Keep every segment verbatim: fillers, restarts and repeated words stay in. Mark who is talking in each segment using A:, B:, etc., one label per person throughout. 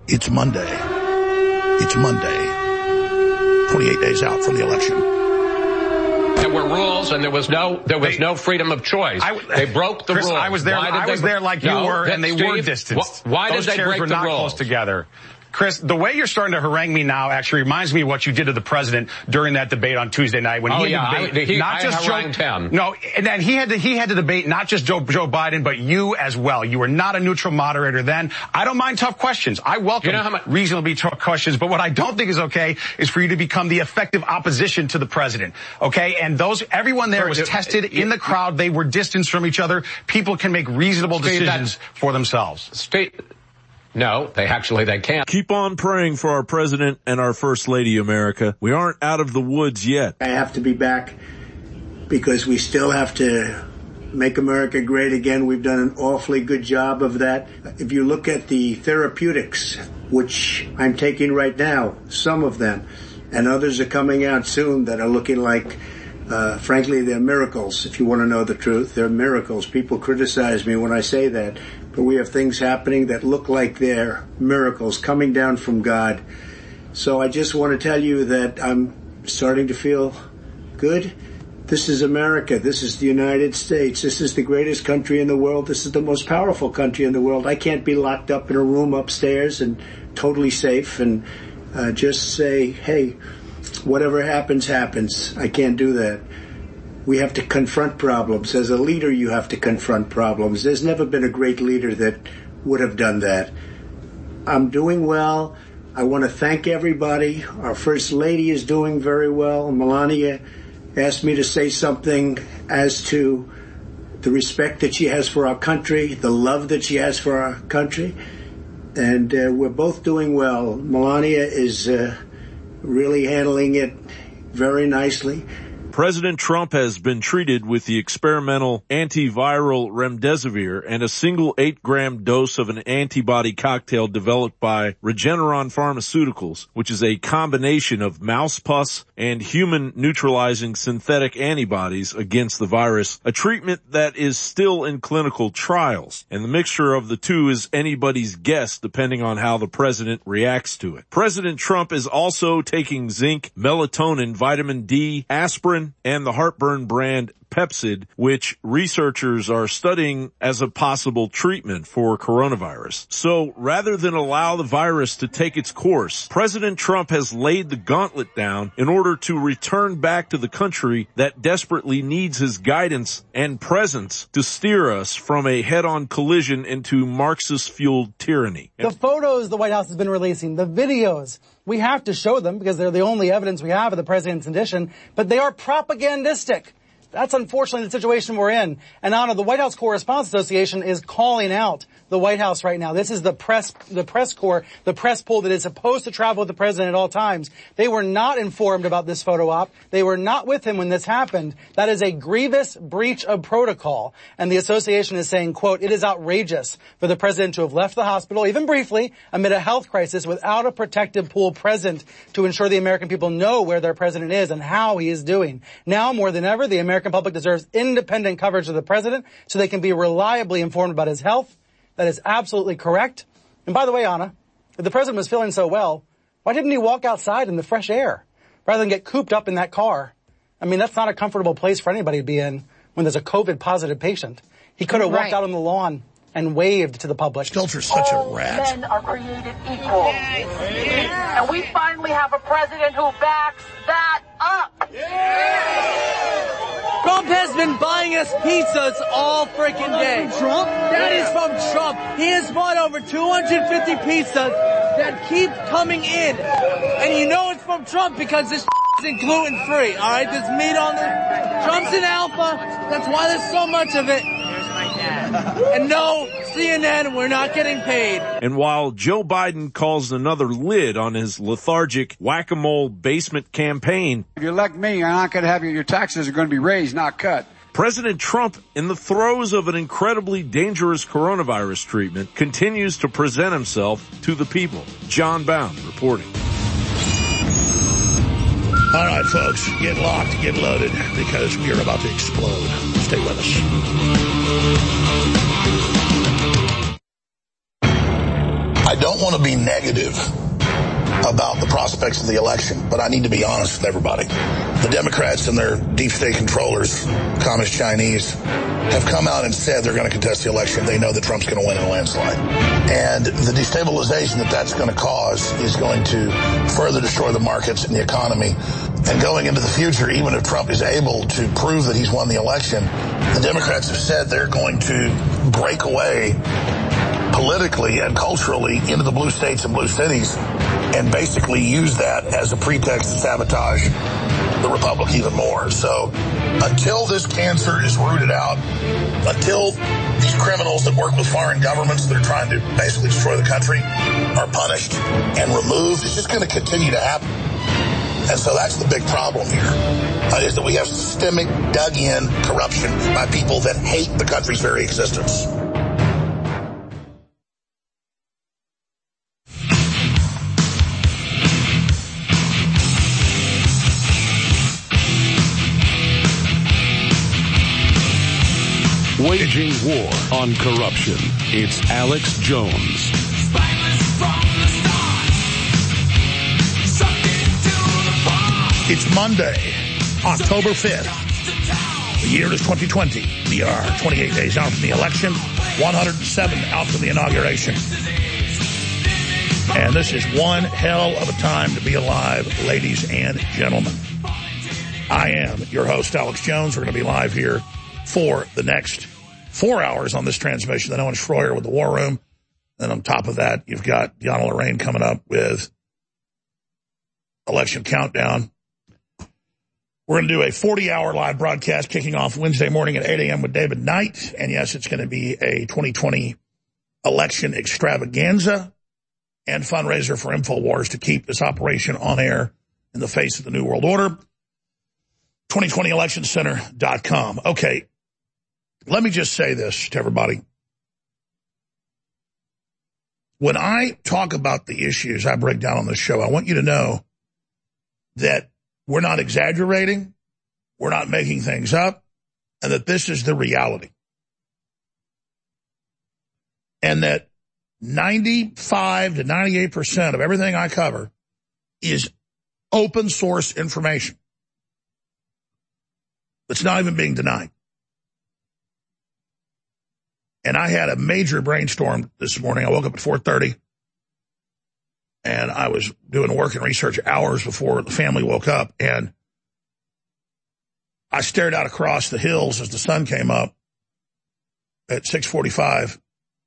A: It's Monday. It's Monday. twenty-eight days out from the election.
B: There were rules, and there was no there was they, no freedom of choice. I, they broke the
C: Chris,
B: rules.
C: I was there. I was there like you
B: no,
C: were, and they
B: Steve,
C: were distanced.
B: Wh- why
C: Those
B: did they
C: chairs
B: break
C: were
B: the
C: not
B: rules?
C: close together. Chris, the way you're starting to harangue me now actually reminds me of what you did to the president during that debate on Tuesday night when
B: oh,
C: he
B: yeah,
C: had to debate
B: I, he,
C: not
B: I
C: just
B: harangued
C: Joe.
B: Him.
C: No, and then he had to he had to debate not just Joe Joe Biden, but you as well. You were not a neutral moderator then. I don't mind tough questions. I welcome
B: you know how much-
C: reasonably tough questions, but what I don't think is okay is for you to become the effective opposition to the president. Okay, and those everyone there was tested in the crowd. They were distanced from each other. People can make reasonable
B: Steve,
C: decisions for themselves.
B: Steve, No, they actually, they can't.
D: Keep on praying for our president and our first lady, America. We aren't out of the woods yet.
E: I have to be back because we still have to make America great again. We've done an awfully good job of that. If you look at the therapeutics, which I'm taking right now, some of them, and others are coming out soon that are looking like, uh, frankly, they're miracles. If you want to know the truth, they're miracles. People criticize me when I say that. But we have things happening that look like they're miracles coming down from God. So I just want to tell you that I'm starting to feel good. This is America. This is the United States. This is the greatest country in the world. This is the most powerful country in the world. I can't be locked up in a room upstairs and totally safe and uh, just say, hey, whatever happens, happens. I can't do that. We have to confront problems. As a leader, you have to confront problems. There's never been a great leader that would have done that. I'm doing well. I want to thank everybody. Our First Lady is doing very well. Melania asked me to say something as to the respect that she has for our country, the love that she has for our country. And uh, we're both doing well. Melania is uh, really handling it very nicely.
D: President Trump has been treated with the experimental antiviral remdesivir and a single eight-gram dose of an antibody cocktail developed by Regeneron Pharmaceuticals, which is a combination of mouse pus and human neutralizing synthetic antibodies against the virus, a treatment that is still in clinical trials. And the mixture of the two is anybody's guess depending on how the president reacts to it. President Trump is also taking zinc, melatonin, vitamin D, aspirin, and the heartburn brand Pepcid, which researchers are studying as a possible treatment for coronavirus. So rather than allow the virus to take its course, President Trump has laid the gauntlet down in order to return back to the country that desperately needs his guidance and presence to steer us from a head-on collision into Marxist-fueled tyranny.
F: The photos the White House has been releasing, the videos, we have to show them because they're the only evidence we have of the president's condition, but they are propagandistic. That's unfortunately the situation we're in. And Anna, the White House Correspondents Association is calling out the White House right now. This is the press, the press corps, the press pool that is supposed to travel with the president at all times. They were not informed about this photo op. They were not with him when this happened. That is a grievous breach of protocol. And the association is saying, quote, it is outrageous for the president to have left the hospital, even briefly, amid a health crisis without a protective pool present to ensure the American people know where their president is and how he is doing. Now, more than ever, the American public deserves independent coverage of the president so they can be reliably informed about his health. That is absolutely correct. And by the way, Anna, if the president was feeling so well, why didn't he walk outside in the fresh air rather than get cooped up in that car? I mean, that's not a comfortable place for anybody to be in when there's a COVID-positive patient. He could have walked right out on the lawn and waved to the public.
A: Stelter's such
G: All
A: a rat.
G: Men are created equal. Yeah. And we finally have a president who backs that up.
H: Yeah. Trump has been buying us pizzas all freaking day. Trump? That is from Trump. He has bought over two hundred fifty pizzas that keep coming in. And you know it's from Trump because this isn't gluten free, all right? There's meat on it. Trump's an alpha. That's why there's so much of it. And no, C N N, we're not getting paid.
D: And while Joe Biden calls another lid on his lethargic whack-a-mole basement campaign,
I: if you elect me, you're not going to have your, your taxes are going to be raised, not cut.
D: President Trump, in the throes of an incredibly dangerous coronavirus treatment, continues to present himself to the people. John Bound reporting.
A: All right, folks, get locked, get loaded, because we are about to explode. Stay with us. I don't don't want to be negative about the prospects of the election, but I need to be honest with everybody. The Democrats and their deep state controllers, Communist Chinese, have come out and said they're going to contest the election. They know that Trump's going to win in a landslide. And the destabilization that that's going to cause is going to further destroy the markets and the economy. And going into the future, even if Trump is able to prove that he's won the election, the Democrats have said they're going to break away politically and culturally into the blue states and blue cities and basically use that as a pretext to sabotage the republic even more. So until this cancer is rooted out, until these criminals that work with foreign governments that are trying to basically destroy the country are punished and removed, it's just going to continue to happen. And so that's the big problem here, uh, is that we have systemic, dug-in corruption by people that hate the country's very existence.
J: Waging war on corruption. It's Alex Jones.
A: It's Monday, October fifth. The year is twenty twenty. We are twenty-eight days out from the election, one hundred seven out from the inauguration. And this is one hell of a time to be alive, ladies and gentlemen. I am your host, Alex Jones. We're going to be live here for the next four hours on this transmission. Then Owen Schroyer with the War Room. And on top of that, you've got Deanna Lorraine coming up with Election Countdown. We're going to do a forty-hour live broadcast kicking off Wednesday morning at eight a.m. with David Knight. And yes, it's going to be a twenty twenty election extravaganza and fundraiser for InfoWars to keep this operation on air in the face of the New World Order. twenty twenty election center dot com. Okay, let me just say this to everybody. When I talk about the issues I break down on this show, I want you to know that we're not exaggerating, we're not making things up, and that this is the reality. And that ninety-five to ninety-eight percent of everything I cover is open source information. It's not even being denied. And I had a major brainstorm this morning. I woke up at four thirty, and I was doing work and research hours before the family woke up, and I stared out across the hills as the sun came up at six forty-five.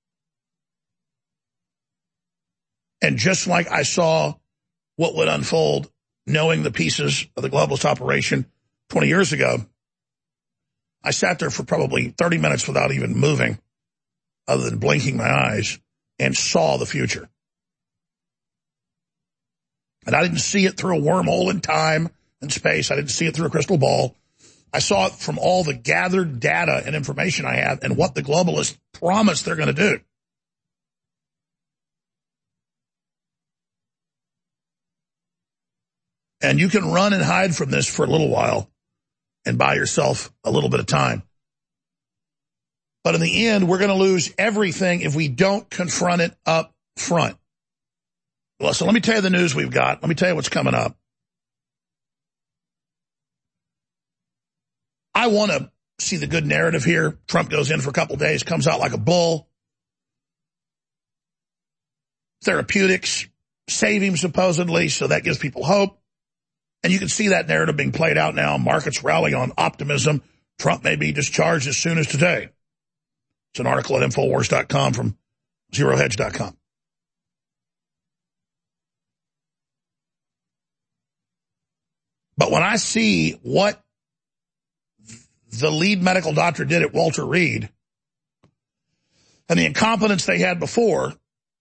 A: And just like I saw what would unfold, knowing the pieces of the globalist operation twenty years ago, I sat there for probably thirty minutes without even moving, other than blinking my eyes, and saw the future. And I didn't see it through a wormhole in time and space. I didn't see it through a crystal ball. I saw it from all the gathered data and information I have and what the globalists promise they're going to do. And you can run and hide from this for a little while and buy yourself a little bit of time. But in the end, we're going to lose everything if we don't confront it up front. Well, so let me tell you the news we've got. Let me tell you what's coming up. I want to see the good narrative here. Trump goes in for a couple days, comes out like a bull. Therapeutics save him supposedly, so that gives people hope. And you can see that narrative being played out now. Markets rally on optimism. Trump may be discharged as soon as today. It's an article at Infowars dot com from Zero Hedge dot com. But when I see what the lead medical doctor did at Walter Reed and the incompetence they had before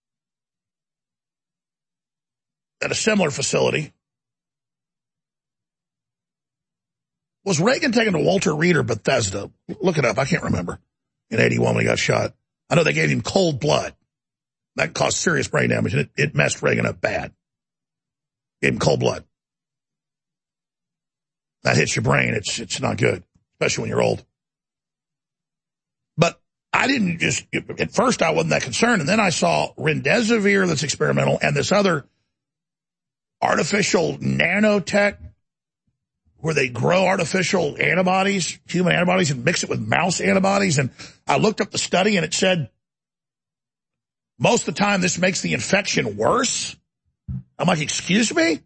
A: at a similar facility, was Reagan taken to Walter Reed or Bethesda? Look it up. I can't remember. In eighty-one when he got shot. I know they gave him cold blood. That caused serious brain damage, and it, it messed Reagan up bad. Gave him cold blood. That hits your brain. It's, it's not good, especially when you're old. But I I didn't just, at first I wasn't that concerned, and then I saw remdesivir that's experimental and this other artificial nanotech where they grow artificial antibodies, human antibodies, and mix it with mouse antibodies. And I looked up the study and it said most of the time this makes the infection worse. I'm like, excuse me?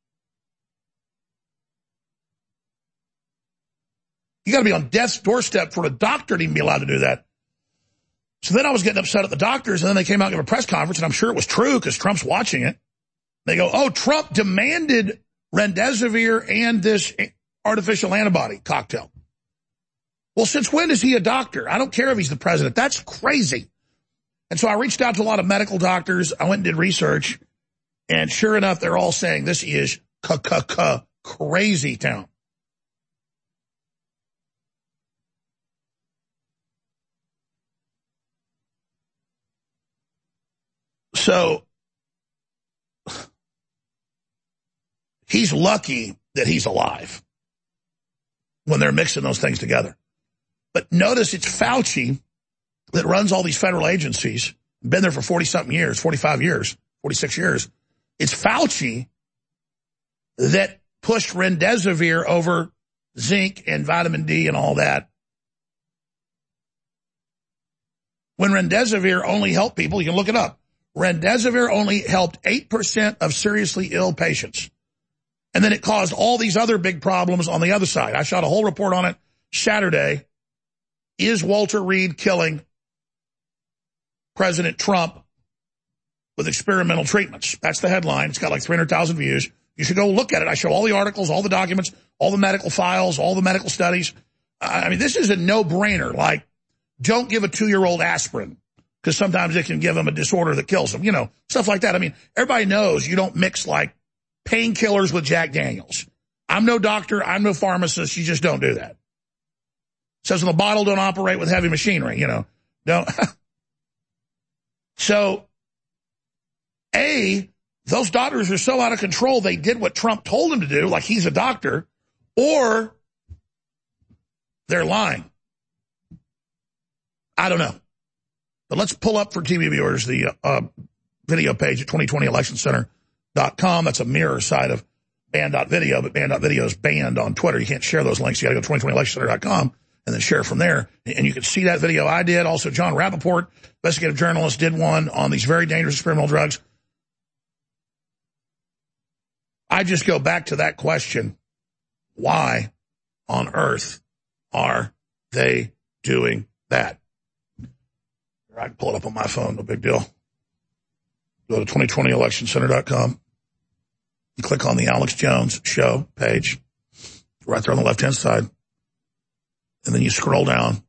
A: You got to be on death's doorstep for a doctor to even be allowed to do that. So then I was getting upset at the doctors, and then they came out and gave a press conference, and I'm sure it was true because Trump's watching it. They go, oh, Trump demanded remdesivir and this artificial antibody cocktail. Well, since when is he a doctor? I don't care if he's the president. That's crazy. And so I reached out to a lot of medical doctors. I went and did research, and sure enough, they're all saying this is c-c-c-crazy town. So he's lucky that he's alive when they're mixing those things together. But notice it's Fauci that runs all these federal agencies, been there for forty-something years, forty-five years, forty-six years. It's Fauci that pushed remdesivir over zinc and vitamin D and all that. When remdesivir only helped people, you can look it up. Remdesivir only helped eight percent of seriously ill patients. And then it caused all these other big problems on the other side. I shot a whole report on it Saturday. Is Walter Reed killing President Trump with experimental treatments? That's the headline. It's got like three hundred thousand views. You should go look at it. I show all the articles, all the documents, all the medical files, all the medical studies. I mean, this is a no-brainer. Like, don't give a two-year-old aspirin, because sometimes it can give them a disorder that kills them, you know, stuff like that. I mean, everybody knows you don't mix, like, painkillers with Jack Daniels. I'm no doctor. I'm no pharmacist. You just don't do that. It says on the bottle, don't operate with heavy machinery, you know. Don't. So, A, those doctors are so out of control, they did what Trump told them to do, like he's a doctor, or they're lying. I don't know. But let's pull up for T V viewers the uh, video page at twenty twenty election center dot com. That's a mirror side of banned dot video, but banned dot video is banned on Twitter. You can't share those links. You got to go to twenty twenty election center dot com and then share from there. And you can see that video I did. Also, John Rappaport, investigative journalist, did one on these very dangerous experimental drugs. I just go back to that question. Why on earth are they doing that? I can pull it up on my phone, no big deal. Go to twenty twenty election center dot com. You click on the Alex Jones Show page, right there on the left-hand side. And then you scroll down.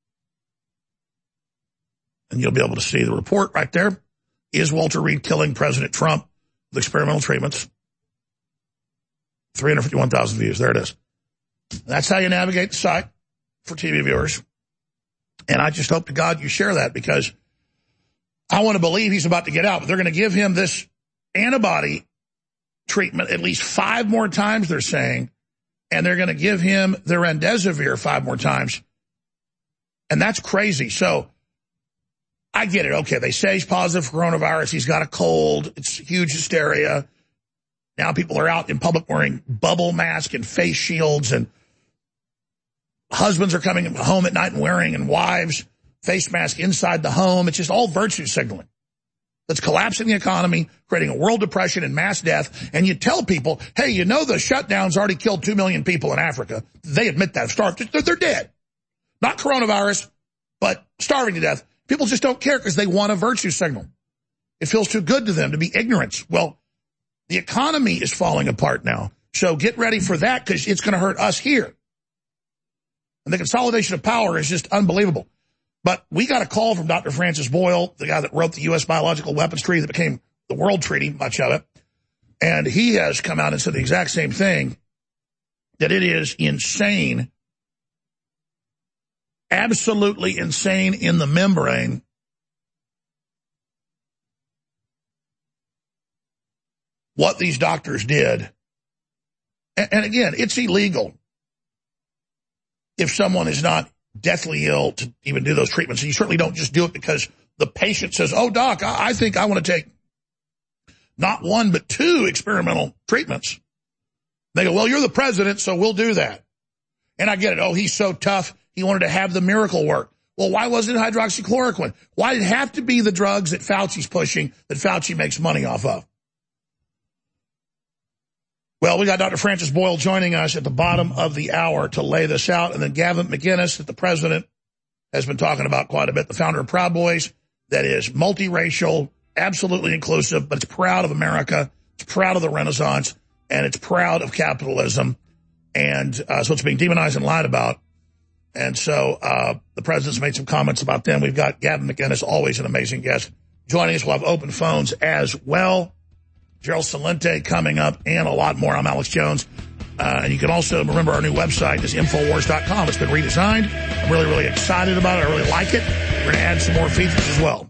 A: And you'll be able to see the report right there. Is Walter Reed killing President Trump with experimental treatments? three hundred fifty-one thousand views. There it is. That's how you navigate the site for T V viewers. And I just hope to God you share that, because I want to believe he's about to get out. But they're going to give him this antibody treatment at least five more times, they're saying. And they're going to give him the remdesivir five more times. And that's crazy. So I get it. Okay, they say he's positive for coronavirus. He's got a cold. It's huge hysteria. Now people are out in public wearing bubble masks and face shields, and husbands are coming home at night and wearing, and wives, face mask inside the home. It's just all virtue signaling that's collapsing the economy, creating a world depression and mass death. And you tell people, hey, you know the shutdown's already killed two million people in Africa. They admit that. Starved. They're, they're dead. Not coronavirus, but starving to death. People just don't care because they want a virtue signal. It feels too good to them to be ignorant. Well, the economy is falling apart now. So get ready for that, because it's going to hurt us here. And the consolidation of power is just unbelievable. But we got a call from Doctor Francis Boyle, the guy that wrote the U S Biological Weapons Treaty that became the World Treaty, much of it. And he has come out and said the exact same thing, that it is insane, absolutely insane in the membrane, what these doctors did. And, and again, it's illegal if someone is not deathly ill to even do those treatments. And you certainly don't just do it because the patient says, oh, doc, I, I think I want to take not one but two experimental treatments. They go, well, you're the president, so we'll do that. And I get it. Oh, he's so tough. He wanted to have the miracle work. Well, why wasn't it hydroxychloroquine? Why did it have to be the drugs that Fauci's pushing that Fauci makes money off of? Well, we got Doctor Francis Boyle joining us at the bottom of the hour to lay this out. And then Gavin McInnes, that the president has been talking about quite a bit, the founder of Proud Boys, that is multiracial, absolutely inclusive, but it's proud of America, it's proud of the Renaissance, and it's proud of capitalism. And uh, so it's being demonized and lied about. And so uh, the president's made some comments about them. We've got Gavin McInnes, always an amazing guest, joining us. We'll have open phones as well. Gerald Celente coming up, and a lot more. I'm Alex Jones. Uh, and you can also remember our new website is Infowars dot com. It's been redesigned. I'm really, really excited about it. I really like it. We're going to add some more features as well.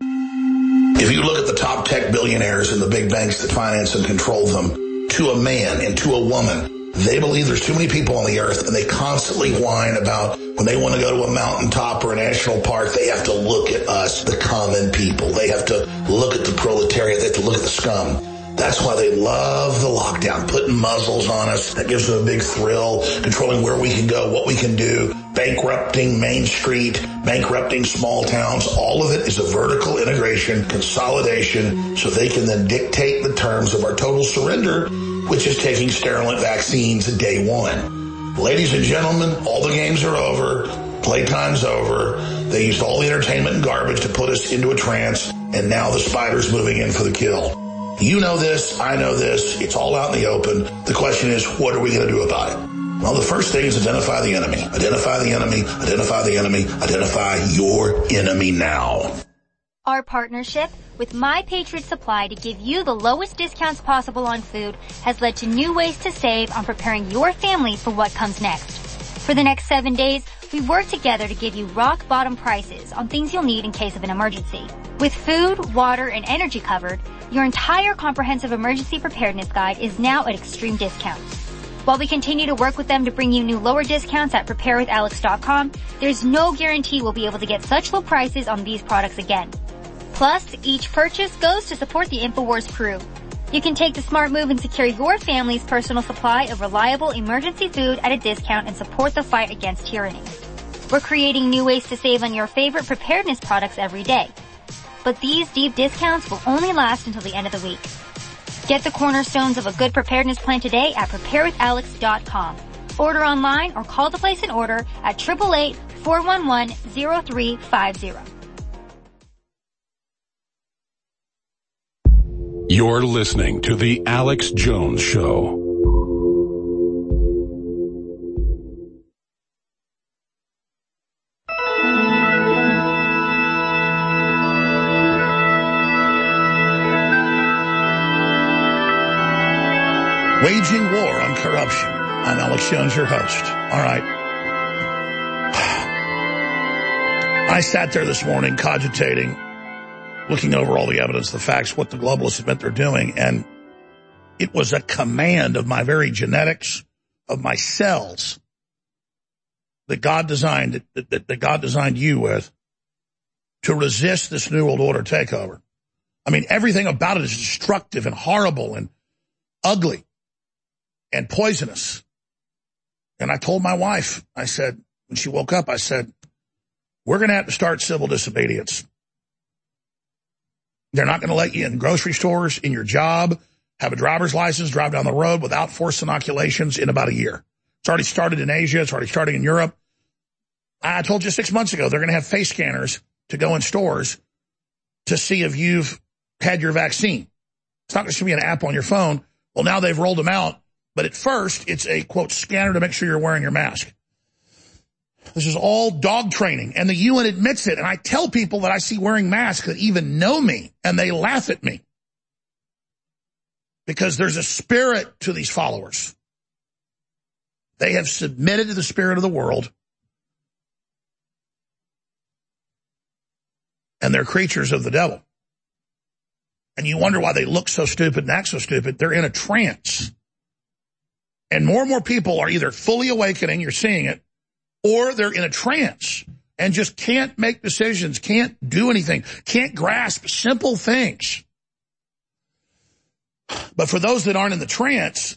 A: If you look at the top tech billionaires and the big banks that finance and control them, to a man and to a woman, they believe there's too many people on the earth, and they constantly whine about when they want to go to a mountaintop or a national park, they have to look at us, the common people. They have to look at the proletariat. They have to look at the scum. That's why they love the lockdown, putting muzzles on us. That gives them a big thrill, controlling where we can go, what we can do, bankrupting Main Street, bankrupting small towns. All of it is a vertical integration, consolidation, so they can then dictate the terms of our total surrender, which is taking sterilant vaccines day one. Ladies and gentlemen, all the games are over. Playtime's over. They used all the entertainment and garbage to put us into a trance, and now the spider's moving in for the kill. You know this, I know this, it's all out in the open. The question is, what are we going to do about it? Well, the first thing is identify the enemy. Identify the enemy, identify the enemy, identify your enemy now.
K: Our partnership with My Patriot Supply to give you the lowest discounts possible on food has led to new ways to save on preparing your family for what comes next. For the next seven days, we work together to give you rock bottom prices on things you'll need in case of an emergency. With food, water, and energy covered, your entire comprehensive emergency preparedness guide is now at extreme discounts. While we continue to work with them to bring you new lower discounts at prepare with alex dot com, there's no guarantee we'll be able to get such low prices on these products again. Plus, each purchase goes to support the InfoWars crew. You can take the smart move and secure your family's personal supply of reliable emergency food at a discount and support the fight against tyranny. We're creating new ways to save on your favorite preparedness products every day. But these deep discounts will only last until the end of the week. Get the cornerstones of a good preparedness plan today at prepare with alex dot com. Order online or call to place an order at eight eight eight, four one one, zero three five zero.
J: You're listening to The Alex Jones Show.
A: Waging war on corruption. I'm Alex Jones, your host. All right. I sat there this morning cogitating, looking over all the evidence, the facts, what the globalists admit they're doing, and it was a command of my very genetics, of my cells, that God designed, that, that, that God designed you with, to resist this New World Order takeover. I mean, everything about it is destructive and horrible and ugly and poisonous. And I told my wife, I said, when she woke up, I said, we're going to have to start civil disobedience. They're not going to let you in grocery stores, in your job, have a driver's license, drive down the road without forced inoculations in about a year. It's already started in Asia. It's already starting in Europe. I told you six months ago, they're going to have face scanners to go in stores to see if you've had your vaccine. It's not just going to be an app on your phone. Well, now they've rolled them out. But at first, it's a, quote, scanner to make sure you're wearing your mask. This is all dog training, and the U N admits it. And I tell people that I see wearing masks that even know me, and they laugh at me. Because there's a spirit to these followers. They have submitted to the spirit of the world. And they're creatures of the devil. And you wonder why they look so stupid and act so stupid. They're in a trance. And more and more people are either fully awakening, you're seeing it, or they're in a trance and just can't make decisions, can't do anything, can't grasp simple things. But for those that aren't in the trance,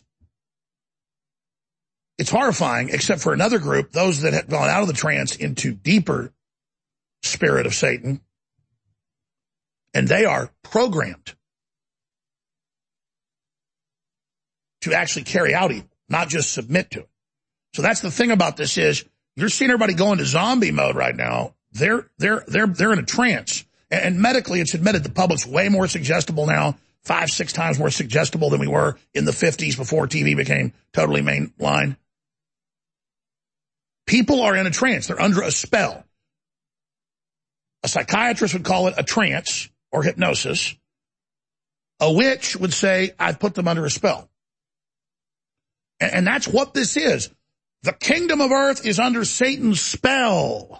A: it's horrifying, except for another group, those that have gone out of the trance into deeper spirit of Satan, and they are programmed to actually carry out evil, not just submit to it. So that's the thing about this is you're seeing everybody go into zombie mode right now. They're they're they're they're in a trance, and, and medically, it's admitted the public's way more suggestible now, five six times more suggestible than we were in the fifties before T V became totally mainline. People are in a trance. They're under a spell. A psychiatrist would call it a trance or hypnosis. A witch would say, I've put them under a spell. And, and that's what this is. The kingdom of earth is under Satan's spell.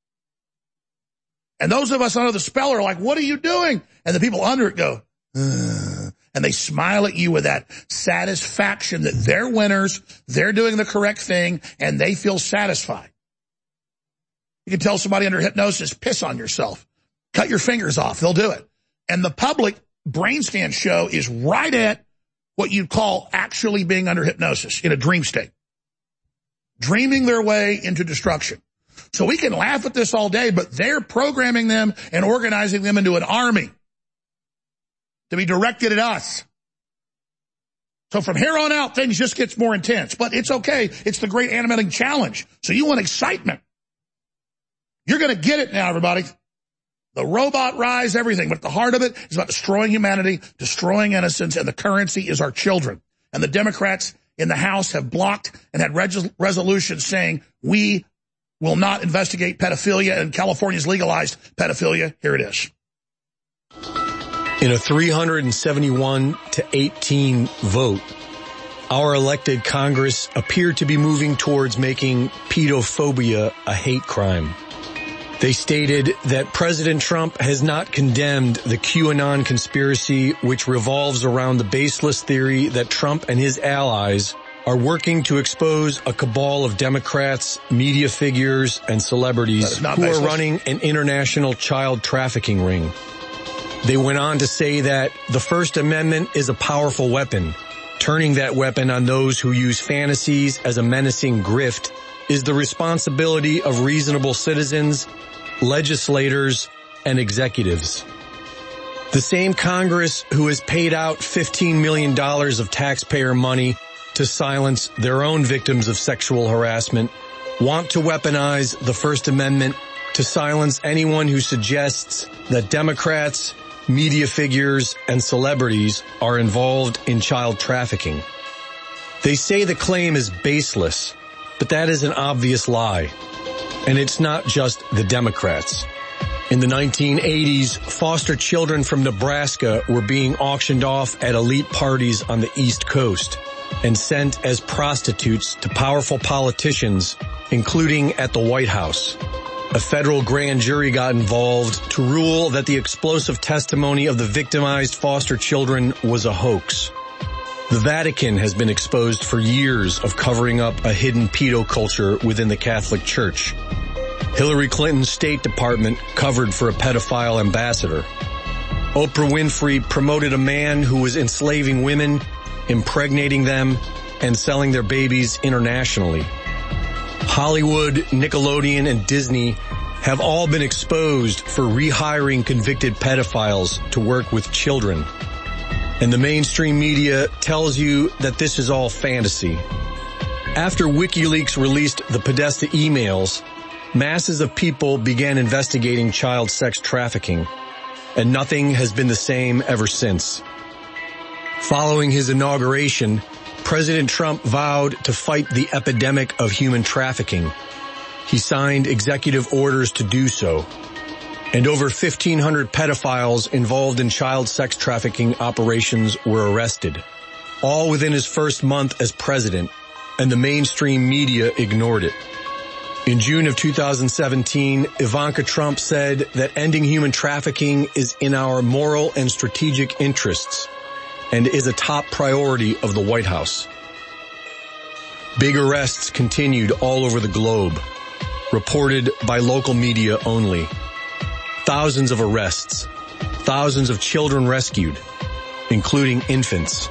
A: And those of us under the spell are like, what are you doing? And the people under it go, ugh. And they smile at you with that satisfaction that they're winners, they're doing the correct thing, and they feel satisfied. You can tell somebody under hypnosis, piss on yourself, cut your fingers off, they'll do it. And the public brain scan show is right at what you'd call actually being under hypnosis in a dream state, dreaming their way into destruction. So we can laugh at this all day, but they're programming them and organizing them into an army to be directed at us. So from here on out, things just gets more intense. But it's okay. It's the great animating challenge. So you want excitement. You're going to get it now, everybody. The robot rise, everything. But at the heart of it is about destroying humanity, destroying innocence, and the currency is our children. And the Democrats in the House have blocked and had res- resolutions saying we will not investigate pedophilia, and California's legalized pedophilia. Here it is.
L: In a three hundred seventy-one to eighteen vote, our elected Congress appeared to be moving towards making pedophobia a hate crime. They stated that President Trump has not condemned the QAnon conspiracy, which revolves around the baseless theory that Trump and his allies are working to expose a cabal of Democrats, media figures, and celebrities who baseless. are running an international child trafficking ring. They went on to say that the First Amendment is a powerful weapon. Turning that weapon on those who use fantasies as a menacing grift is the responsibility of reasonable citizens, legislators, and executives. The same Congress who has paid out fifteen million dollars of taxpayer money to silence their own victims of sexual harassment want to weaponize the First Amendment to silence anyone who suggests that Democrats, media figures, and celebrities are involved in child trafficking. They say the claim is baseless, but that is an obvious lie. And it's not just the Democrats. In the nineteen eighties, foster children from Nebraska were being auctioned off at elite parties on the East Coast and sent as prostitutes to powerful politicians, including at the White House. A federal grand jury got involved to rule that the explosive testimony of the victimized foster children was a hoax. The Vatican has been exposed for years of covering up a hidden pedo culture within the Catholic Church. Hillary Clinton's State Department covered for a pedophile ambassador. Oprah Winfrey promoted a man who was enslaving women, impregnating them, and selling their babies internationally. Hollywood, Nickelodeon, and Disney have all been exposed for rehiring convicted pedophiles to work with children. And the mainstream media tells you that this is all fantasy. After WikiLeaks released the Podesta emails, masses of people began investigating child sex trafficking, and nothing has been the same ever since. Following his inauguration, President Trump vowed to fight the epidemic of human trafficking. He signed executive orders to do so. And over fifteen hundred pedophiles involved in child sex trafficking operations were arrested, all within his first month as president, and the mainstream media ignored it. In June of two thousand seventeen, Ivanka Trump said that ending human trafficking is in our moral and strategic interests and is a top priority of the White House. Big arrests continued all over the globe. reported by local media only. Thousands of arrests, thousands of children rescued, including infants.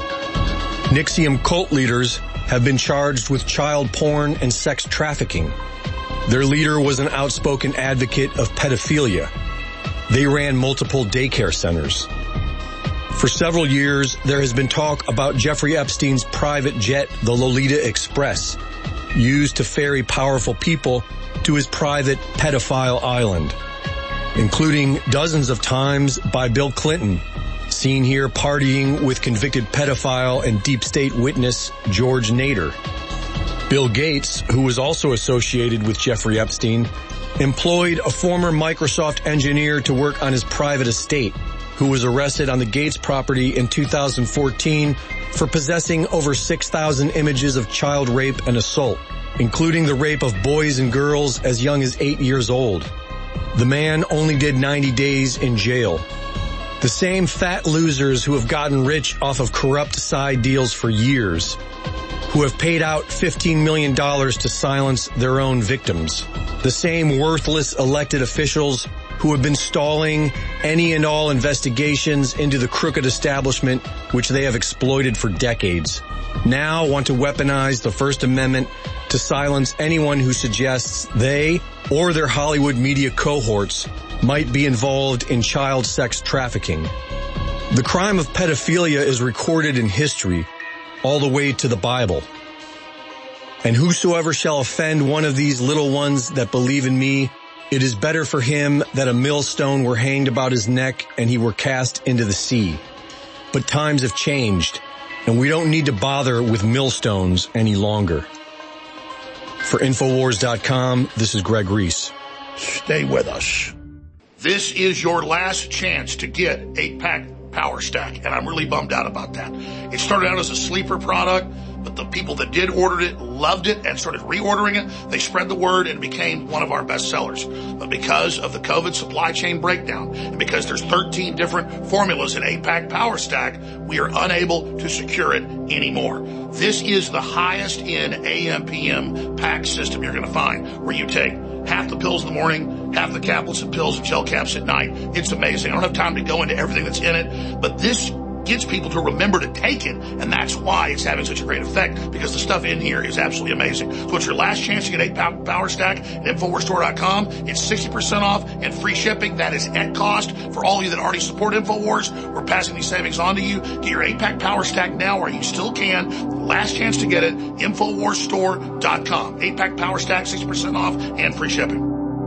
L: N X I V M cult leaders have been charged with child porn and sex trafficking. Their leader was an outspoken advocate of pedophilia. They ran multiple daycare centers. For several years, there has been talk about Jeffrey Epstein's private jet, the Lolita Express, used to ferry powerful people to his private pedophile island, including dozens of times by Bill Clinton, seen here partying with convicted pedophile and deep state witness George Nader. Bill Gates, who was also associated with Jeffrey Epstein, employed a former Microsoft engineer to work on his private estate, who was arrested on the Gates property in two thousand fourteen for possessing over six thousand images of child rape and assault, including the rape of boys and girls as young as eight years old. The man only did ninety days in jail. The same fat losers who have gotten rich off of corrupt side deals for years, who have paid out fifteen million dollars to silence their own victims. The same worthless elected officials who have been stalling any and all investigations into the crooked establishment which they have exploited for decades, now want to weaponize the First Amendment to silence anyone who suggests they or their Hollywood media cohorts might be involved in child sex trafficking. The crime of pedophilia is recorded in history all the way to the Bible. And whosoever shall offend one of these little ones that believe in me, it is better for him that a millstone were hanged about his neck and he were cast into the sea. But times have changed, and we don't need to bother with millstones any longer. For Infowars dot com, this is Greg Reese.
A: Stay with us. This is your last chance to get eight-pack Power Stack, and I'm really bummed out about that. It started out as a sleeper product, but the people that did order it loved it and started reordering it. They spread the word and it became one of our best sellers. But because of the COVID supply chain breakdown and because there's thirteen different formulas in eight-pack Power Stack, we are unable to secure it anymore. This is the highest in A M P M pack system you're going to find, where you take half the pills in the morning, half the caplets and pills and gel caps at night. It's amazing. I don't have time to go into everything that's in it, but this gets people to remember to take it, and that's why it's having such a great effect, because the stuff in here is absolutely amazing. So it's your last chance to get eight Power Stack at Infowars Store dot com. It's sixty percent off and free shipping. That is at cost. For all of you that already support Infowars, we're passing these savings on to you. Get your eight-pack Power Stack now while you still can. Last chance to get it, Infowars Store dot com. eight-pack Power Stack, sixty percent off and free shipping.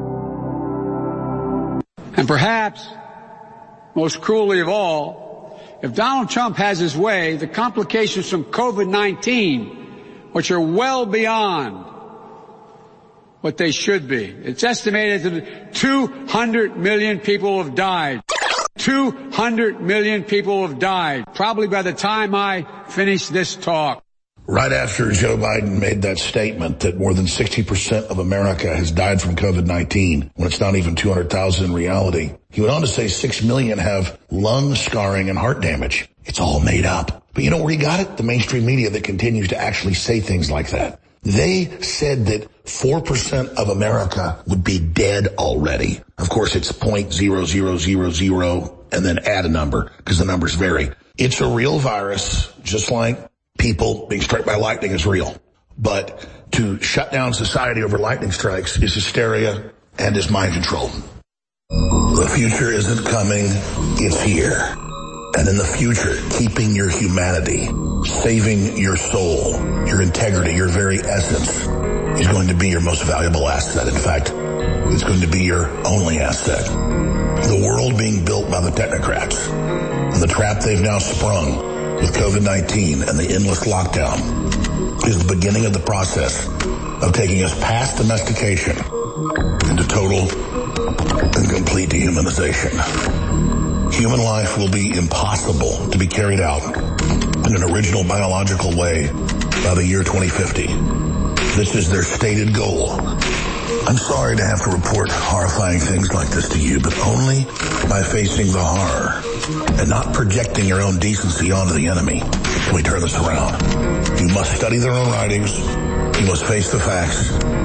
I: And perhaps, most cruelly of all, if Donald Trump has his way, the complications from COVID nineteen, which are well beyond what they should be. It's estimated that two hundred million people have died. two hundred million people have died, probably by the time I finish this talk.
A: Right after Joe Biden made that statement that more than sixty percent of America has died from COVID nineteen, when it's not even two hundred thousand in reality, he went on to say six million have lung scarring and heart damage. It's all made up. But you know where he got it? The mainstream media that continues to actually say things like that. They said that four percent of America would be dead already. Of course, it's zero point zero zero zero zero and then add a number, because the numbers vary. It's a real virus, just like people being struck by lightning is real. But to shut down society over lightning strikes is hysteria and is mind control. The future isn't coming, it's here. And in the future, keeping your humanity, saving your soul, your integrity, your very essence is going to be your most valuable asset. In fact, it's going to be your only asset. The world being built by the technocrats and the trap they've now sprung with COVID nineteen and the endless lockdown is the beginning of the process of taking us past domestication into total and complete dehumanization. Human life will be impossible to be carried out in an original biological way by the year twenty fifty. This is their stated goal. I'm sorry to have to report horrifying things like this to you, but only by facing the horror and not projecting your own decency onto the enemy can we turn this around. You must study their own writings. You must face the facts.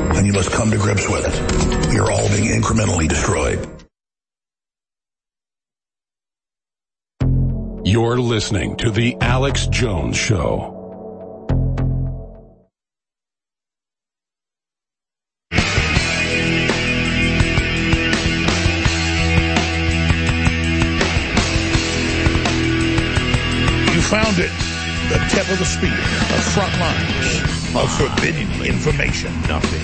A: and you must come to grips with it. You're all being incrementally destroyed.
J: You're listening to The Alex Jones Show.
A: You found it, the tip of the spear, the front lines of forbidden information. Nothing.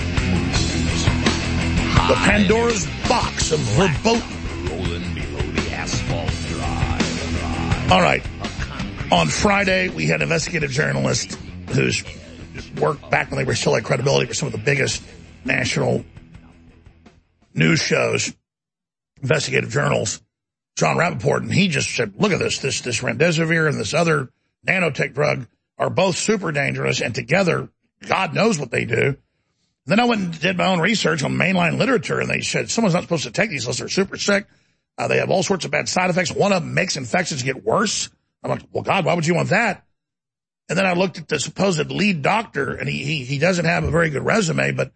A: The Pandora's box of verboten. Rolling below the asphalt drive. All right. On Friday, we had an investigative journalist who's worked back when they were still at credibility for some of the biggest national news shows, investigative journals, John Rappaport, and he just said, look at this, this, this remdesivir and this other nanotech drug are both super dangerous, and together, God knows what they do. Then I went and did my own research on mainline literature, and they said someone's not supposed to take these unless they're super sick. Uh, they have all sorts of bad side effects. One of them makes infections get worse. I'm like, well, God, why would you want that? And then I looked at the supposed lead doctor, and he he, he doesn't have a very good resume, but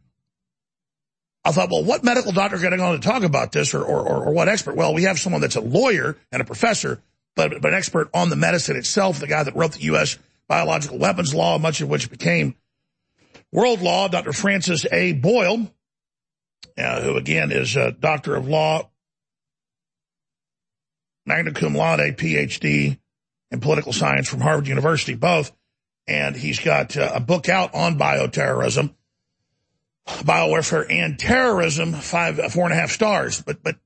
A: I thought, well, what medical doctor is going to talk about this, or, or, or, or what expert? Well, we have someone that's a lawyer and a professor, but, but an expert on the medicine itself, the guy that wrote the U S biological weapons law, much of which became world law, Doctor Francis A. Boyle, uh, who, again, is a doctor of law, magna cum laude, P H D in political science from Harvard University, both. And he's got uh, a book out on bioterrorism, biowarfare and terrorism, five, four and a half stars. But, but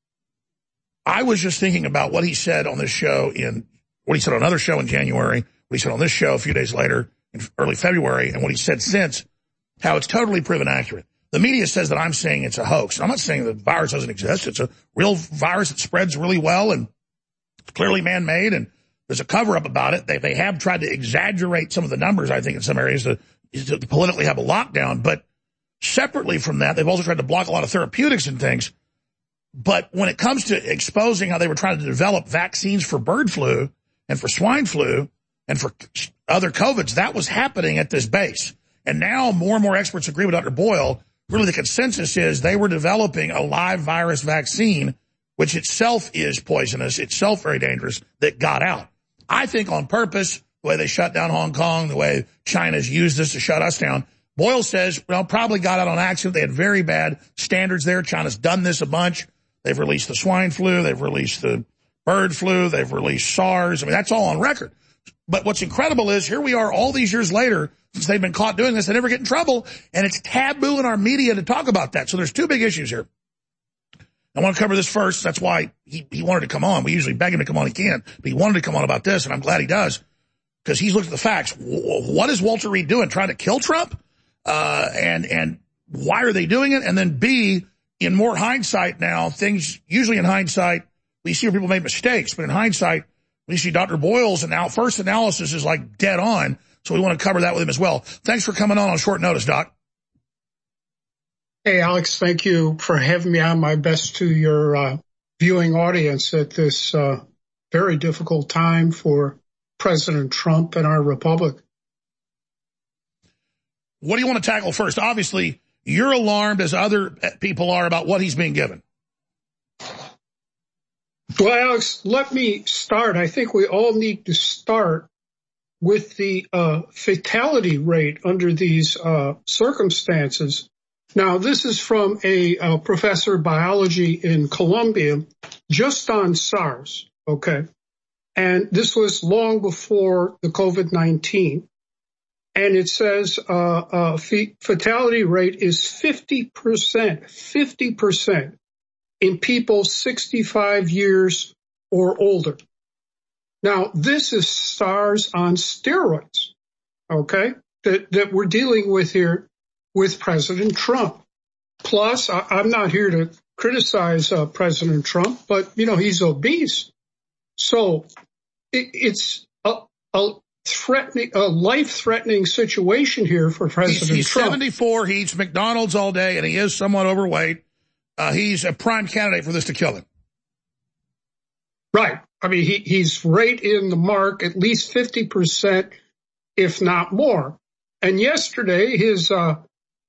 A: I was just thinking about what he said on this show in, what he said on another show in January, what he said on this show a few days later in early February, and what he said since, how it's totally proven accurate. The media says that I'm saying it's a hoax. I'm not saying the virus doesn't exist. It's a real virus that spreads really well and clearly man-made, and there's a cover-up about it. They, they have tried to exaggerate some of the numbers, I think, in some areas to, to politically have a lockdown, but separately from that, they've also tried to block a lot of therapeutics and things. But when it comes to exposing how they were trying to develop vaccines for bird flu and for swine flu and for other COVIDs, that was happening at this base. And now more and more experts agree with Doctor Boyle. Really, the consensus is they were developing a live virus vaccine, which itself is poisonous, itself very dangerous, that got out. I think on purpose, the way they shut down Hong Kong, the way China's used this to shut us down. Boyle says, well, probably got out on accident. They had very bad standards there. China's done this a bunch. They've released the swine flu. They've released the bird flu. They've released SARS. I mean, that's all on record. But what's incredible is here we are all these years later, since they've been caught doing this, they never get in trouble, and it's taboo in our media to talk about that. So there's two big issues here. I want to cover this first. That's why he, he wanted to come on. We usually beg him to come on. He can't. But he wanted to come on about this, and I'm glad he does, because he's looked at the facts. What is Walter Reed doing? Trying to kill Trump? Uh, and, and why are they doing it? And then B, in more hindsight now, things, usually in hindsight, we see where people made mistakes, but in hindsight, we see Doctor Boyle's and now first analysis is like dead on. So we want to cover that with him as well. Thanks for coming on on short notice, Doc.
M: Hey, Alex, thank you for having me on. My best to your uh, viewing audience at this uh, very difficult time for President Trump and our republic.
A: What do you want to tackle first? Obviously, you're alarmed, as other people are, about what he's being given.
M: Well, Alex, let me start. I think we all need to start with the uh, fatality rate under these uh, circumstances. Now, this is from a, a professor of biology in Columbia, just on SARS, okay? And this was long before the COVID nineteen. And it says uh, uh, fatality rate is fifty percent, fifty percent in people sixty-five years or older. Now, this is SARS on steroids, okay, that, that we're dealing with here with President Trump. Plus, I, I'm not here to criticize uh, President Trump, but, you know, he's obese. So it, it's a, a threatening, a life-threatening situation here for President
A: he's, he's
M: Trump.
A: He's seventy-four. He eats McDonald's all day, and he is somewhat overweight. Uh, he's a prime candidate for this to kill him.
M: Right. I mean, he, he's right in the mark, at least fifty percent, if not more. And yesterday, his uh,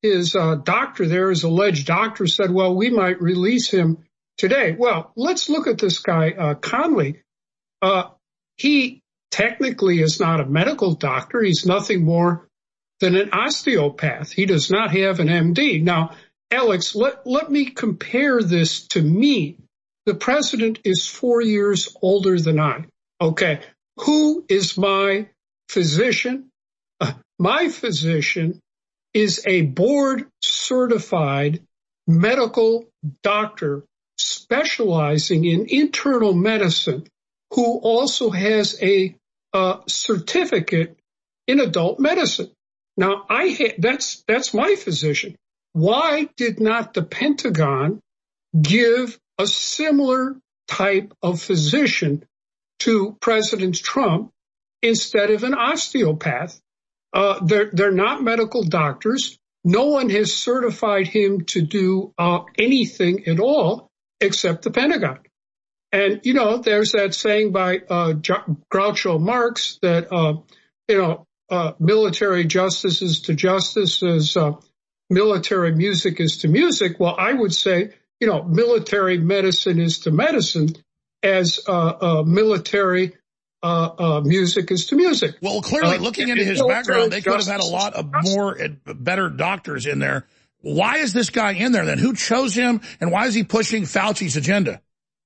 M: his uh, doctor there, his alleged doctor, said, well, we might release him today. Well, let's look at this guy, uh, Conley. Uh, he technically is not a medical doctor. He's nothing more than an osteopath. He does not have an M D. Now, Alex, let, let me compare this to me. The president is four years older than I. Okay. Who is my physician? Uh, my physician is a board certified medical doctor specializing in internal medicine who also has a uh, certificate in adult medicine. Now, I ha- that's that's my physician. Why did not the Pentagon give a similar type of physician to President Trump instead of an osteopath? Uh, they're, they're not medical doctors. No one has certified him to do uh, anything at all except the Pentagon. And, you know, there's that saying by uh, Groucho Marx that, uh, you know, uh, military justice is to justice as uh, military music is to music. Well, I would say, you know, military medicine is to medicine as uh, uh, military uh, uh, music is to music.
A: Well, clearly,
M: uh,
A: looking into his background, they could have had a lot of more and better doctors in there. Why is this guy in there then? Who chose him, and why is he pushing Fauci's agenda?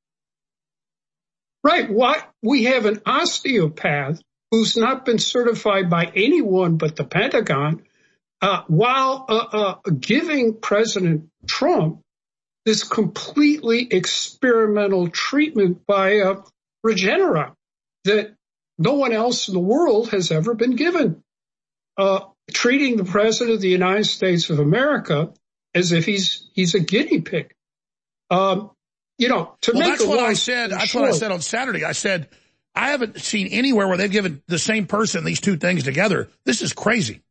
M: Right. Why we have an osteopath who's not been certified by anyone but the Pentagon, uh, while uh, uh, giving President Trump this completely experimental treatment by uh, Regeneron that no one else in the world has ever been given, uh, treating the President of the United States of America as if he's he's a guinea pig. Um, you know, to
A: well,
M: make
A: that's
M: a
A: what
M: long
A: I said. That's
M: short,
A: what I said on Saturday. I said I haven't seen anywhere where they've given the same person these two things together. This is crazy.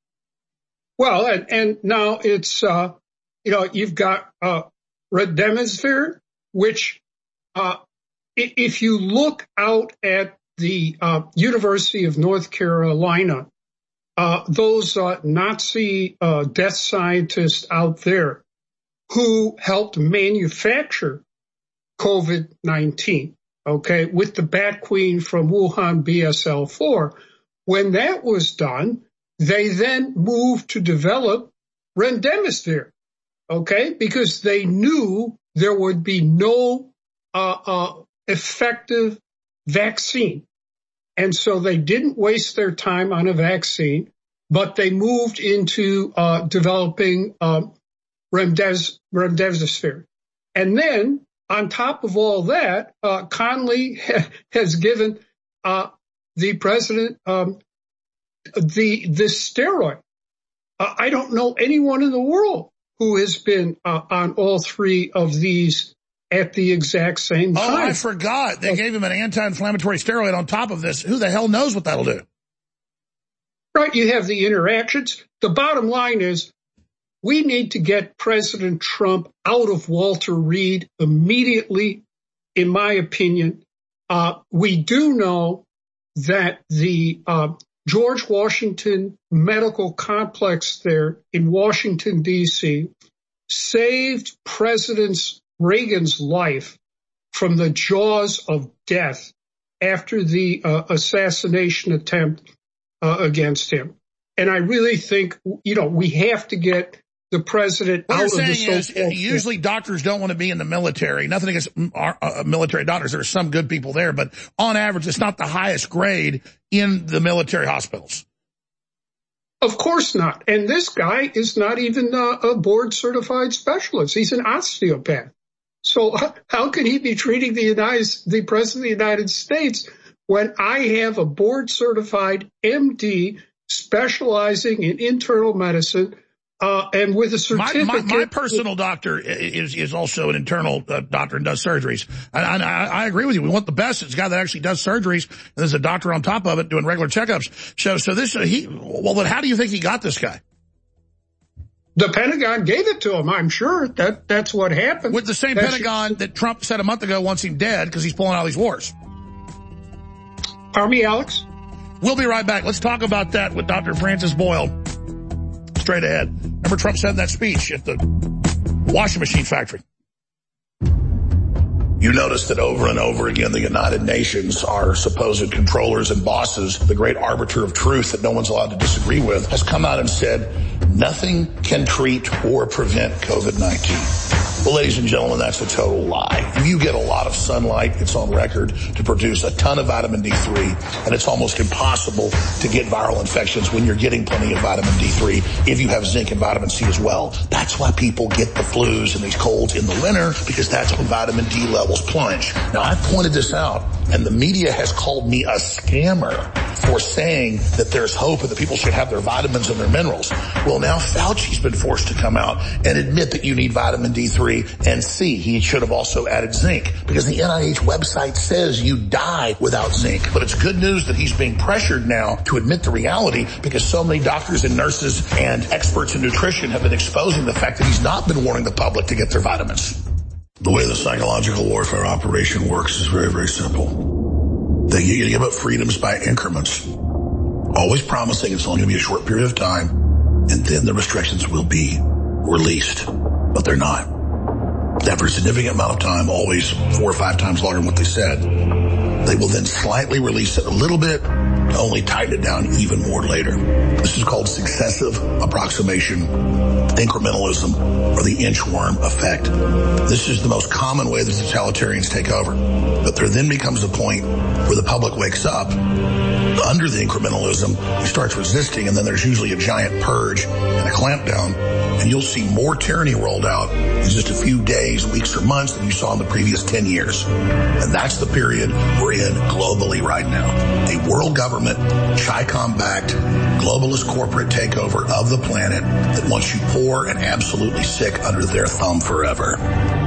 M: Well, and, and now it's uh, you know, you've got uh, Remdesivir, which uh, if you look out at the uh, University of North Carolina, uh, those uh, Nazi uh, death scientists out there who helped manufacture COVID nineteen, okay, with the Bat Queen from Wuhan B S L four. When that was done, they then moved to develop Remdesivir, okay, because they knew there would be no uh, uh, effective vaccine. And so they didn't waste their time on a vaccine, but they moved into uh, developing uh, Remdes- Remdesivir. And then on top of all that, uh, Conley ha- has given uh, the president um, the this steroid. Uh, I don't know anyone in the world who has been uh, on all three of these at the exact same time.
A: Oh, I forgot. They gave him an anti-inflammatory steroid on top of this. Who the hell knows what that'll do?
M: Right. You have the interactions. The bottom line is we need to get President Trump out of Walter Reed immediately, in my opinion. Uh, we do know that the uh, George Washington Medical Complex there in Washington, D C saved President Reagan's life from the jaws of death after the uh, assassination attempt uh, against him. And I really think, you know, we have to get the president
A: what
M: out
A: you're
M: of the
A: saying is
M: so-called
A: usually doctors don't want to be in the military. Nothing against our, uh, military doctors. There are some good people there, but on average, it's not the highest grade in the military hospitals.
M: Of course not. And this guy is not even uh, a board certified specialist. He's an osteopath. So how can he be treating the United, the president of the United States when I have a board certified M D specializing in internal medicine? Uh, and with a certificate.
A: My, my, my personal doctor is, is also an internal uh, doctor and does surgeries. And I, I agree with you. We want the best. It's a guy that actually does surgeries. And there's a doctor on top of it doing regular checkups. So, so this, uh, he, well, but how do you think he got this guy?
M: The Pentagon gave it to him. I'm sure that that's what happened.
A: With the same that's Pentagon that Trump said a month ago wants him dead because he's pulling all these wars.
M: Pardon me, Alex?
A: We'll be right back. Let's talk about that with Doctor Francis Boyle straight ahead. Remember Trump said in that speech at the washing machine factory. You notice that over and over again, the United Nations, our supposed controllers and bosses, the great arbiter of truth that no one's allowed to disagree with, has come out and said nothing can treat or prevent COVID nineteen. Well, ladies and gentlemen, that's a total lie. You get a lot of sunlight, it's on record, to produce a ton of vitamin D three, and it's almost impossible to get viral infections when you're getting plenty of vitamin D three if you have zinc and vitamin C as well. That's why people get the flus and these colds in the winter, because that's when vitamin D levels plunge. Now, I've pointed this out, and the media has called me a scammer for saying that there's hope and that people should have their vitamins and their minerals. Well, now Fauci's been forced to come out and admit that you need vitamin D three and C. He should have also added zinc, because the N I H website says you die without zinc. But it's good news that he's being pressured now to admit the reality, because so many doctors and nurses and experts in nutrition have been exposing the fact that he's not been warning the public to get their vitamins. The way the psychological warfare operation works is very, very simple. They get you to give up freedoms by increments, always promising it's only going to be a short period of time, and then the restrictions will be released. But they're not. After a significant amount of time, always four or five times longer than what they said, they will then slightly release it a little bit, only tighten it down even more later. This is called successive approximation incrementalism, or the inchworm effect. This is the most common way that totalitarians take over. But there then becomes a point where the public wakes up under the incrementalism, he starts resisting, and then there's usually a giant purge and a clampdown, and you'll see more tyranny rolled out in just a few days, weeks, or months than you saw in the previous ten years. And that's the period we're in globally right now. A world government, Chi-Com-backed, globalist corporate takeover of the planet that wants you poor and absolutely sick under their thumb forever.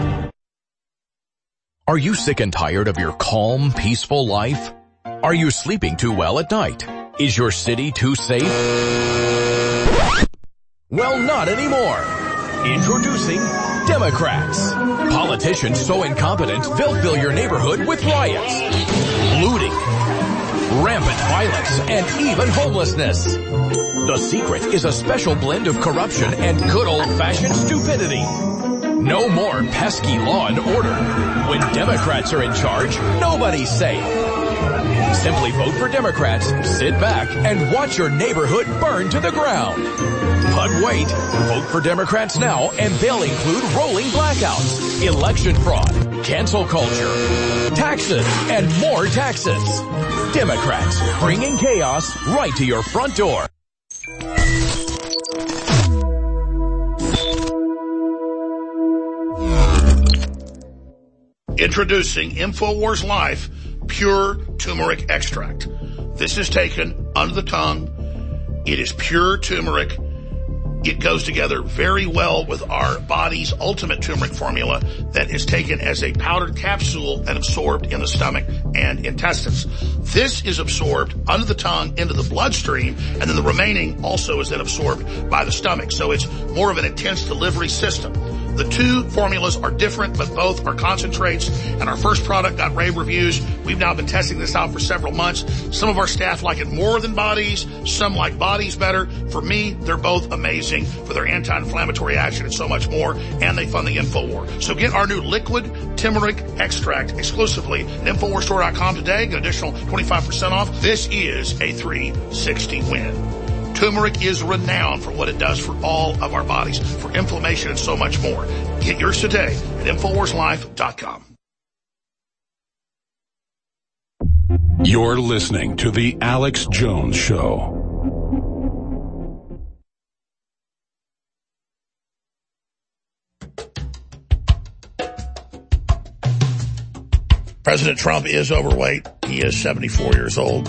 N: Are you sick and tired of your calm, peaceful life? Are you sleeping too well at night? Is your city too safe? Well, not anymore. Introducing Democrats. Politicians so incompetent, they'll fill your neighborhood with riots, looting, rampant violence, and even homelessness. The secret is a special blend of corruption and good old-fashioned stupidity. No more pesky law and order. When Democrats are in charge, nobody's safe. Simply vote for Democrats, sit back, and watch your neighborhood burn to the ground. But wait, vote for Democrats now, and they'll include rolling blackouts, election fraud, cancel culture, taxes, and more taxes. Democrats, bringing chaos right to your front door.
A: Introducing InfoWars Life Pure Turmeric Extract. This is taken under the tongue. It is pure turmeric. It goes together very well with our body's ultimate turmeric formula that is taken as a powdered capsule and absorbed in the stomach and intestines. This is absorbed under the tongue into the bloodstream, and then the remaining also is then absorbed by the stomach. So it's more of an intense delivery system. The two formulas are different, but both are concentrates, and our first product got rave reviews. We've now been testing this out for several months. Some of our staff like it more than bodies. Some like bodies better. For me, they're both amazing for their anti-inflammatory action and so much more, and they fund the InfoWar. So get our new liquid turmeric extract exclusively at Infowars Store dot com today. Get an additional twenty-five percent off. This is a three sixty win. Turmeric is renowned for what it does for all of our bodies, for inflammation and so much more. Get yours today at Infowars Life dot com.
J: You're listening to The Alex Jones Show.
A: President Trump is overweight. He is seventy-four years old.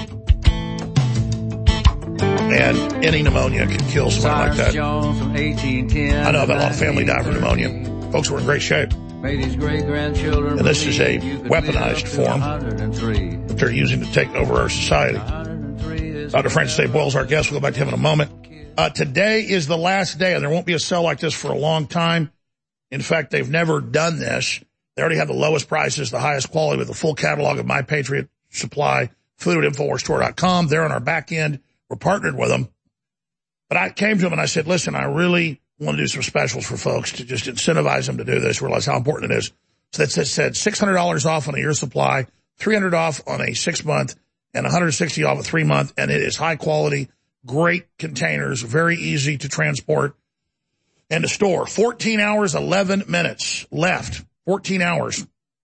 A: And any pneumonia can kill somebody like that. I know about a lot of family die from pneumonia. Folks were in great shape. And this is a weaponized form that they're using to take over our society. Doctor Francis A. Boyle's our guest. We'll go back to him in a moment. Uh, today is the last day, and there won't be a sale like this for a long time. In fact, they've never done this. They already have the lowest prices, the highest quality, with a full catalog of My Patriot Supply food at Infowars Store dot com. They're on our back end. We're partnered with them. But I came to him and I said, listen, I really want to do some specials for folks to just incentivize them to do this, realize how important it is. So that said six hundred dollars off on a year supply, three hundred dollars off on a six-month, and one hundred sixty dollars off a three-month. And it is high quality, great containers, very easy to transport and to store. fourteen hours, eleven minutes left. fourteen hours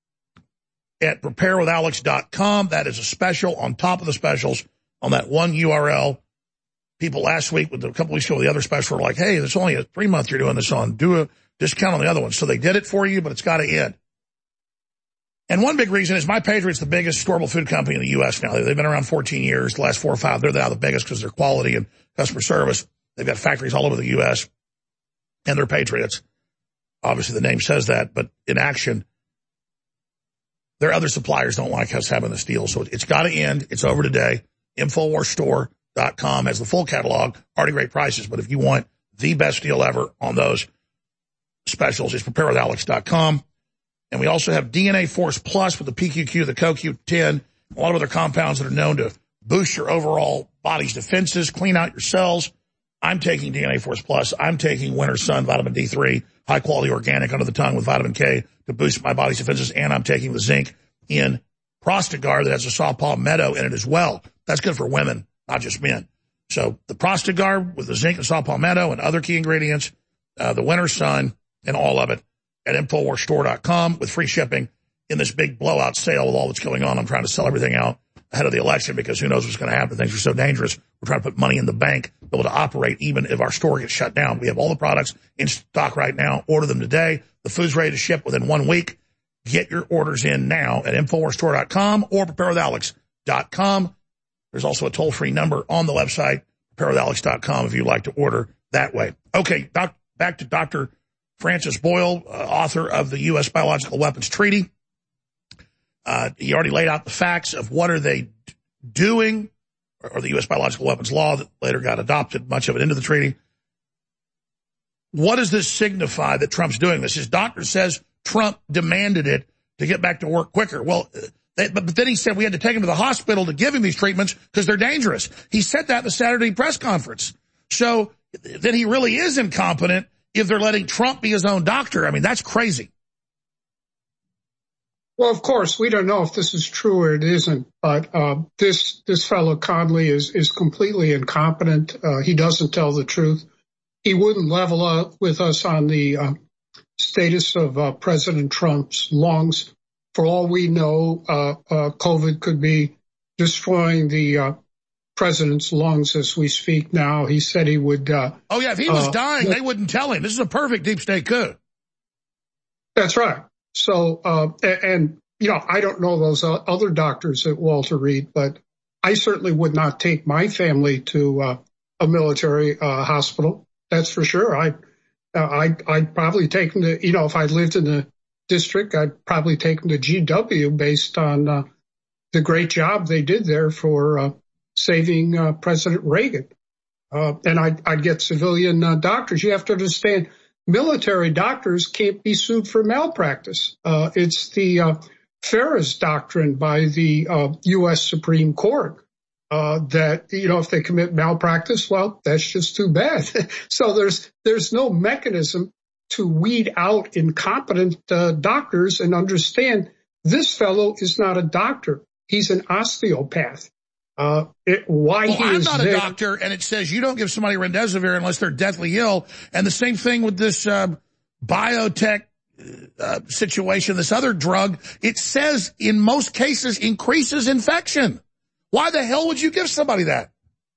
A: at prepare with alex dot com. That is a special on top of the specials on that one U R L. People last week, with a couple weeks ago, the other special were like, hey, it's only a three-month you're doing this on. Do a discount on the other one. So they did it for you, but it's got to end. And one big reason is My Patriot's the biggest storable food company in the U S now. They've been around fourteen years. The last four or five, they're now the biggest because of their quality and customer service. They've got factories all over the U S, and they're patriots. Obviously, the name says that, but in action, their other suppliers don't like us having this deal. So it's got to end. It's over today. Infowars Store dot com has the full catalog, already great prices. But if you want the best deal ever on those specials, it's prepare with alex dot com. And we also have D N A Force Plus with the P Q Q, the Co Q ten, a lot of other compounds that are known to boost your overall body's defenses, clean out your cells. I'm taking D N A Force Plus. I'm taking Winter Sun Vitamin D three, high quality organic under the tongue with vitamin K to boost my body's defenses. And I'm taking the zinc in Prostagard that has a saw palmetto in it as well. That's good for women, not just men. So the Prostagard with the zinc and saw palmetto and other key ingredients, uh, the Winter Sun, and all of it at Infowars Store dot com with free shipping in this big blowout sale with all that's going on. I'm trying to sell everything out ahead of the election because who knows what's going to happen. Things are so dangerous. We're trying to put money in the bank, be able to operate even if our store gets shut down. We have all the products in stock right now. Order them today. The food's ready to ship within one week. Get your orders in now at Infowars Store dot com or prepare with alex dot com. There's also a toll-free number on the website, prepare with alex dot com, if you'd like to order that way. Okay, doc, back to Doctor Francis Boyle, uh, author of the U S Biological Weapons Treaty. Uh, he already laid out the facts of what are they doing, or, or the U S Biological Weapons Law that later got adopted, much of it into the treaty. What does this signify that Trump's doing this? His doctor says Trump demanded it to get back to work quicker. Well, they, but, but then he said we had to take him to the hospital to give him these treatments because they're dangerous. He said that in the Saturday press conference. So then he really is incompetent if they're letting Trump be his own doctor. I mean, that's crazy.
M: Well, of course, we don't know if this is true or it isn't, but uh, this this fellow Conley is is completely incompetent. Uh, he doesn't tell the truth. He wouldn't level up with us on the uh, status of uh, President Trump's lungs. For all we know, uh, uh, COVID could be destroying the uh, president's lungs as we speak now. He said he would. Uh,
A: oh, yeah, if he was
M: uh,
A: dying, they wouldn't tell him. This is a perfect deep state coup.
M: That's right. So, uh, and, and, you know, I don't know those other doctors at Walter Reed, but I certainly would not take my family to uh, a military uh, hospital. That's for sure. I, uh, I'd, I'd probably take them to, you know, if I lived in the district, I'd probably take them to G W based on uh, the great job they did there for uh, saving uh, President Reagan. Uh, and I'd, I'd get civilian uh, doctors. You have to understand, military doctors can't be sued for malpractice. Uh, it's the uh, Ferris doctrine by the uh, U S Supreme Court uh, that, you know, if they commit malpractice, well, that's just too bad. So there's there's no mechanism to weed out incompetent uh, doctors and understand this fellow is not a doctor. He's an osteopath. Uh, it, why
A: well,
M: he
A: I'm
M: is
A: not
M: there.
A: a doctor, and it says you don't give somebody remdesivir unless they're deathly ill. And the same thing with this uh, biotech uh, situation, this other drug. It says in most cases increases infection. Why the hell would you give somebody that?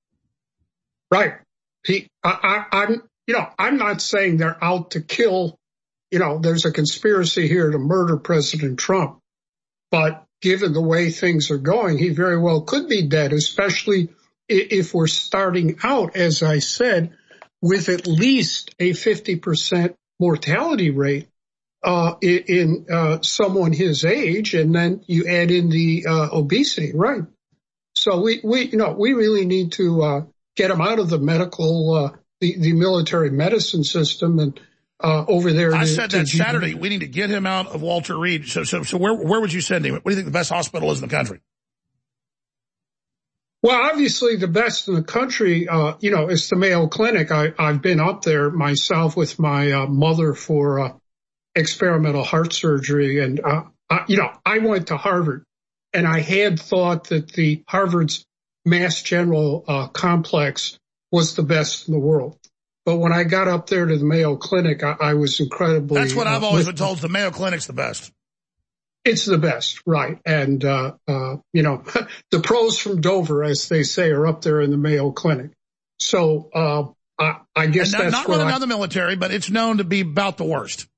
M: Right. He, I, I, I'm, you know, I'm not saying they're out to kill. You know, there's a conspiracy here to murder President Trump, but given the way things are going, he very well could be dead, especially if we're starting out, as I said, with at least a fifty percent mortality rate uh, in uh, someone his age, and then you add in the uh, obesity, right? So we, we, you know, we really need to uh, get him out of the medical, uh, the, the military medicine system and Uh, over there.
A: I
M: to,
A: said that
M: to
A: Saturday. We need to get him out of Walter Reed. So, so, so where, where would you send him? What do you think the best hospital is in the country?
M: Well, obviously the best in the country, uh, you know, is the Mayo Clinic. I, I've been up there myself with my uh, mother for uh, experimental heart surgery. And, uh, I, you know, I went to Harvard, and I had thought that the Harvard's Mass General uh, complex was the best in the world. But when I got up there to the Mayo Clinic, I, I was incredibly...
A: That's what I've
M: uh,
A: always been told. The Mayo Clinic's the best.
M: It's the best, right. And, uh, uh, you know, the pros from Dover, as they say, are up there in the Mayo Clinic. So, uh, I, I guess
A: and not,
M: that's
A: not
M: what
A: running
M: I,
A: out of the military, but it's known to be about the worst.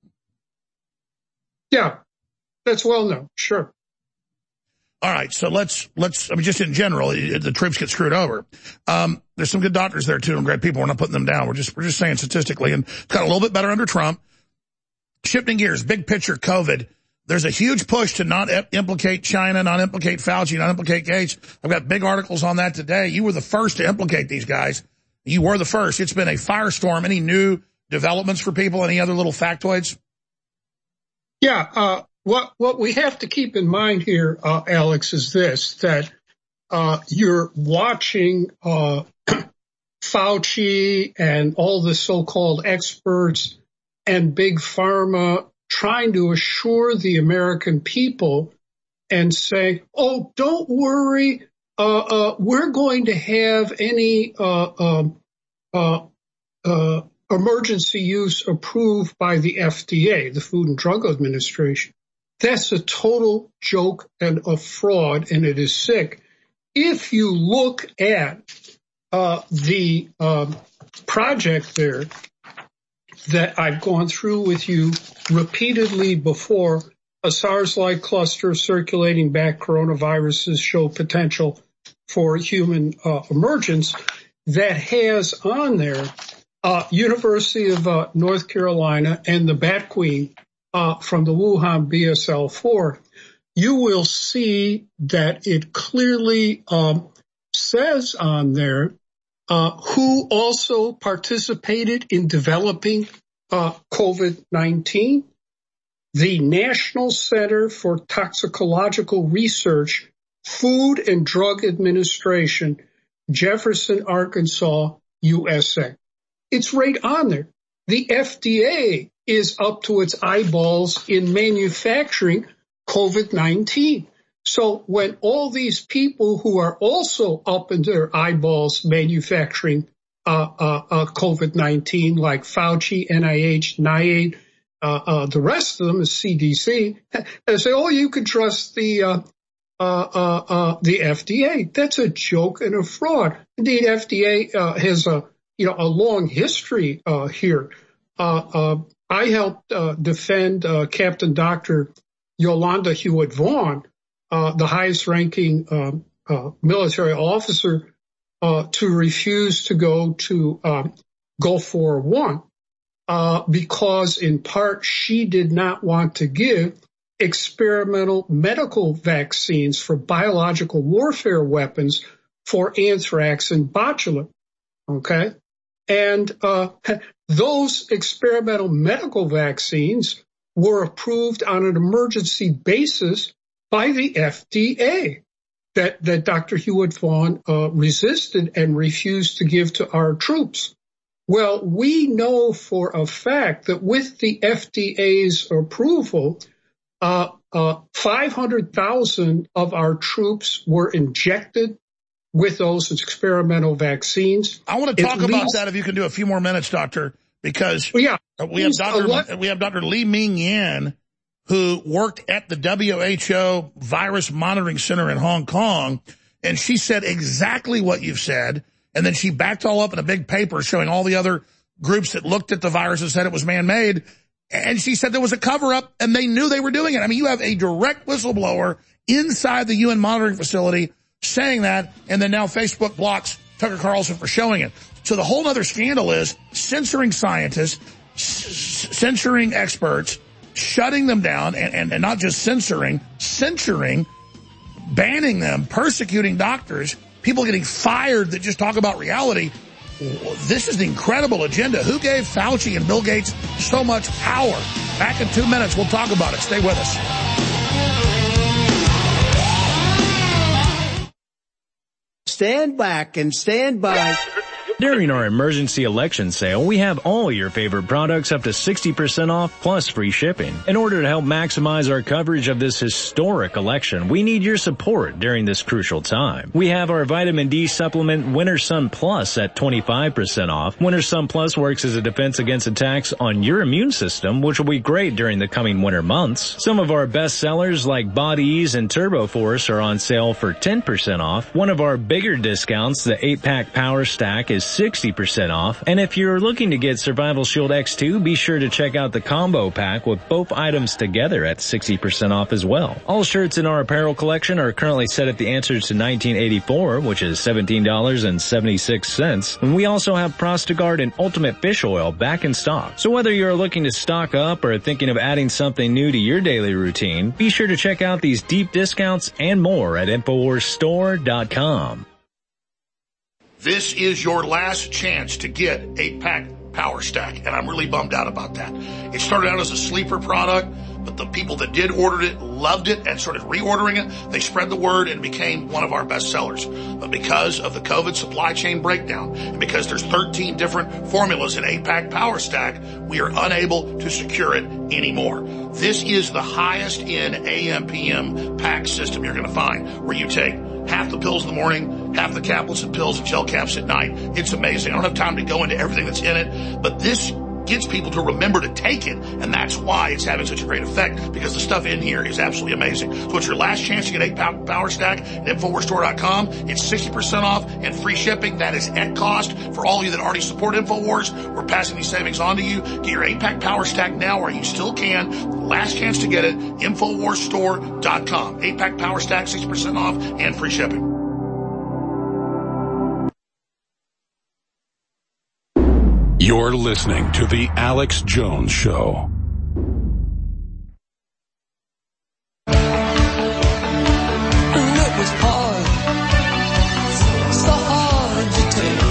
M: Yeah, that's well known. Sure.
A: All right. So let's, let's, I mean, just in general, the troops get screwed over. Um, there's some good doctors there too and great people. We're not putting them down. We're just, we're just saying statistically, and it's got a little bit better under Trump. Shifting gears, big picture COVID. There's a huge push to not implicate China, not implicate Fauci, not implicate Gates. I've got big articles on that today. You were the first to implicate these guys. You were the first. It's been a firestorm. Any new developments for people? Any other little factoids?
M: Yeah. Uh, what, what we have to keep in mind here, uh, Alex, is this, that, uh, you're watching, uh, Fauci and all the so-called experts and big pharma trying to assure the American people and say, oh, don't worry, uh, uh, we're going to have any uh, um, uh, uh, emergency use approved by the F D A, the Food and Drug Administration. That's a total joke and a fraud, and it is sick. If you look at uh, the um, project there, that I've gone through with you repeatedly before, a SARS-like cluster of circulating back coronaviruses show potential for human uh, emergence, that has on there uh, University of uh, North Carolina and the Bat Queen uh, from the Wuhan B S L four, you will see that it clearly um, says on there Uh, who also participated in developing uh, COVID nineteen. The National Center for Toxicological Research, Food and Drug Administration, Jefferson, Arkansas, U S A. It's right on there. The F D A is up to its eyeballs in manufacturing COVID nineteen. So when all these people who are also up in their eyeballs manufacturing uh, uh, uh, COVID nineteen, like Fauci, N I H, NIAID, uh, uh, the rest of them is C D C, they say, oh, you can trust the uh, uh, uh, uh, the F D A. That's a joke and a fraud. Indeed, F D A uh, has a you know a long history uh, here. Uh, uh, I helped uh, defend uh, Captain Doctor Yolanda Hewitt-Vaughn, Uh, the highest-ranking um, uh, military officer, uh, to refuse to go to um, Gulf War One uh, because, in part, she did not want to give experimental medical vaccines for biological warfare weapons for anthrax and botulism. Okay, and uh, those experimental medical vaccines were approved on an emergency basis by the F D A, that, that Doctor Hewitt-Vaughn uh, resisted and refused to give to our troops. Well, we know for a fact that with the F D A's approval, uh, uh, five hundred thousand of our troops were injected with those experimental vaccines.
A: I want to talk about that if you can do a few more minutes, Doctor, because
M: well, yeah,
A: we have Doctor we have Doctor Li Ming Yan, who worked at the W H O Virus Monitoring Center in Hong Kong, and she said exactly what you've said, and then she backed all up in a big paper showing all the other groups that looked at the virus and said it was man-made, and she said there was a cover-up, and they knew they were doing it. I mean, you have a direct whistleblower inside the U N monitoring facility saying that, and then now Facebook blocks Tucker Carlson for showing it. So the whole other scandal is censoring scientists, c- censoring experts, shutting them down, and, and, and not just censoring, censoring, banning them, persecuting doctors, people getting fired that just talk about reality. This is the incredible agenda. Who gave Fauci and Bill Gates so much power? Back in two minutes, we'll talk about it. Stay with us.
E: stand back and stand by.
O: During our emergency election sale, we have all your favorite products up to sixty percent off plus free shipping. In order to help maximize our coverage of this historic election, we need your support during this crucial time. We have our vitamin D supplement Winter Sun Plus at twenty-five percent off. Winter Sun Plus works as a defense against attacks on your immune system, which will be great during the coming winter months. Some of our best sellers like Body Ease and Turbo Force are on sale for ten percent off. One of our bigger discounts, the eight pack Power Stack, is sixty percent off. And if you're looking to get Survival Shield X two, be sure to check out the combo pack with both items together at sixty percent off as well. All shirts in our apparel collection are currently set at the answers to nineteen eighty-four, which is seventeen dollars and seventy-six cents. And we also have Prostagard and Ultimate Fish Oil back in stock. So whether you're looking to stock up or thinking of adding something new to your daily routine, be sure to check out these deep discounts and more at Infowars Store dot com.
A: This is your last chance to get eight pack Power Stack, and I'm really bummed out about that. It started out as a sleeper product, but the people that did order it loved it and started reordering it. They spread the word and became one of our best sellers. But because of the COVID supply chain breakdown, and because there's thirteen different formulas in eight pack Power Stack, we are unable to secure it anymore. This is the highest in A M P M pack system you're going to find, where you take half the pills in the morning, half the caplets and pills and gel caps at night. It's amazing. I don't have time to go into everything that's in it, but this gets people to remember to take it, and that's why it's having such a great effect, because the stuff in here is absolutely amazing. So it's your last chance to get eight Power Stack at Infowars Store dot com. It's sixty percent off and free shipping. That is at cost. For all of you that already support InfoWars, we're passing these savings on to you. Get your eight pack Power Stack now while you still can. Last chance to get it, Infowars Store dot com. eight pack Power Stack, sixty percent off and free shipping.
J: You're listening to The Alex Jones Show.
P: And it was hard, so hard to take.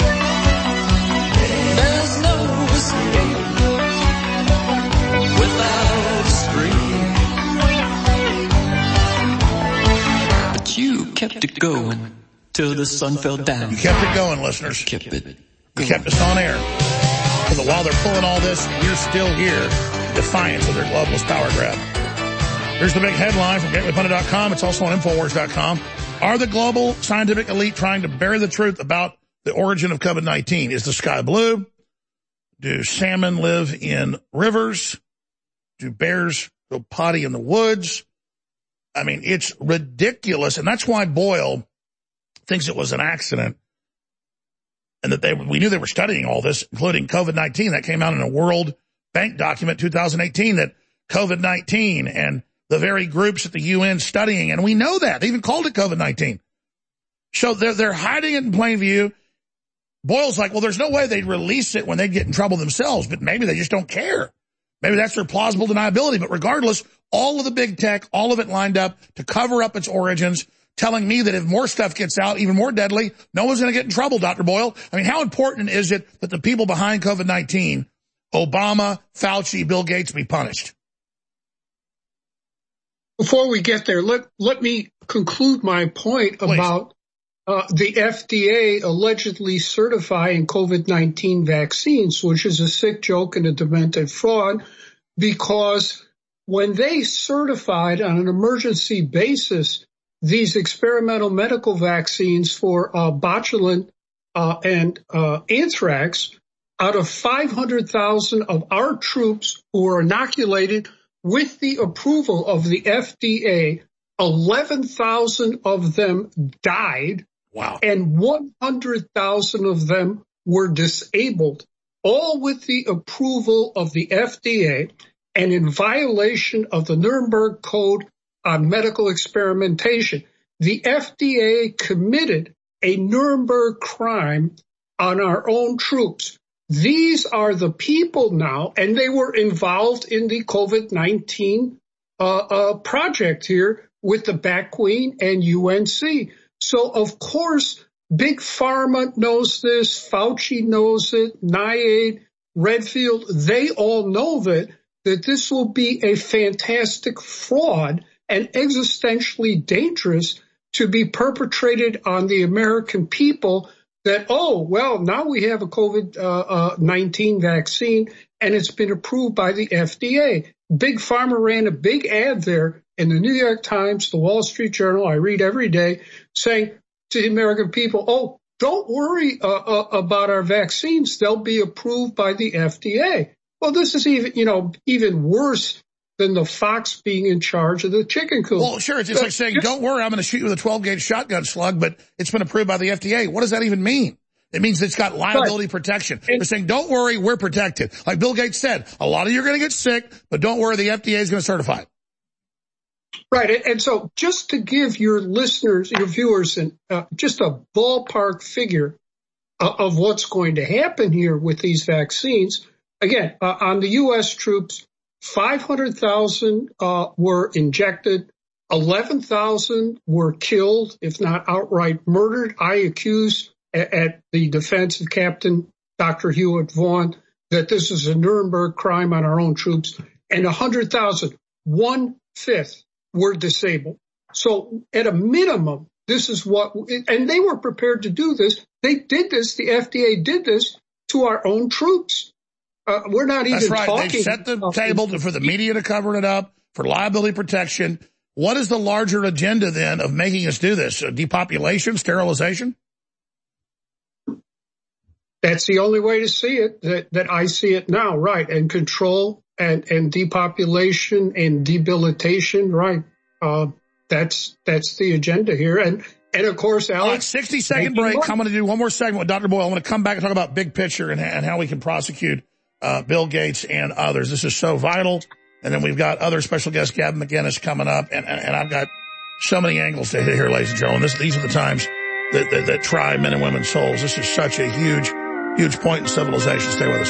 P: There's no escape without a scream. But you kept it going till the sun fell down.
A: You kept it going, listeners.
P: Kept it.
A: You kept us on air. So that while they're pulling all this, we're still here, defiance of their globalist power grab. Here's the big headline from Gateway Pundit dot com. It's also on Infowars dot com. Are the global scientific elite trying to bury the truth about the origin of COVID nineteen? Is the sky blue? Do salmon live in rivers? Do bears go potty in the woods? I mean, it's ridiculous. And that's why Boyle thinks it was an accident. And that they, we knew they were studying all this, including COVID nineteen. That came out in a World Bank document, two thousand eighteen, that COVID nineteen and the very groups at the U N studying, and we know that. They even called it COVID nineteen. So they're, they're hiding it in plain view. Boyle's like, well, there's no way they'd release it when they'd get in trouble themselves, but maybe they just don't care. Maybe that's their plausible deniability. But regardless, all of the big tech, all of it lined up to cover up its origins, telling me that if more stuff gets out, even more deadly, no one's going to get in trouble, Doctor Boyle. I mean, how important is it that the people behind COVID nineteen, Obama, Fauci, Bill Gates, be punished?
M: Before we get there, let, let me conclude my point Please. about uh, the F D A allegedly certifying COVID nineteen vaccines, which is a sick joke and a demented fraud, because when they certified on an emergency basis these experimental medical vaccines for uh, botulinum uh, and uh, anthrax, out of five hundred thousand of our troops who were inoculated with the approval of the F D A, eleven thousand of them died.
A: Wow.
M: And one hundred thousand of them were disabled, all with the approval of the F D A and in violation of the Nuremberg Code on medical experimentation. The F D A committed a Nuremberg crime on our own troops. These are the people now, and they were involved in the COVID nineteen uh, uh, project here with the Bat Queen and U N C. So, of course, Big Pharma knows this, Fauci knows it, NIAID, Redfield, they all know that, that this will be a fantastic fraud and existentially dangerous to be perpetrated on the American people that, oh, well, now we have a COVID nineteen vaccine and it's been approved by the F D A. Big Pharma ran a big ad there in the New York Times, the Wall Street Journal, I read every day, saying to the American people, oh, don't worry uh, uh, about our vaccines. They'll be approved by the F D A. Well, this is even, you know, even worse than the fox being in charge of the chicken coop.
A: Well, sure, it's just like saying, don't worry, I'm going to shoot you with a twelve gauge shotgun slug, but it's been approved by the F D A. What does that even mean? It means it's got liability right. protection. And they're saying, don't worry, we're protected. Like Bill Gates said, a lot of you are going to get sick, but don't worry, the F D A is going to certify it.
M: Right, and so just to give your listeners, your viewers, an, uh, just a ballpark figure uh, of what's going to happen here with these vaccines, again, uh, on the U S troops, five hundred thousand uh, were injected, eleven thousand were killed, if not outright murdered. I accuse at, at the defense of Captain Doctor Hewitt Vaughn that this is a Nuremberg crime on our own troops, and one hundred thousand, one-fifth, were disabled. So at a minimum, this is what, and they were prepared to do this. They did this, the F D A did this to our own troops. Uh, we're not even
A: That's right.
M: talking.
A: They set the table to, for the media to cover it up, for liability protection. What is the larger agenda then of making us do this? Uh, depopulation, sterilization?
M: That's the only way to see it, that, that I see it now, right, and control and, and depopulation and debilitation, right. Uh, that's that's the agenda here. And, and of course, Alex.
A: All right, sixty second break. I'm going to do one more segment with Doctor Boyle. I'm going to come back and talk about big picture and, and how we can prosecute uh, Bill Gates and others. This is so vital. And then we've got other special guest, Gavin McInnes, coming up. And, and, and I've got so many angles to hit here, ladies and gentlemen. This, these are the times that, that, that try men and women's souls. This is such a huge, huge point in civilization. Stay with us.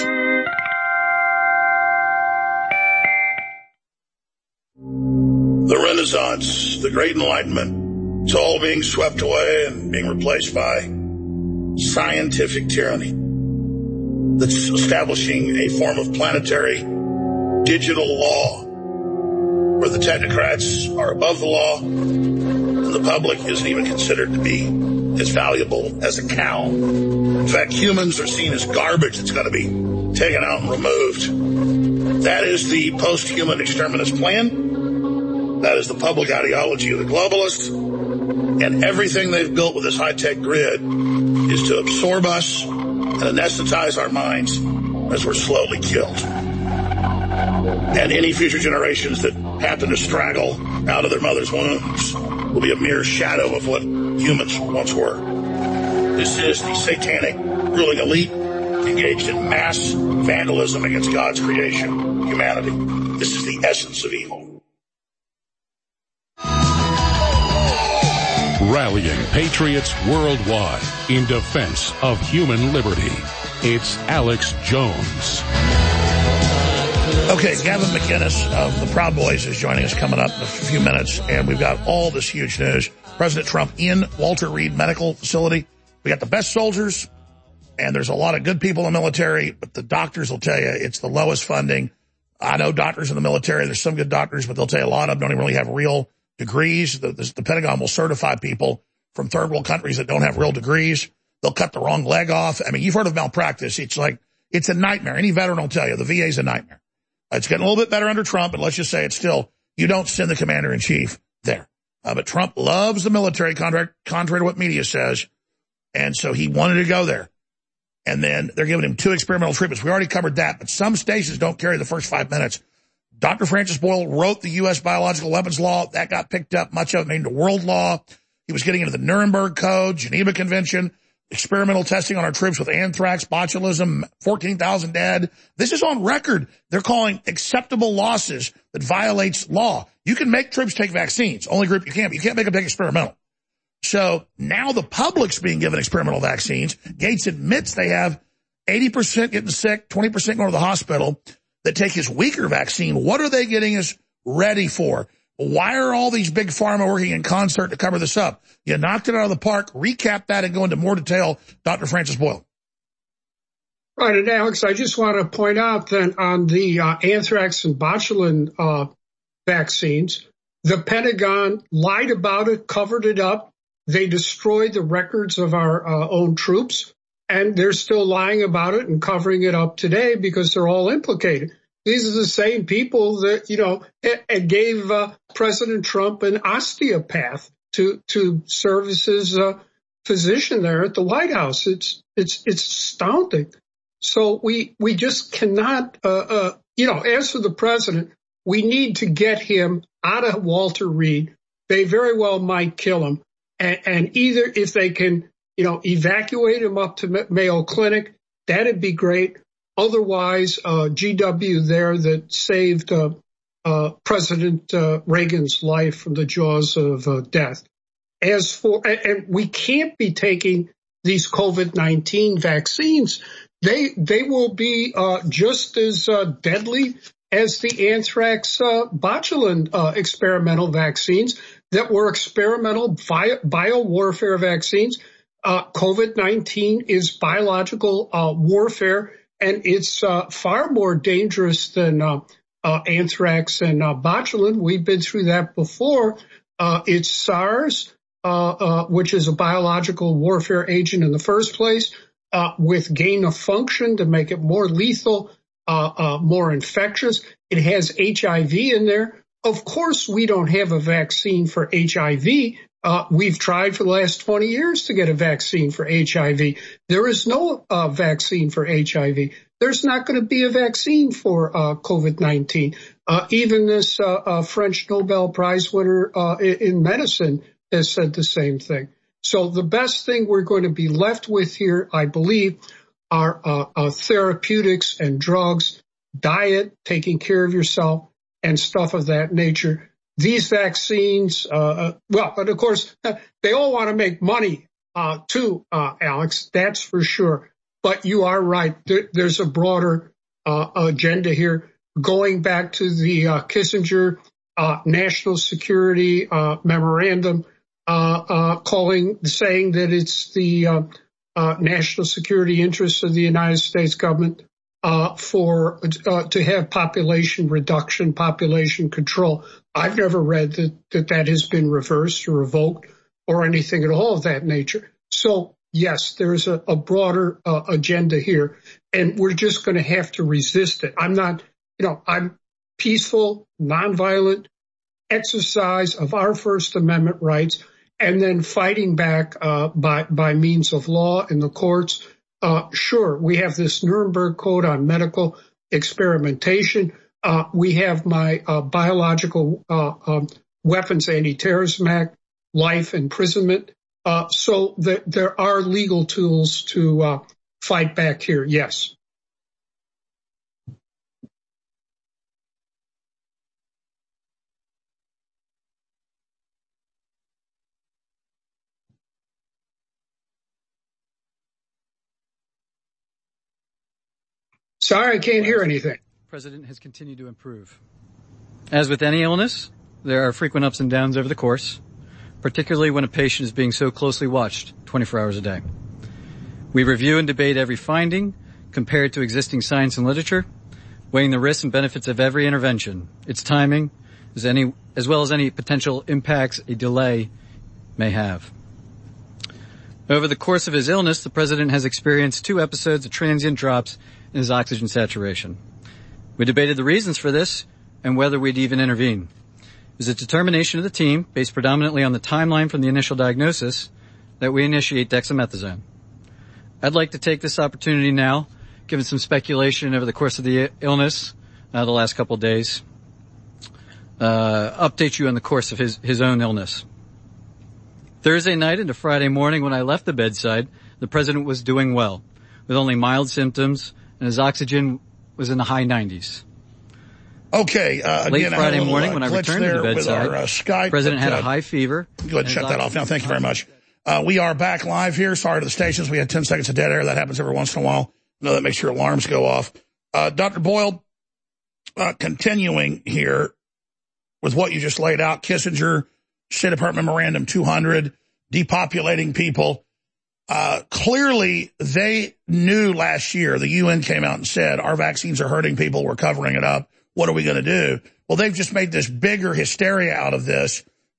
A: The Renaissance, the Great Enlightenment, it's all being swept away and being replaced by scientific tyranny that's establishing a form of planetary digital law where the technocrats are above the law and the public isn't even considered to be as valuable as a cow. In fact, humans are seen as garbage that's going to be taken out and removed. That is the post-human exterminist plan. That is the public ideology of the globalists. And everything they've built with this high-tech grid is to absorb us and anesthetize our minds as we're slowly killed. And any future generations that happen to straggle out of their mother's wombs will be a mere shadow of what humans once were. This is the satanic ruling elite engaged in mass vandalism against God's creation, humanity. This is the essence of evil.
J: Rallying patriots worldwide in defense of human liberty. It's Alex Jones.
A: Okay, Gavin McInnes of the Proud Boys is joining us coming up in a few minutes, and we've got all this huge news. President Trump in Walter Reed Medical Facility. We got the best soldiers, and there's a lot of good people in the military, but the doctors will tell you it's the lowest funding. I know doctors in the military, there's some good doctors, but they'll tell you a lot of them don't even really have real degrees. The, the, the Pentagon will certify people from third world countries that don't have real degrees. They'll cut the wrong leg off. I mean, you've heard of malpractice. It's like, it's a nightmare. Any veteran will tell you the V A is a nightmare. It's getting a little bit better under Trump, but let's just say it's still, you don't send the commander in chief there. Uh, but Trump loves the military, contrary, contrary to what media says. And so he wanted to go there. And then they're giving him two experimental treatments. We already covered that, but some stations don't carry the first five minutes. Doctor Francis Boyle wrote the U S biological weapons law. That got picked up, much of it made into world law. He was getting into the Nuremberg Code, Geneva Convention, experimental testing on our troops with anthrax, botulism, fourteen thousand dead. This is on record. They're calling acceptable losses that violates law. You can make troops take vaccines. Only group you can't, but you can't make them take experimental. So now the public's being given experimental vaccines. Gates admits they have eighty percent getting sick, twenty percent going to the hospital that take his weaker vaccine. What are they getting us ready for? Why are all these big pharma working in concert to cover this up? You knocked it out of the park. Recap that and go into more detail, Doctor Francis Boyle.
M: Right, and Alex, I just want to point out that on the uh, anthrax and botulism uh, vaccines, the Pentagon lied about it, covered it up, They destroyed the records of our uh, own troops, and they're still lying about it and covering it up today because they're all implicated. These are the same people that, you know, gave uh, President Trump an osteopath to to serve as his uh, physician there at the White House. It's it's it's astounding. So we we just cannot, uh, uh, you know, as for the president, we need to get him out of Walter Reed. They very well might kill him. And, and either if they can, you know, evacuate him up to Mayo Clinic, that'd be great. Otherwise, uh, G W there that saved uh, uh, President uh, Reagan's life from the jaws of uh, death. As for, and, and we can't be taking these COVID nineteen vaccines. They they will be uh, just as uh, deadly as the anthrax uh, botulinum uh, experimental vaccines that were experimental bio, biowarfare vaccines. Uh, COVID nineteen is biological uh, warfare, and it's uh, far more dangerous than uh, uh, anthrax and uh, botulinum. We've been through that before. Uh, it's SARS, uh, uh, which is a biological warfare agent in the first place, uh, with gain of function to make it more lethal, uh, uh, more infectious. It has H I V in there. Of course, we don't have a vaccine for H I V. Uh, we've tried for the last twenty years to get a vaccine for H I V. There is no uh, vaccine for H I V. There's not going to be a vaccine for uh, COVID nineteen. Uh, even this uh, uh, French Nobel Prize winner uh, in medicine has said the same thing. So the best thing we're going to be left with here, I believe, are uh, uh, therapeutics and drugs, diet, taking care of yourself, and stuff of that nature. These vaccines, uh, well, but of course, they all want to make money, uh, too, uh, Alex, that's for sure. But you are right. There, there's a broader, uh, agenda here going back to the, uh, Kissinger, uh, national security, uh, memorandum, uh, uh, calling, saying that it's the, uh, uh, national security interests of the United States government Uh, for uh, to have population reduction, population control. I've never read that, that that has been reversed or revoked or anything at all of that nature. So, yes, there's a, a broader uh, agenda here, and we're just going to have to resist it. I'm not, you know, I'm peaceful, nonviolent exercise of our First Amendment rights, and then fighting back uh, by, by means of law in the courts. Uh, sure, we have this Nuremberg Code on medical experimentation. Uh, we have my uh, biological uh, um, weapons anti-terrorism act, life imprisonment. Uh, so th- there are legal tools to uh, fight back here, yes. Sorry, I can't hear anything.
Q: The president has continued to improve. As with any illness, there are frequent ups and downs over the course, particularly when a patient is being so closely watched twenty-four hours a day. We review and debate every finding, compare it to existing science and literature, weighing the risks and benefits of every intervention, its timing, as, any, as well as any potential impacts a delay may have. Over the course of his illness, the president has experienced two episodes of transient drops in his oxygen saturation. We debated the reasons for this and whether we'd even intervene. It was a determination of the team, based predominantly on the timeline from the initial diagnosis, that we initiate dexamethasone. I'd like to take this opportunity now, given some speculation over the course of the illness, uh, the last couple of days, uh, update you on the course of his, his own illness. Thursday night into Friday morning when I left the bedside, the president was doing well, with only mild symptoms, and his oxygen was in the high nineties.
A: Okay. Uh,
Q: Late
A: again,
Q: Friday
A: little,
Q: morning
A: uh,
Q: when I returned to the bedside,
A: our, uh, Skype,
Q: the president
A: but,
Q: had
A: uh,
Q: a high fever.
A: Go ahead and shut that off now. Thank you very much. Uh, we are back live here. Sorry to the stations. We had ten seconds of dead air. That happens every once in a while. I know that makes your alarms go off. Uh, Doctor Boyle, uh, continuing here with what you just laid out, Kissinger, State Department Memorandum two hundred, depopulating people. Uh, clearly, they knew last year, the U N came out and said, our vaccines are hurting people, we're covering it up, what are we going to do? Well, they've just made this bigger hysteria out of this,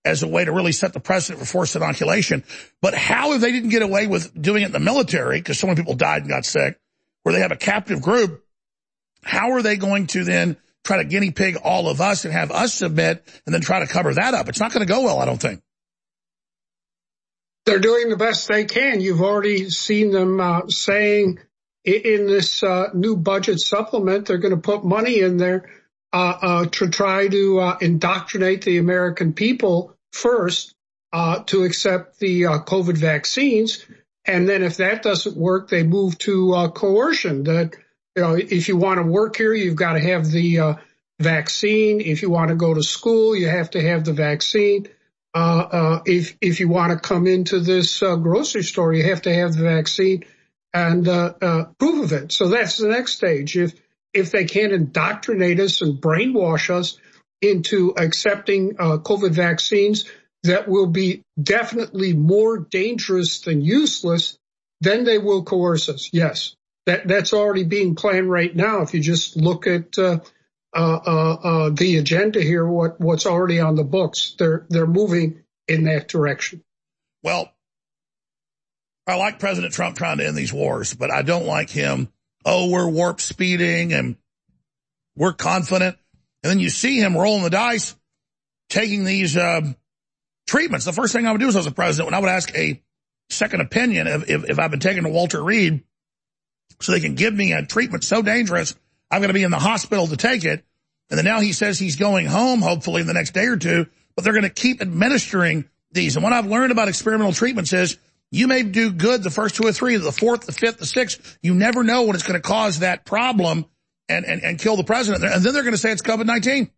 A: as a way to really set the precedent for forced inoculation. But how, if they didn't get away with doing it in the military, because so many people died and got sick, where they have a captive group, how are they going to then try to guinea pig all of us and have us submit and then try to cover that up? It's not going to go well, I don't think.
M: They're doing the best they can. You've already seen them uh, saying in this uh, new budget supplement, they're going to put money in there uh, uh, to try to uh, indoctrinate the American people first uh, to accept the uh, COVID vaccines. And then if that doesn't work, they move to uh, coercion. That, you know, if you want to work here, you've got to have the uh, vaccine. If you want to go to school, you have to have the vaccine. Uh, uh, if if you want to come into this uh, grocery store, you have to have the vaccine and uh, uh, proof of it. So that's the next stage. If if they can't indoctrinate us and brainwash us into accepting uh, COVID vaccines that will be definitely more dangerous than useless, then they will coerce us. Yes, that that's already being planned right now. If you just look at uh, uh, uh, uh, the agenda here, what what's already on the books, they're they're moving in that direction.
A: Well, I like President Trump trying to end these wars, but I don't like him. Oh, we're warp speeding and we're confident, and then you see him rolling the dice, taking these Uh, treatments. The first thing I would do as I was a president, when I would ask a second opinion, if, if, if I've been taken to Walter Reed so they can give me a treatment so dangerous, I'm going to be in the hospital to take it. And then now he says he's going home, hopefully in the next day or two, but they're going to keep administering these. And what I've learned about experimental treatments is you may do good the first two or three, the fourth, the fifth, the sixth. You never know when it's going to cause that problem and, and, and kill the president. And then they're going to say it's COVID nineteen.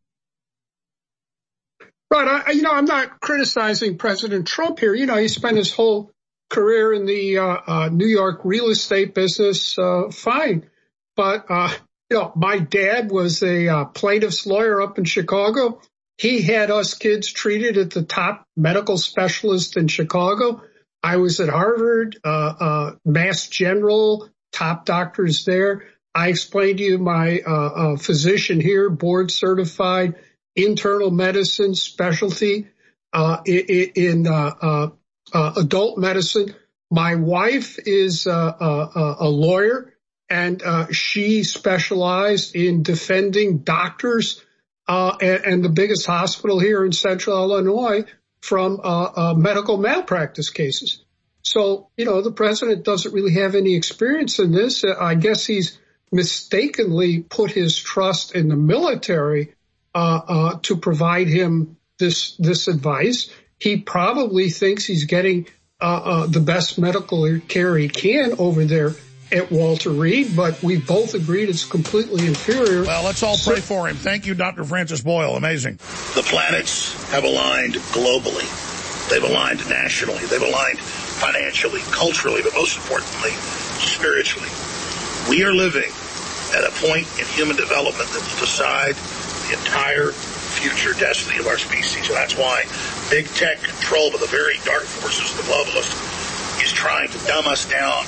M: Right. I, you know, I'm not criticizing President Trump here. You know, he spent his whole career in the uh, uh, New York real estate business. Uh, fine. But, uh, you know, my dad was a uh, plaintiff's lawyer up in Chicago. He had us kids treated at the top medical specialist in Chicago. I was at Harvard, uh, uh, Mass General, top doctors there. I explained to you my uh, uh, physician here, board certified, internal medicine specialty uh, in, in uh, uh, uh, adult medicine. My wife is uh, uh, a lawyer, and uh, she specialized in defending doctors uh, and, and the biggest hospital here in Central Illinois from uh, uh, medical malpractice cases. So, you know, the president doesn't really have any experience in this. I guess he's mistakenly put his trust in the military Uh, uh, to provide him this this advice. He probably thinks he's getting uh, uh, the best medical care he can over there at Walter Reed, but we both agreed it's completely inferior.
A: Well, let's all pray for him. Thank you, Doctor Francis Boyle. Amazing. The planets have aligned globally. They've aligned nationally. They've aligned financially, culturally, but most importantly, spiritually. We are living at a point in human development that will decide the entire future destiny of our species. And that's why big tech, controlled by the very dark forces of the globalists, is trying to dumb us down,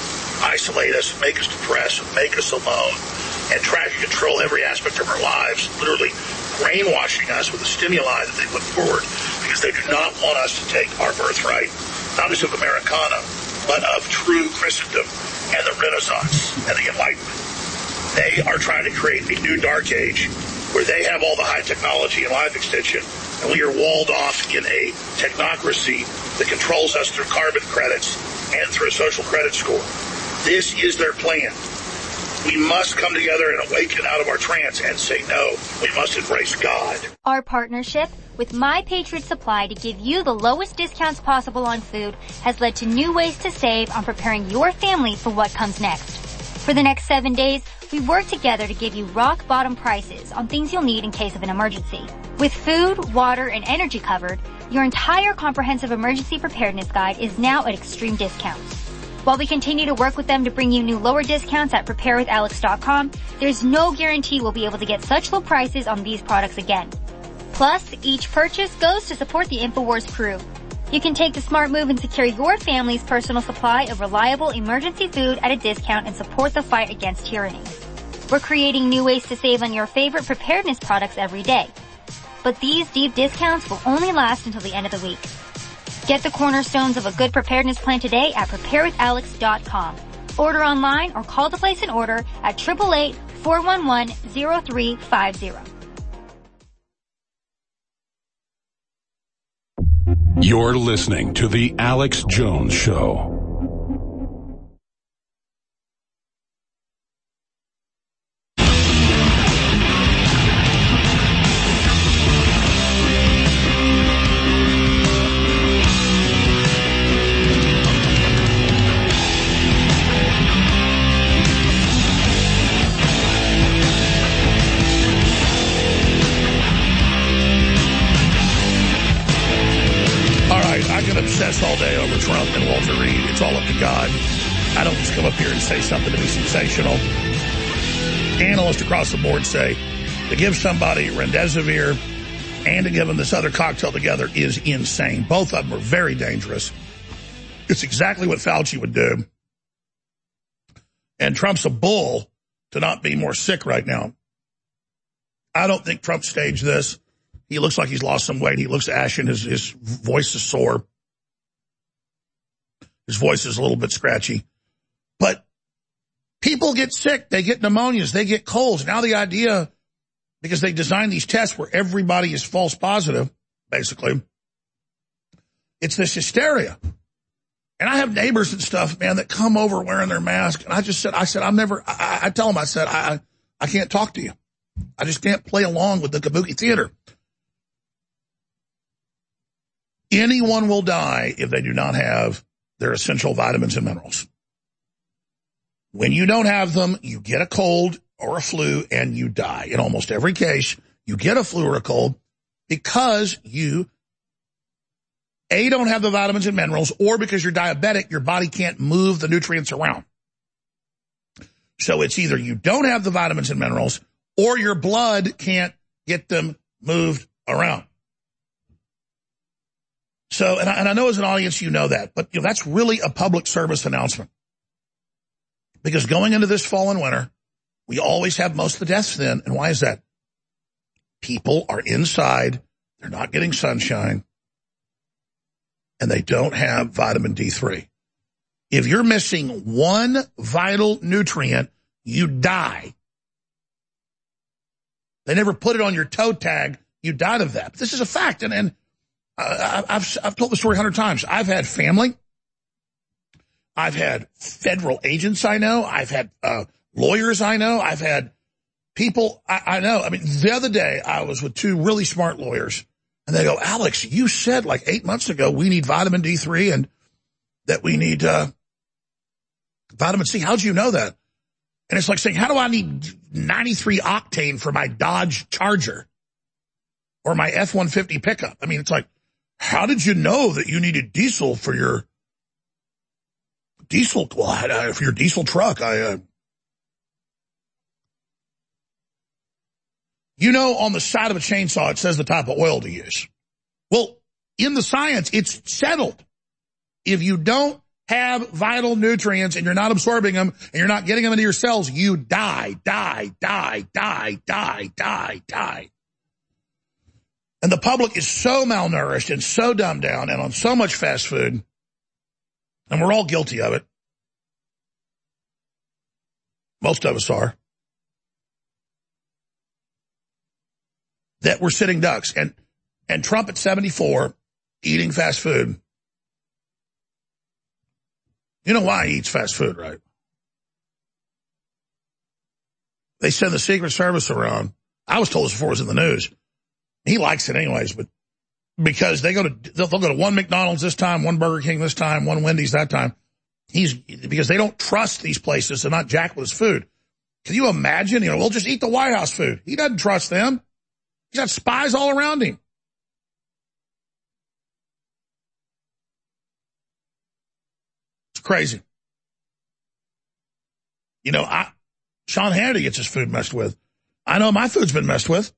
A: isolate us, make us depressed, make us alone, and try to control every aspect of our lives, literally brainwashing us with the stimuli that they put forward, because they do not want us to take our birthright, not just of Americana, but of true Christendom and the Renaissance and the Enlightenment. They are trying to create a new dark age where they have all the high technology and life extension, and we are walled off in a technocracy that controls us through carbon credits and through a social credit score. This is their plan. We must come together and awaken out of our trance and say no. We must embrace God.
K: Our partnership with My Patriot Supply to give you the lowest discounts possible on food has led to new ways to save on preparing your family for what comes next. For the next seven days, we work together to give you rock-bottom prices on things you'll need in case of an emergency. With food, water, and energy covered, your entire comprehensive emergency preparedness guide is now at extreme discounts. While we continue to work with them to bring you new lower discounts at prepare with alex dot com, there's no guarantee we'll be able to get such low prices on these products again. Plus, each purchase goes to support the InfoWars crew. You can take the smart move and secure your family's personal supply of reliable emergency food at a discount and support the fight against tyranny. We're creating new ways to save on your favorite preparedness products every day. but these deep discounts will only last until the end of the week. Get the cornerstones of a good preparedness plan today at prepare with alex dot com. Order online or call to place an order at eight eight eight, four one one, zero three five zero.
J: You're listening to The Alex Jones Show.
A: Obsess all day over Trump and Walter Reed. It's all up to God. I don't just come up here and say something to be sensational. Analysts across the board say to give somebody remdesivir and to give them this other cocktail together is insane. Both of them are very dangerous. It's exactly what Fauci would do. And Trump's a bull to not be more sick right now. I don't think Trump staged this. He looks like he's lost some weight. He looks ashen. His, his voice is sore. His voice is a little bit scratchy. But people get sick. They get pneumonias. They get colds. Now the idea, because they designed these tests where everybody is false positive, basically, it's this hysteria. And I have neighbors and stuff, man, that come over wearing their mask. And I just said, I said, I'm never, I, I tell them, I said, I, I can't talk to you. I just can't play along with the kabuki theater. Anyone will die if they do not have their essential vitamins and minerals. When you don't have them, you get a cold or a flu and you die. In almost every case, you get a flu or a cold because you, A, don't have the vitamins and minerals, or because you're diabetic, your body can't move the nutrients around. So it's either you don't have the vitamins and minerals or your blood can't get them moved around. So, and I, and I know as an audience you know that, but you know that's really a public service announcement. Because going into this fall and winter, we always have most of the deaths then. And why is that? People are inside, they're not getting sunshine, and they don't have vitamin D three. If you're missing one vital nutrient, you die. They never put it on your toe tag, you died of that. But this is a fact, and, and Uh, I've, I've told the story a hundred times. I've had family. I've had federal agents I know. I've had uh, lawyers I know. I've had people I, I know. I mean, the other day I was with two really smart lawyers, and they go, Alex, you said like eight months ago we need vitamin D three and that we need uh, vitamin C. How'd you know that? And it's like saying, how do I need ninety-three octane for my Dodge Charger or my F one fifty pickup? I mean, it's like, how did you know that you needed diesel for your diesel, well, I, for your diesel truck? I, uh, you know, on the side of a chainsaw, it says the type of oil to use. Well, in the science, it's settled. If you don't have vital nutrients and you're not absorbing them and you're not getting them into your cells, you die, die, die, die, die, die, die. And the public is so malnourished and so dumbed down and on so much fast food, and we're all guilty of it. Most of us are. That we're sitting ducks. And, and Trump at seventy-four, eating fast food. You know why he eats fast food, right? They send the Secret Service around. I was told this before it was in the news. He likes it anyways, but because they go to, they'll, they'll go to one McDonald's this time, one Burger King this time, one Wendy's that time. He's, because they don't trust these places to not jack with his food. Can you imagine? You know, we'll just eat the White House food. He doesn't trust them. He's got spies all around him. It's crazy. You know, I, Sean Hannity gets his food messed with. I know my food's been messed with.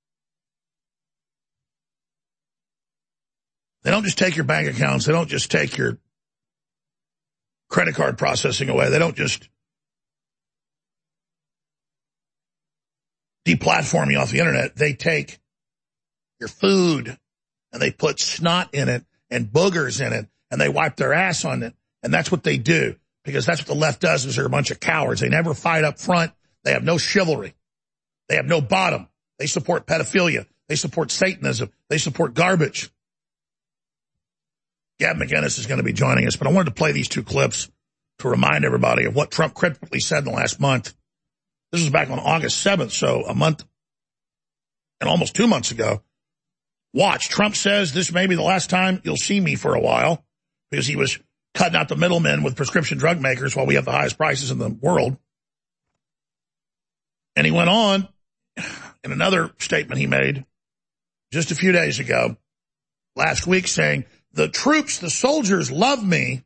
A: They don't just take your bank accounts. They don't just take your credit card processing away. They don't just deplatform you off the internet. They take your food, and they put snot in it and boogers in it, and they wipe their ass on it. And that's what they do, because that's what the left does, is they're a bunch of cowards. They never fight up front. They have no chivalry. They have no bottom. They support pedophilia. They support Satanism. They support garbage. Gab McInnes is going to be joining us, but I wanted to play these two clips to remind everybody of what Trump critically said in the last month. This was back on August seventh, so a month and almost two months ago. Watch. Trump says this may be the last time you'll see me for a while, because he was cutting out the middlemen with prescription drug makers while we have the highest prices in the world. And he went on in another statement he made just a few days ago, last week, saying, the troops, the soldiers love me,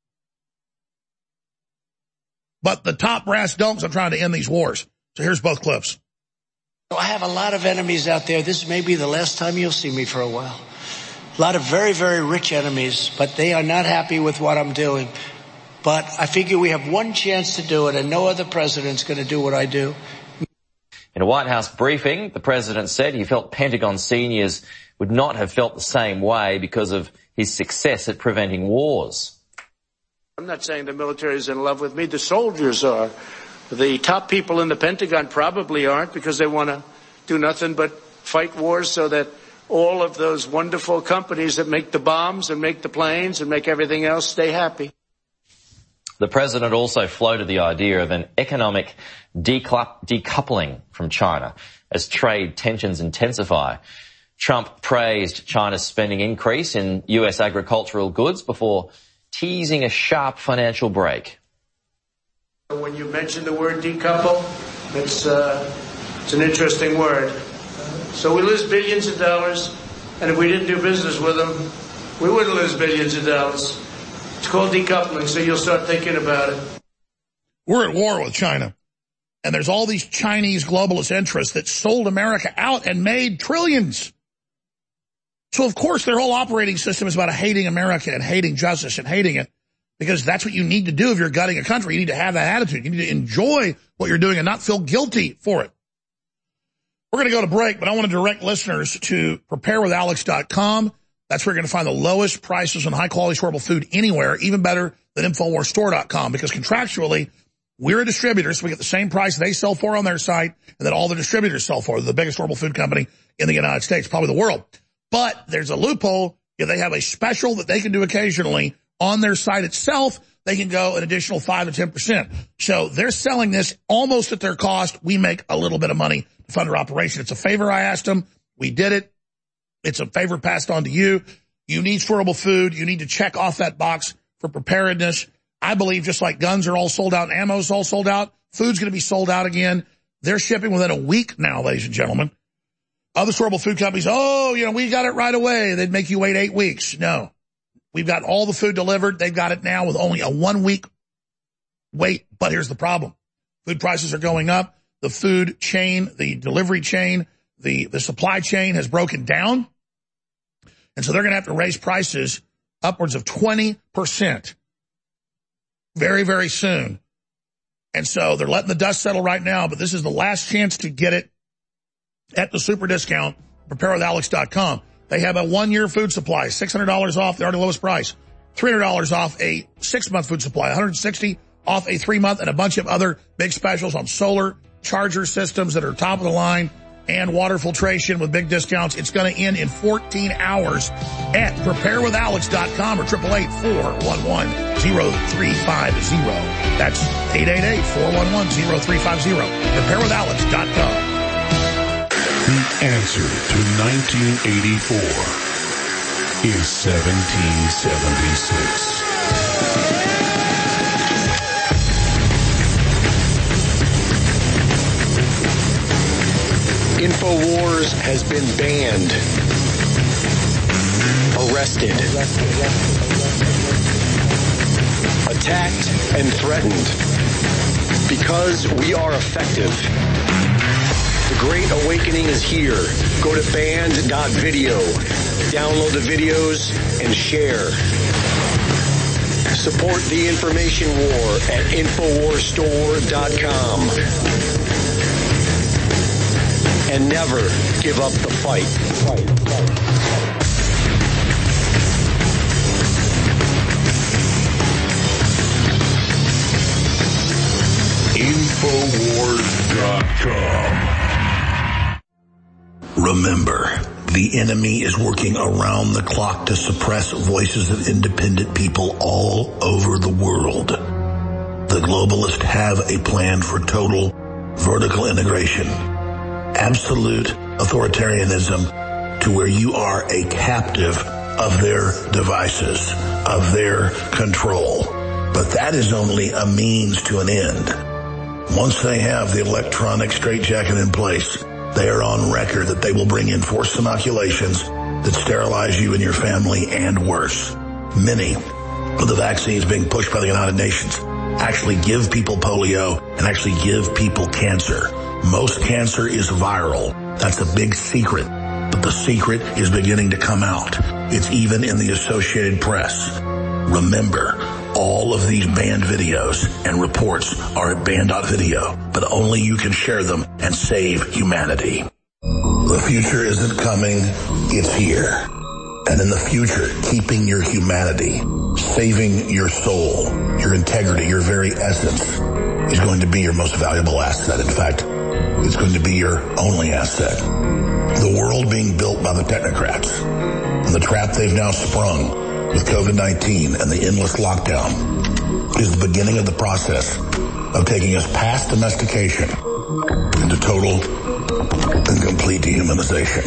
A: but the top brass don't, 'cause I'm trying to end these wars. So here's both clips.
R: I have a lot of enemies out there. This may be the last time you'll see me for a while. A lot of very, very rich enemies, but they are not happy with what I'm doing. But I figure we have one chance to do it, and no other president's going to do what I do.
S: In a White House briefing, the president said he felt Pentagon seniors would not have felt the same way because of his success at preventing wars.
R: I'm not saying the military is in love with me. The soldiers are. The top people in the Pentagon probably aren't, because they want to do nothing but fight wars so that all of those wonderful companies that make the bombs and make the planes and make everything else stay happy.
S: The president also floated the idea of an economic decoupling from China as trade tensions intensify. Trump praised China's spending increase in U S agricultural goods before teasing a sharp financial break.
R: When you mention the word decouple, it's, uh, it's an interesting word. So we lose billions of dollars, and if we didn't do business with them, we wouldn't lose billions of dollars. It's called decoupling, so you'll start thinking about it.
A: We're at war with China, and there's all these Chinese globalist interests that sold America out and made trillions. So, of course, their whole operating system is about hating America and hating justice and hating it, because that's what you need to do if you're gutting a country. You need to have that attitude. You need to enjoy what you're doing and not feel guilty for it. We're going to go to break, but I want to direct listeners to prepare with alex dot com. That's where you're going to find the lowest prices on high-quality storable food anywhere, even better than infowars store dot com, because contractually, we're a distributor, so we get the same price they sell for on their site and that all the distributors sell for. They're the biggest storable food company in the United States, probably the world. But there's a loophole. If they have a special that they can do occasionally on their site itself, they can go an additional five to ten percent. So they're selling this almost at their cost. We make a little bit of money to fund their operation. It's a favor I asked them. We did it. It's a favor passed on to you. You need storable food. You need to check off that box for preparedness. I believe just like guns are all sold out and ammo is all sold out, food's going to be sold out again. They're shipping within a week now, ladies and gentlemen. Other storable food companies, oh, you know, we got it right away. They'd make you wait eight weeks. No. We've got all the food delivered. They've got it now with only a one-week wait. But here's the problem. Food prices are going up. The food chain, the delivery chain, the, the supply chain has broken down. And so they're going to have to raise prices upwards of twenty percent very, very soon. And so they're letting the dust settle right now, but this is the last chance to get it at the super discount, prepare with alex dot com. They have a one-year food supply, six hundred dollars off the already lowest price, three hundred dollars off a six-month food supply, one hundred sixty dollars off a three-month, and a bunch of other big specials on solar charger systems that are top of the line and water filtration with big discounts. It's going to end in fourteen hours at prepare with alex dot com or eight eight eight, four one one, zero three five zero. That's eight eight eight, four one one, zero three five zero. prepare with alex dot com.
J: The answer to nineteen eighty-four is seventeen seventy-six.
L: InfoWars has been banned, arrested, attacked, and threatened because we are effective. The Great Awakening is here. Go to banned dot video, download the videos, and share. Support the information war at infowars store dot com. and never give up the fight. Fight, fight.
A: Infowars dot com. Remember, the enemy is working around the clock to suppress voices of independent people all over the world. The globalists have a plan for total vertical integration, absolute authoritarianism, to where you are a captive of their devices, of their control. But that is only a means to an end. Once they have the electronic straitjacket in place, they are on record that they will bring in forced inoculations that sterilize you and your family and worse. Many of the vaccines being pushed by the United Nations actually give people polio and actually give people cancer. Most cancer is viral. That's a big secret, but the secret is beginning to come out. It's even in the Associated Press. Remember, all of these banned videos and reports are at banned dot video, but only you can share them and save humanity. The future isn't coming, it's here. And in the future, keeping your humanity, saving your soul, your integrity, your very essence is going to be your most valuable asset. In fact, it's going to be your only asset. The world being built by the technocrats and the trap they've now sprung with COVID nineteen and the endless lockdown is the beginning of the process of taking us past domestication into total and complete dehumanization.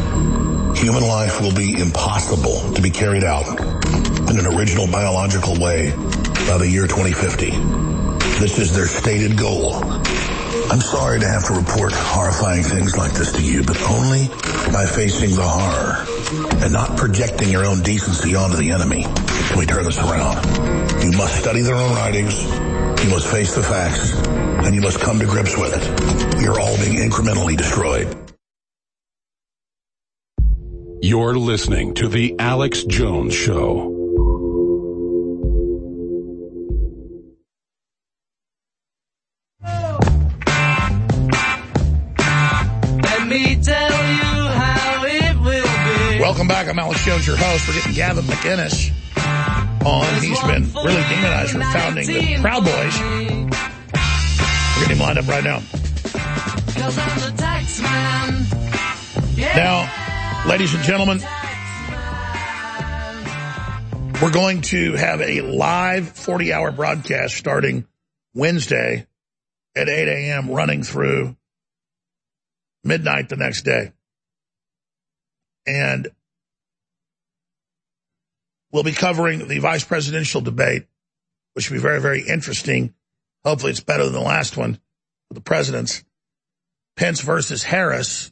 A: Human life will be impossible to be carried out in an original biological way by the year twenty fifty. This is their stated goal. I'm sorry to have to report horrifying things like this to you, but only by facing the horror and not projecting your own decency onto the enemy can we turn this around. You must study their own writings, you must face the facts, and you must come to grips with it. You're all being incrementally destroyed.
J: You're listening to The Alex Jones Show.
P: Let me tell you how it will be.
A: Welcome back. I'm Alex Jones, your host. We're getting Gavin McInnes on. He's been really demonized for founding the Proud Boys. We're getting him lined up right now. Now, ladies and gentlemen, we're going to have a live forty-hour broadcast starting Wednesday at eight a.m. running through midnight the next day. And we'll be covering the vice presidential debate, which should be very, very interesting. Hopefully it's better than the last one with the presidents. Pence versus Harris.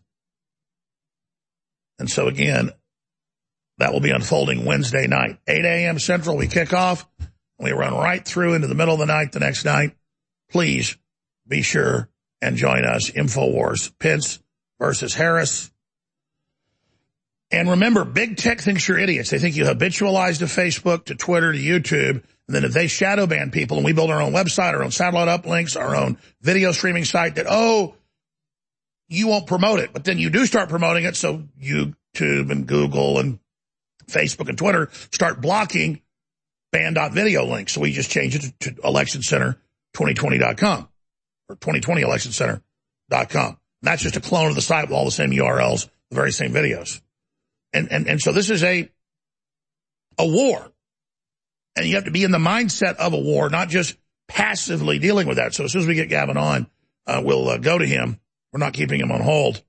A: And so, again, that will be unfolding Wednesday night. eight a.m. Central, we kick off. We run right through into the middle of the night the next night. Please be sure and join us. InfoWars, Pence versus Harris. And remember, big tech thinks you're idiots. They think you habitualize to Facebook, to Twitter, to YouTube. And then if they shadow ban people and we build our own website, our own satellite uplinks, our own video streaming site, that, oh, you won't promote it. But then you do start promoting it, so YouTube and Google and Facebook and Twitter start blocking banned dot video links. So we just change it to, to election center twenty twenty dot com or twenty twenty election center dot com. And that's just a clone of the site with all the same U R Ls, the very same videos. And, and, and so this is a, a war. And you have to be in the mindset of a war, not just passively dealing with that. So as soon as we get Gavin on, uh, we'll uh, go to him. We're not keeping him on hold.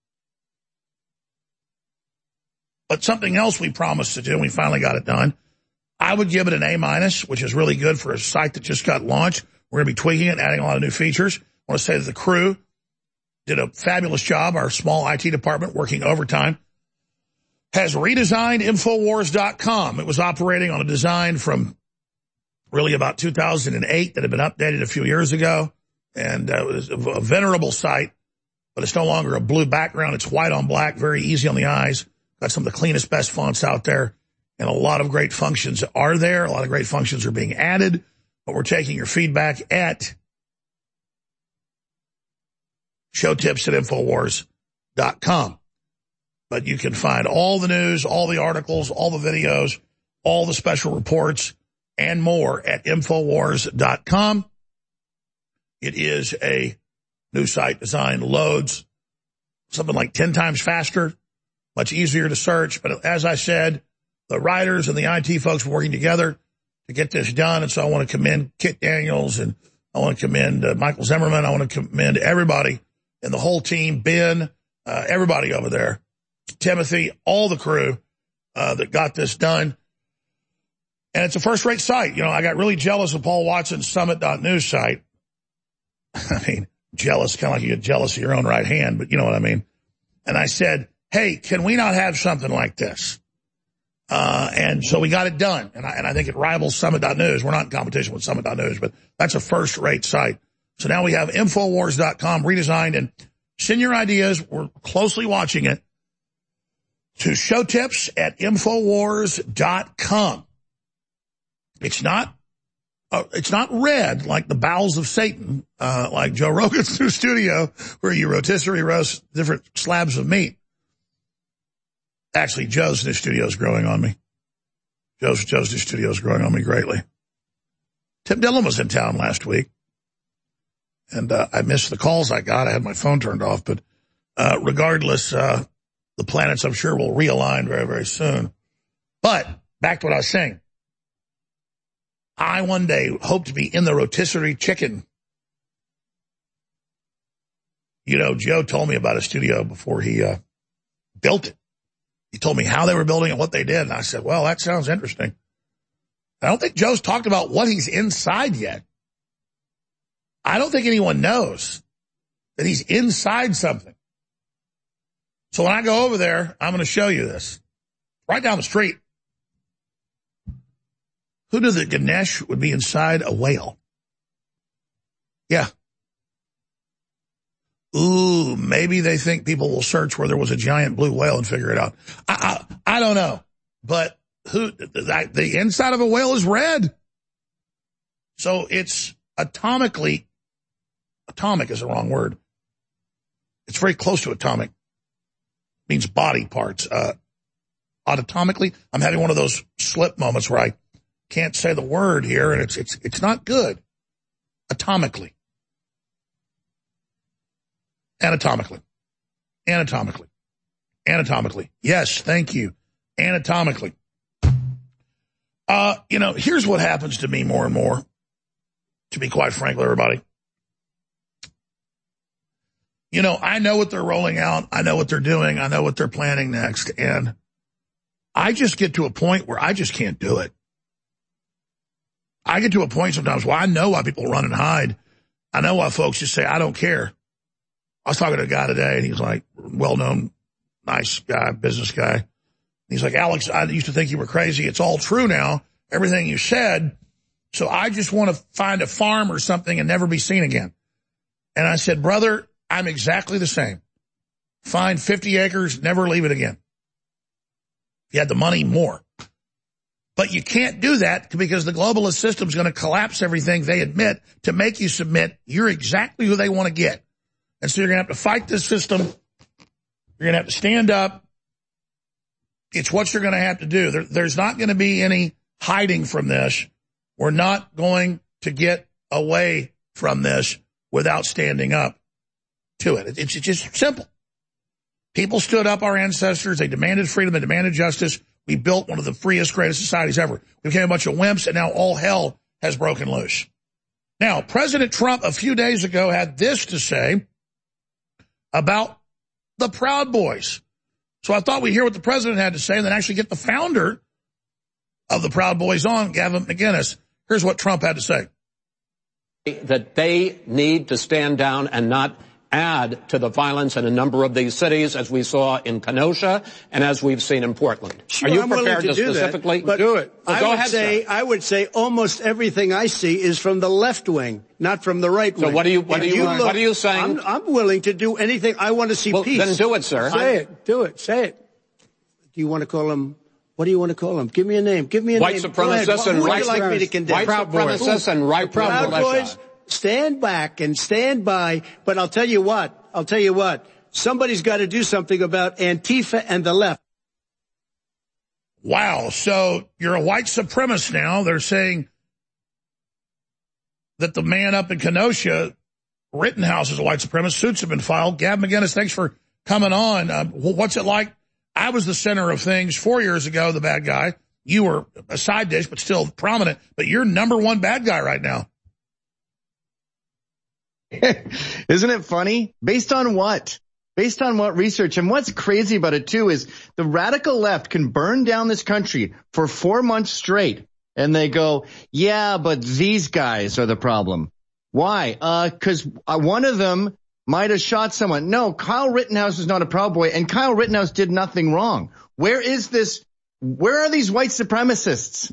A: But something else we promised to do, and we finally got it done. I would give it an A minus, which is really good for a site that just got launched. We're going to be tweaking it, adding a lot of new features. I want to say that the crew did a fabulous job. Our small I T department, working overtime, has redesigned Infowars dot com. It was operating on a design from really about two thousand eight that had been updated a few years ago. And uh, it was a, a venerable site, but it's no longer a blue background. It's white on black, very easy on the eyes. Got some of the cleanest, best fonts out there. And a lot of great functions are there. A lot of great functions are being added. But we're taking your feedback at show tips at Infowars dot com. But you can find all the news, all the articles, all the videos, all the special reports, and more at Infowars dot com. It is a new site designed, loads something like ten times faster, much easier to search. But as I said, the writers and the I T folks were working together to get this done. And so I want to commend Kit Daniels, and I want to commend uh, Michael Zimmerman. I want to commend everybody and the whole team, Ben, uh, everybody over there, Timothy, all the crew uh, that got this done. And it's a first-rate site. You know, I got really jealous of Paul Watson's Summit dot news site. I mean, jealous, kind of like you get jealous of your own right hand, but you know what I mean. And I said, hey, can we not have something like this? Uh, and so we got it done. And I, and I think it rivals Summit dot news. We're not in competition with Summit dot news, but that's a first-rate site. So now we have Infowars dot com redesigned, and send your ideas. We're closely watching it to showtips at Infowars dot com. It's not Uh, it's not red like the bowels of Satan, uh, like Joe Rogan's new studio where you rotisserie roast different slabs of meat. Actually, Joe's new studio is growing on me. Joe's, Joe's new studio is growing on me greatly. Tim Dillon was in town last week, and uh, I missed the calls I got. I had my phone turned off, but uh, regardless, uh, the planets, I'm sure, will realign very, very soon. But back to what I was saying. I one day hope to be in the rotisserie chicken. You know, Joe told me about a studio before he uh, built it. He told me how they were building it, what they did. And I said, well, that sounds interesting. I don't think Joe's talked about what he's inside yet. I don't think anyone knows that he's inside something. So when I go over there, I'm going to show you this. Right down the street. Who knew that Ganesh would be inside a whale? Yeah. Ooh, maybe they think people will search where there was a giant blue whale and figure it out. I I, I don't know. But who the, the inside of a whale is red. So it's atomically, atomic is the wrong word. It's very close to atomic. It means body parts. Uh, autotomically, I'm having one of those slip moments where I can't say the word here, and it's it's it's not good. Atomically. Anatomically. Anatomically. Anatomically. Yes, thank you. Anatomically. Uh, you know, here's what happens to me more and more, to be quite frank with everybody. You know, I know what they're rolling out. I know what they're doing. I know what they're planning next. And I just get to a point where I just can't do it. I get to a point sometimes where I know why people run and hide. I know why folks just say, I don't care. I was talking to a guy today, and he's like, well-known, nice guy, business guy. He's like, Alex, I used to think you were crazy. It's all true now, everything you said. So I just want to find a farm or something and never be seen again. And I said, brother, I'm exactly the same. Find fifty acres, never leave it again. If you had the money, more. But you can't do that because the globalist system is going to collapse everything they admit to make you submit. You're exactly who they want to get. And so you're going to have to fight this system. You're going to have to stand up. It's what you're going to have to do. There, there's not going to be any hiding from this. We're not going to get away from this without standing up to it. It's just simple. People stood up, our ancestors. They demanded freedom. They demanded justice. We built one of the freest, greatest societies ever. We became a bunch of wimps, and now all hell has broken loose. Now, President Trump a few days ago had this to say about the Proud Boys. So I thought we'd hear what the president had to say and then actually get the founder of the Proud Boys on, Gavin McInnes. Here's what Trump had to say.
T: That they need to stand down and not add to the violence in a number of these cities, as we saw in Kenosha and as we've seen in Portland.
E: Sure,
T: Are you
E: I'm
T: prepared
E: to,
T: to
E: do
T: specifically
E: that,
T: do it?
E: Well, I
T: go
E: would
T: ahead,
E: say
T: sir.
E: I would say almost everything I see is from the left wing, not from the right wing.
T: So what are you what
E: If
T: are you,
E: you look,
T: what are you saying?
E: I'm, I'm willing to do anything. I want to see
T: well,
E: peace.
T: Then do it, sir.
E: Say it. Do it. Say it. Do you want to call him? What do you want to call him? Give me a name. Give me a
T: white
E: name.
T: Supremacists and
E: who would
T: right
E: you like me to condemn?
T: White supremacists and right
E: Proud Boys. Stand back and stand by. But I'll tell you what. I'll tell you what. somebody's got to do something about Antifa and the left.
A: Wow. So you're a white supremacist now. They're saying that the man up in Kenosha, Rittenhouse, is a white supremacist. Suits have been filed. Gavin McInnes, thanks for coming on. Uh, what's it like? I was the center of things four years ago, the bad guy. You were a side dish, but still prominent. But you're number one bad guy right now.
U: Isn't it funny? Based on what? Based on what research? And what's crazy about it, too, is the radical left can burn down this country for four months straight. And they go, yeah, but these guys are the problem. Why? Uh, cause uh, one of them might have shot someone. No, Kyle Rittenhouse is not a Proud Boy, and Kyle Rittenhouse did nothing wrong. Where is this? Where are these white supremacists?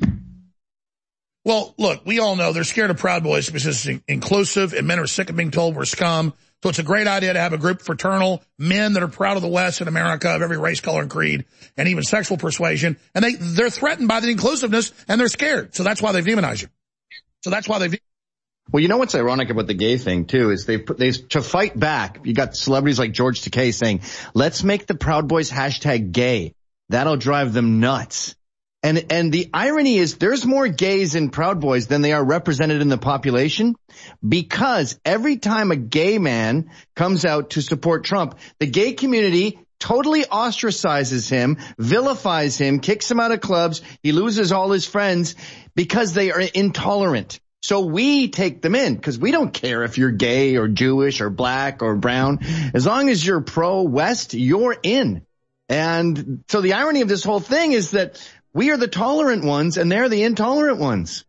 A: Well, look, we all know they're scared of Proud Boys because it's inclusive, and men are sick of being told we're scum. So it's a great idea to have a group of fraternal men that are proud of the West and America, of every race, color, and creed, and even sexual persuasion. And they, they're threatened by the inclusiveness, and they're scared. So that's why they've demonized you. So that's why they've...
U: Well, you know what's ironic about the gay thing, too, is they put, they, to fight back, you got celebrities like George Takei saying, let's make the Proud Boys hashtag gay. That'll drive them nuts. And, and the irony is there's more gays in Proud Boys than they are represented in the population, because every time a gay man comes out to support Trump, the gay community totally ostracizes him, vilifies him, kicks him out of clubs. He loses all his friends because they are intolerant. So we take them in because we don't care if you're gay or Jewish or black or brown. As long as you're pro-West, you're in. And so the irony of this whole thing is that we are the tolerant ones, and they're the intolerant ones.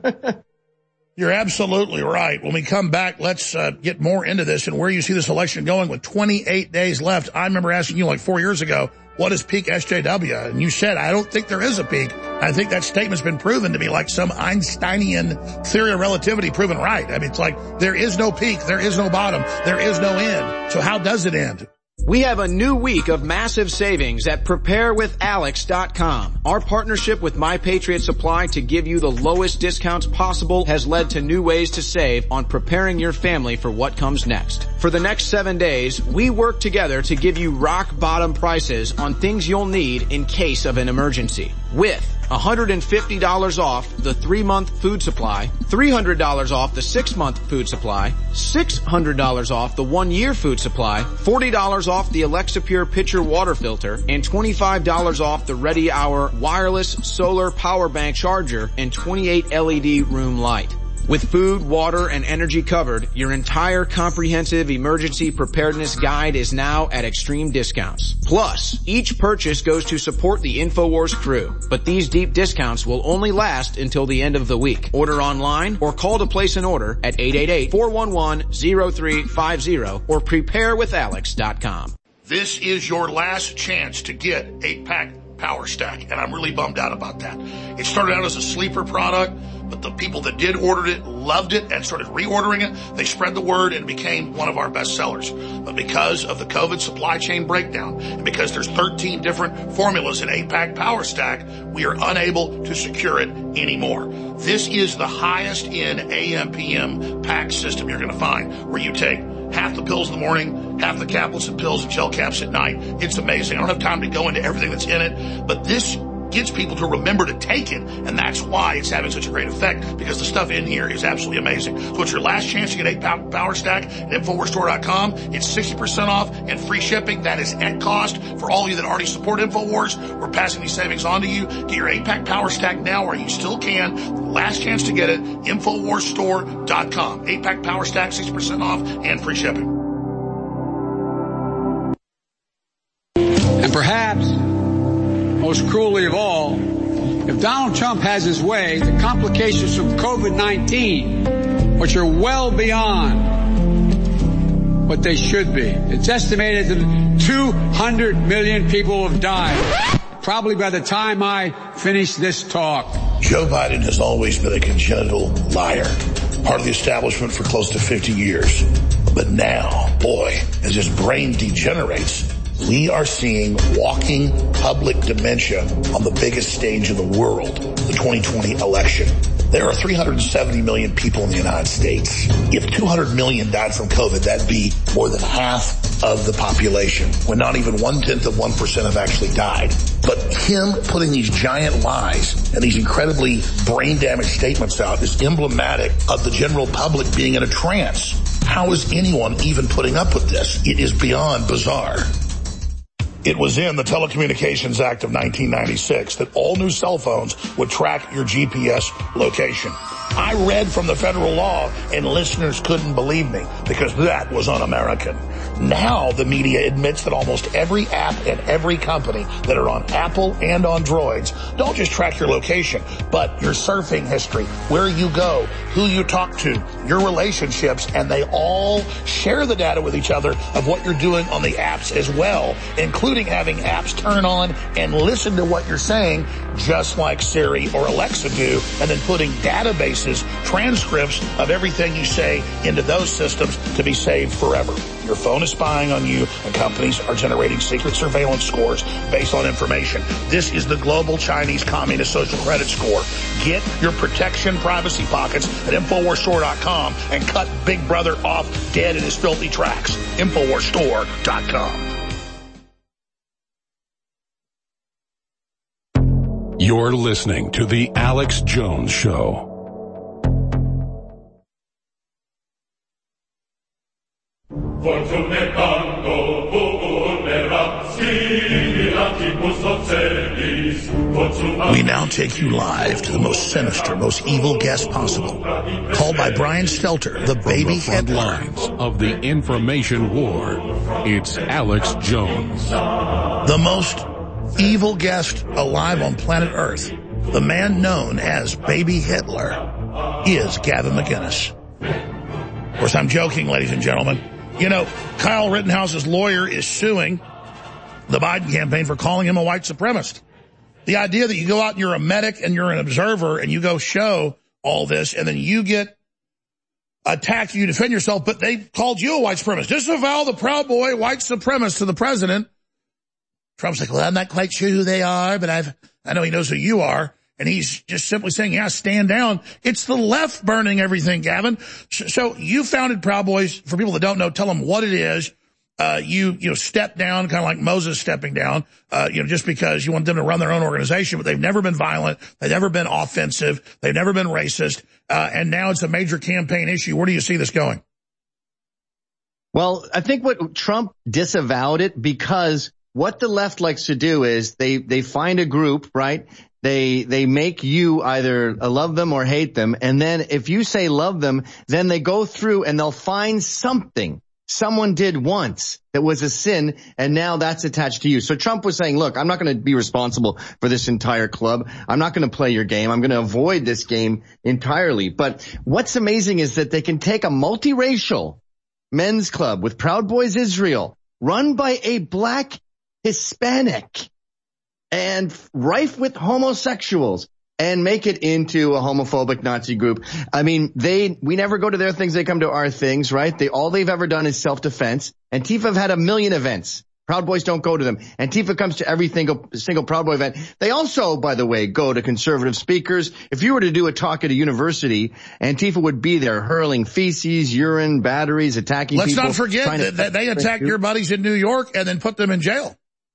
A: You're absolutely right. When we come back, let's uh, get more into this and where you see this election going with twenty-eight days left. I remember asking you like four years ago, what is peak S J W? And you said, I don't think there is a peak. I think that statement's been proven to be like some Einsteinian theory of relativity proven right. I mean, it's like there is no peak, there is no bottom, there is no end. So how does it end?
V: We have a new week of massive savings at prepare with alex dot com. Our partnership with My Patriot Supply to give you the lowest discounts possible has led to new ways to save on preparing your family for what comes next. For the next seven days, we work together to give you rock bottom prices on things you'll need in case of an emergency. With one hundred fifty dollars off the three-month food supply, three hundred dollars off the six-month food supply, six hundred dollars off the one-year food supply, forty dollars off the Alexa Pure pitcher water filter, and twenty-five dollars off the Ready Hour wireless solar power bank charger and twenty-eight L E D room light. With food, water, and energy covered, your entire comprehensive emergency preparedness guide is now at extreme discounts. Plus, each purchase goes to support the InfoWars crew, but these deep discounts will only last until the end of the week. Order online or call to place an order at eight eight eight, four one one, zero three five zero or prepare with alex dot com.
A: This is your last chance to get eight-pack Power Stack, and I'm really bummed out about that. It started out as a sleeper product, but the people that did order it loved it and started reordering it. They spread the word and it became one of our best sellers. But because of the COVID supply chain breakdown and because there's thirteen different formulas in eight-pack Power Stack, we are unable to secure it anymore. This is the highest in A M P M pack system you're going to find, where you take half the pills in the morning, half the caplets and pills and gel caps at night. It's amazing. I don't have time to go into everything that's in it, but this gets people to remember to take it, and that's why it's having such a great effect, because the stuff in here is absolutely amazing. So it's your last chance to get eight Power Stack at infowars store dot com. It's sixty percent off and free shipping. That is at cost. For all of you that already support InfoWars, we're passing these savings on to you. Get your eight-pack Power Stack now while you still can. Last chance to get it, infowars store dot com. eight-pack Power Stack, sixty percent off and free shipping.
I: And perhaps, most cruelly of all, if Donald Trump has his way, the complications from COVID nineteen, which are well beyond what they should be. It's estimated that two hundred million people have died, probably by the time I finish this talk.
A: Joe Biden has always been a congenital liar, part of the establishment for close to fifty years. But now, boy, as his brain degenerates, we are seeing walking public dementia on the biggest stage in the world, the twenty twenty election. There are three hundred seventy million people in the United States. If two hundred million died from COVID, that'd be more than half of the population, when not even one-tenth of one percent have actually died. But him putting these giant lies and these incredibly brain-damaged statements out is emblematic of the general public being in a trance. How is anyone even putting up with this? It is beyond bizarre. It was in the Telecommunications Act of nineteen ninety-six that all new cell phones would track your G P S location. I read from the federal law and listeners couldn't believe me because that was un-American. Now the media admits that almost every app and every company that are on Apple and on Droids don't just track your location, but your surfing history, where you go, who you talk to, your relationships, and they all share the data with each other of what you're doing on the apps as well, including having apps turn on and listen to what you're saying, just like Siri or Alexa do, and then putting databases, transcripts of everything you say into those systems to be saved forever. Your phone is spying on you, and companies are generating secret surveillance scores based on information. This is the global Chinese Communist social credit score. Get your protection privacy pockets at Infowars Store dot com and cut Big Brother off dead in his filthy tracks. Infowars Store dot com.
J: You're listening to The Alex Jones Show.
A: We now take you live to the most sinister, most evil guest possible, called by Brian Stelter, the baby
J: front lines of the information war. It's Alex Jones.
A: The most evil guest alive on planet Earth, the man known as Baby Hitler, is Gavin McInnes. Of course, I'm joking, ladies and gentlemen. You know, Kyle Rittenhouse's lawyer is suing the Biden campaign for calling him a white supremacist. The idea that you go out and you're a medic and you're an observer and you go show all this and then you get attacked, you defend yourself, but they called you a white supremacist. Disavow the Proud Boy white supremacist to the president. Trump's like, well, I'm not quite sure who they are, but I've, I know he knows who you are. And he's just simply saying, yeah, stand down. It's the left burning everything, Gavin. So you founded Proud Boys. For people that don't know, tell them what it is. Uh, you, you know, step down, kind of like Moses stepping down, uh, you know, just because you want them to run their own organization, but they've never been violent. They've never been offensive. They've never been racist. Uh, and now it's a major campaign issue. Where do you see this going?
U: Well, I think what Trump disavowed it because what the left likes to do is they, they find a group, right? They, they make you either love them or hate them. And then if you say love them, then they go through and they'll find something someone did once that was a sin, and now that's attached to you. So Trump was saying, look, I'm not going to be responsible for this entire club. I'm not going to play your game. I'm going to avoid this game entirely. But what's amazing is that they can take a multiracial men's club with Proud Boys Israel, run by a black Hispanic and rife with homosexuals, and make it into a homophobic Nazi group. I mean, they, we never go to their things, they come to our things, right? They, all they've ever done is self-defense. Antifa have had a million events. Proud Boys don't go to them. Antifa comes to every single, single Proud Boy event. They also, by the way, go to conservative speakers. If you were to do a talk at a university, Antifa would be there hurling feces, urine, batteries, attacking
A: Let's
U: people.
A: Let's not forget that they attacked your buddies in New York and then put them in jail.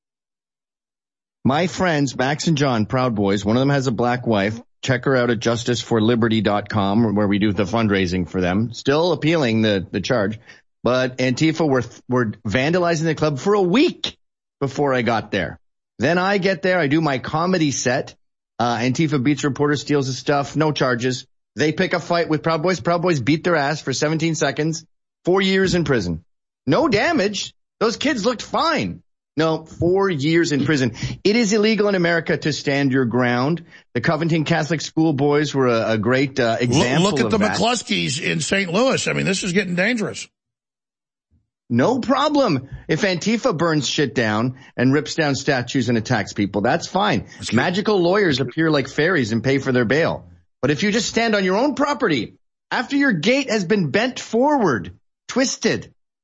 U: My friends, Max and John, Proud Boys, one of them has a black wife. Check her out at justice for liberty dot com, where we do the fundraising for them. Still appealing the, the charge. But Antifa were, were vandalizing the club for a week before I got there. Then I get there. I do my comedy set. Uh, Antifa beats reporter, steals his stuff. No charges. They pick a fight with Proud Boys. Proud Boys beat their ass for seventeen seconds. Four years in prison. No damage. Those kids looked fine. No, four years in prison. It is illegal in America to stand your ground. The Covington Catholic School Boys were a, a great uh, example
A: Look, look at
U: of
A: the
U: that.
A: McCluskeys in Saint Louis. I mean, this is getting dangerous.
U: No problem. If Antifa burns shit down and rips down statues and attacks people, that's fine. Magical lawyers appear like fairies and pay for their bail. But if you just stand on your own property, after your gate has been bent forward, twisted,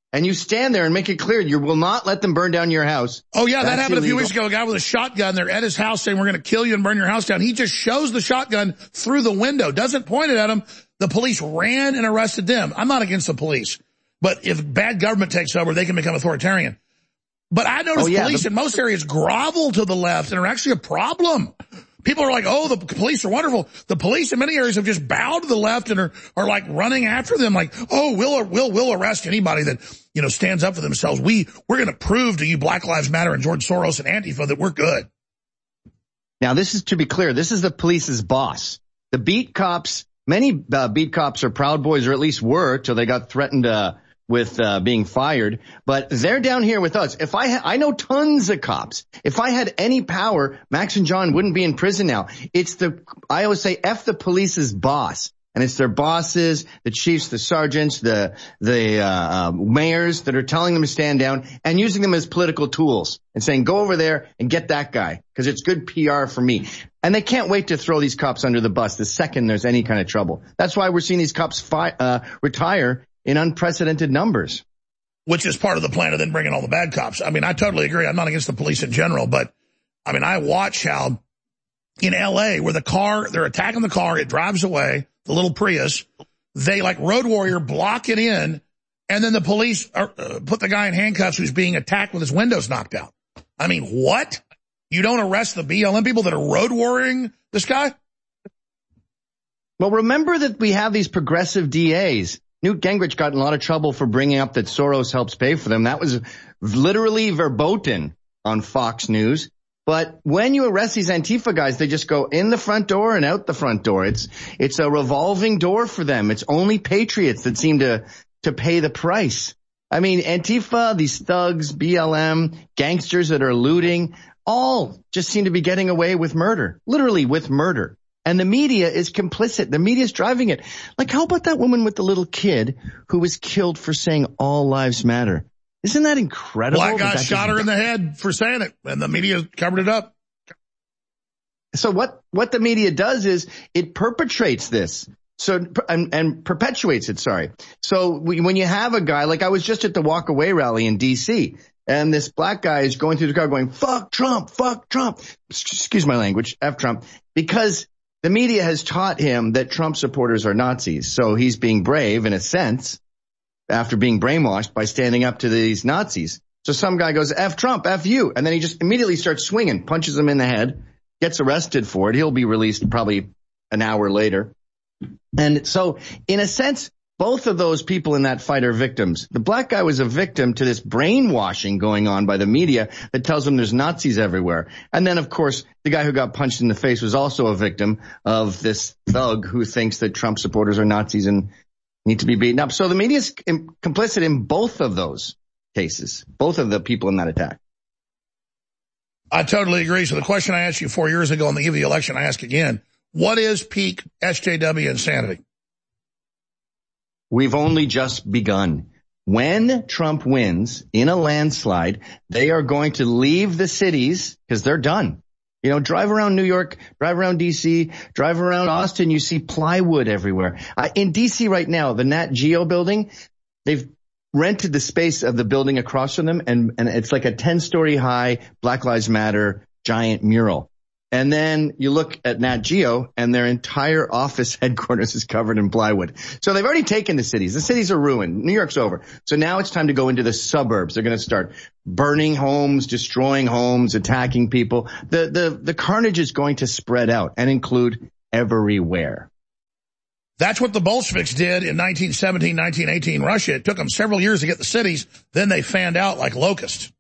U: and you stand there and make it clear you will not let them burn down your house.
A: Oh, yeah, that
U: That's
A: happened
U: illegal.
A: a few weeks ago. A guy with a shotgun, they're at his house saying, we're going to kill you and burn your house down. He just shows the shotgun through the window, doesn't point it at him. The police ran and arrested them. I'm not against the police, but if bad government takes over, they can become authoritarian. But I noticed
U: Oh, yeah,
A: police
U: the-
A: in most areas grovel to the left and are actually a problem. People are like, oh, the police are wonderful. The police in many areas have just bowed to the left and are, are like running after them like, oh, we'll, we'll, we'll arrest anybody that, you know, stands up for themselves. We, we're going to prove to you Black Lives Matter and George Soros and Antifa that we're good.
U: Now, this is to be clear. This is the police's boss. The beat cops, many uh, beat cops are Proud Boys, or at least were till they got threatened uh, with uh, being fired. But they're down here with us. If I ha- I know tons of cops. If I had any power, Max and John wouldn't be in prison now. It's the I always say F the police's boss. And it's their bosses, the chiefs, the sergeants, the the uh, uh, mayors that are telling them to stand down and using them as political tools and saying, go over there and get that guy because it's good P R for me. And they can't wait to throw these cops under the bus the second there's any kind of trouble. That's why we're seeing these cops fi- uh, retire in unprecedented numbers.
A: Which is part of the plan of then bringing all the bad cops. I mean, I totally agree. I'm not against the police in general, but I mean, I watch how in L A where the car, they're attacking the car, it drives away, the little Prius, they like Road Warrior block it in, and then the police are, uh, put the guy in handcuffs who's being attacked with his windows knocked out. I mean, what? You don't arrest the B L M people that are road warring this guy?
U: Well, remember that we have these progressive D As. Newt Gingrich got in a lot of trouble for bringing up that Soros helps pay for them. That was literally verboten on Fox News. But when you arrest these Antifa guys, they just go in the front door and out the front door. It's it's a revolving door for them. It's only patriots that seem to to pay the price. I mean, Antifa, these thugs, B L M, gangsters that are looting, all just seem to be getting away with murder, literally with murder. And the media is complicit. The media is driving it. Like, how about that woman with the little kid who was killed for saying all lives matter? Isn't that incredible?
A: Black guy
U: that
A: shot
U: just...
A: her in the head for saying it, and the media covered it up.
U: So what, what the media does is it perpetrates this. So, and, and perpetuates it, sorry. So we, when you have a guy, like I was just at the Walk Away rally in D C, and this black guy is going through the car going, fuck Trump, fuck Trump. Excuse my language, F Trump. Because the media has taught him that Trump supporters are Nazis. So he's being brave in a sense after being brainwashed by standing up to these Nazis. So some guy goes, F Trump, F you. And then he just immediately starts swinging, punches him in the head, gets arrested for it. He'll be released probably an hour later. And so in a sense, both of those people in that fight are victims. The black guy was a victim to this brainwashing going on by the media that tells him there's Nazis everywhere. And then, of course, the guy who got punched in the face was also a victim of this thug who thinks that Trump supporters are Nazis and need to be beaten up. So the media is complicit in both of those cases, both of the people in that attack.
A: I totally agree. So the question I asked you four years ago on the eve of the election, I ask again, what is peak S J W insanity?
U: We've only just begun. When Trump wins in a landslide, they are going to leave the cities because they're done. You know, drive around New York, drive around D C, drive around Austin, you see plywood everywhere. Uh, in D C right now, the Nat Geo building, they've rented the space of the building across from them, and, and it's like a ten-story high Black Lives Matter giant mural. And then you look at Nat Geo, and their entire office headquarters is covered in plywood. So they've already taken the cities. The cities are ruined. New York's over. So now it's time to go into the suburbs. They're going to start burning homes, destroying homes, attacking people. The, the, the carnage is going to spread out and include everywhere.
A: That's what the Bolsheviks did in nineteen seventeen, nineteen eighteen Russia. It took them several years to get the cities. Then they fanned out like locusts.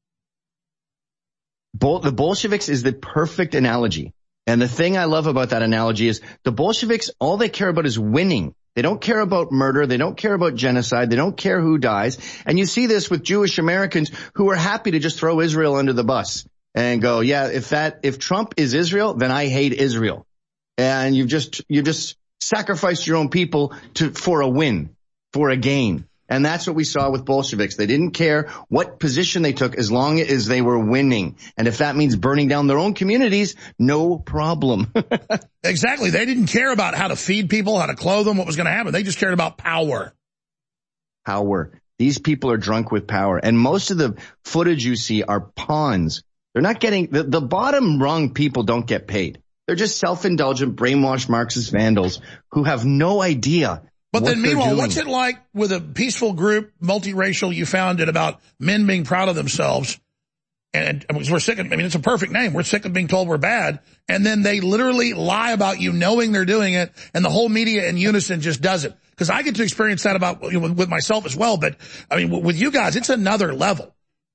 U: Bol- the Bolsheviks is the perfect analogy. And the thing I love about that analogy is the Bolsheviks, all they care about is winning. They don't care about murder. They don't care about genocide. They don't care who dies. And you see this with Jewish Americans who are happy to just throw Israel under the bus and go, yeah, if that, if Trump is Israel, then I hate Israel. And you've just, you've just sacrificed your own people to, for a win, for a gain. And that's what we saw with Bolsheviks. They didn't care what position they took as long as they were winning. And if that means burning down their own communities, no problem.
A: Exactly. They didn't care about how to feed people, how to clothe them, what was going to happen. They just cared about power.
U: Power. These people are drunk with power. And most of the footage you see are pawns. They're not getting, the, the bottom rung people don't get paid. They're just self-indulgent, brainwashed Marxist vandals who have no idea.
A: But
U: what
A: then meanwhile,
U: doing.
A: What's it like with a peaceful group, multiracial, you founded about men being proud of themselves? And we're sick of, I mean, it's a perfect name. We're sick of being told we're bad. And then they literally lie about you knowing they're doing it. And the whole media in unison just does it. Because I get to experience that about you know, with myself as well. But I mean, with you guys, it's another level.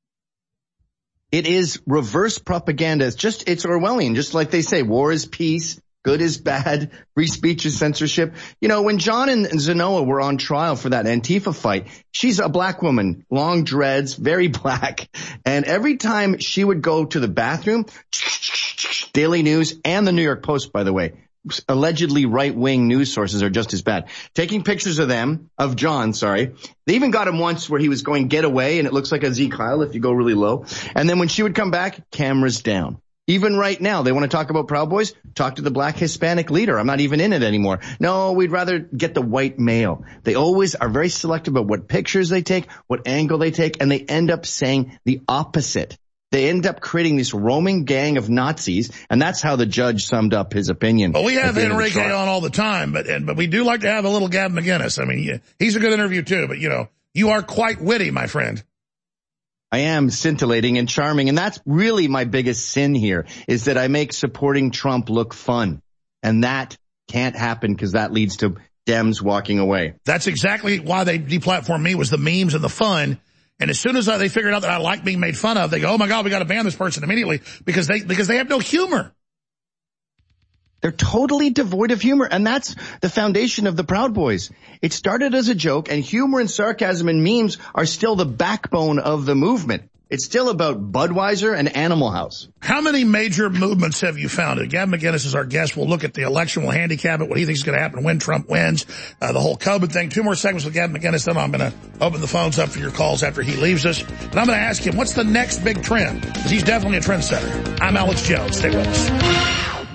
U: It is reverse propaganda. It's just, it's Orwellian. Just like they say, war is peace. Good is bad. Free speech is censorship. You know, when John and Zenoa were on trial for that Antifa fight, she's a black woman, long dreads, very black. And every time she would go to the bathroom, Daily News and the New York Post, by the way, allegedly right-wing news sources are just as bad. Taking pictures of them, of John, sorry. They even got him once where he was going get away, and it looks like a Z Kyle if you go really low. And then when she would come back, cameras down. Even right now, they want to talk about Proud Boys? Talk to the black Hispanic leader. I'm not even in it anymore. No, we'd rather get the white male. They always are very selective about what pictures they take, what angle they take, and they end up saying the opposite. They end up creating this roaming gang of Nazis, and that's how the judge summed up his opinion.
A: Well, we have Enrique on all the time, but and, but we do like to have a little Gab McGinnis. I mean, he's a good interview too, but you know, you are quite witty, my friend.
U: I am scintillating and charming, and that's really my biggest sin here, is that I make supporting Trump look fun. And that can't happen because that leads to Dems walking away.
A: That's exactly why they deplatformed me, was the memes and the fun. And as soon as they figured out that I like being made fun of, they go, oh my God, we got to ban this person immediately because they because they have no humor.
U: They're totally devoid of humor, and that's the foundation of the Proud Boys. It started as a joke, and humor and sarcasm and memes are still the backbone of the movement. It's still about Budweiser and Animal House.
A: How many major movements have you founded? Gab McGinnis is our guest. We'll look at the election. We'll handicap it, what he thinks is going to happen when Trump wins, uh, the whole COVID thing. Two more segments with Gab McGinnis, then I'm going to open the phones up for your calls after he leaves us. And I'm going to ask him, what's the next big trend? Because he's definitely a trendsetter. I'm Alex Jones. Stay with us.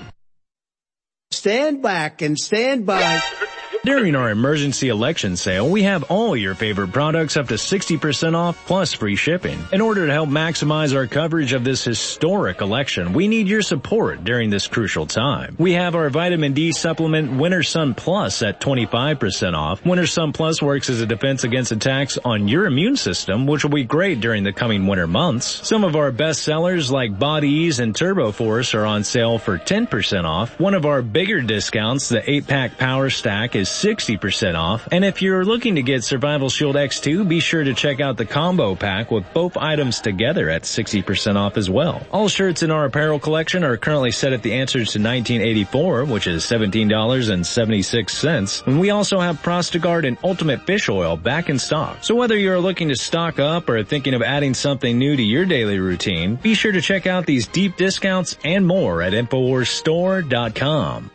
H: Stand back and stand by.
O: During our emergency election sale, we have all your favorite products up to sixty percent off plus free shipping. In order to help maximize our coverage of this historic election, we need your support during this crucial time. We have our vitamin D supplement Winter Sun Plus at twenty-five percent off. Winter Sun Plus works as a defense against attacks on your immune system, which will be great during the coming winter months. Some of our best sellers like Body Ease and Turbo Force are on sale for ten percent off. One of our bigger discounts, the eight pack Power Stack, is sixty percent off. And if you're looking to get Survival Shield X two, be sure to check out the combo pack with both items together at sixty percent off as well. All shirts in our apparel collection are currently set at the answers to nineteen eighty-four, which is seventeen dollars and seventy-six cents. And we also have Prostagard and Ultimate Fish Oil back in stock. So whether you're looking to stock up or thinking of adding something new to your daily routine, be sure to check out these deep discounts and more at Infowars Store dot com.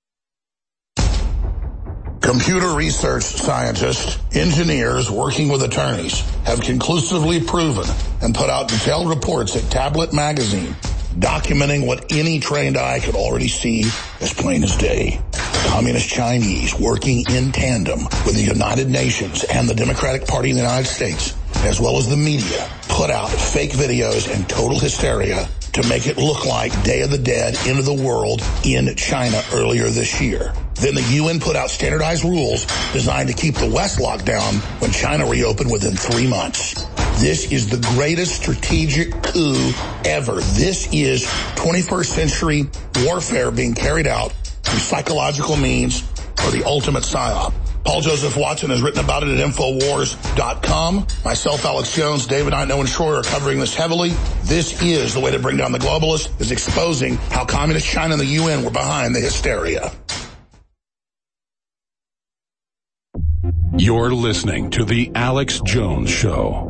A: Computer research scientists, engineers working with attorneys have conclusively proven and put out detailed reports at Tablet Magazine documenting what any trained eye could already see as plain as day. Communist Chinese working in tandem with the United Nations and the Democratic Party in the United States, as well as the media, put out fake videos and total hysteria to make it look like Day of the Dead, End of the World in China earlier this year. Then the U N put out standardized rules designed to keep the West locked down when China reopened within three months. This is the greatest strategic coup ever. This is twenty-first century warfare being carried out through psychological means for the ultimate psyop. Paul Joseph Watson has written about it at Infowars dot com. Myself, Alex Jones, David Knight, and Troy are covering this heavily. This is the way to bring down the globalists, is exposing how Communist China and the U N were behind the hysteria.
J: You're listening to The Alex Jones Show.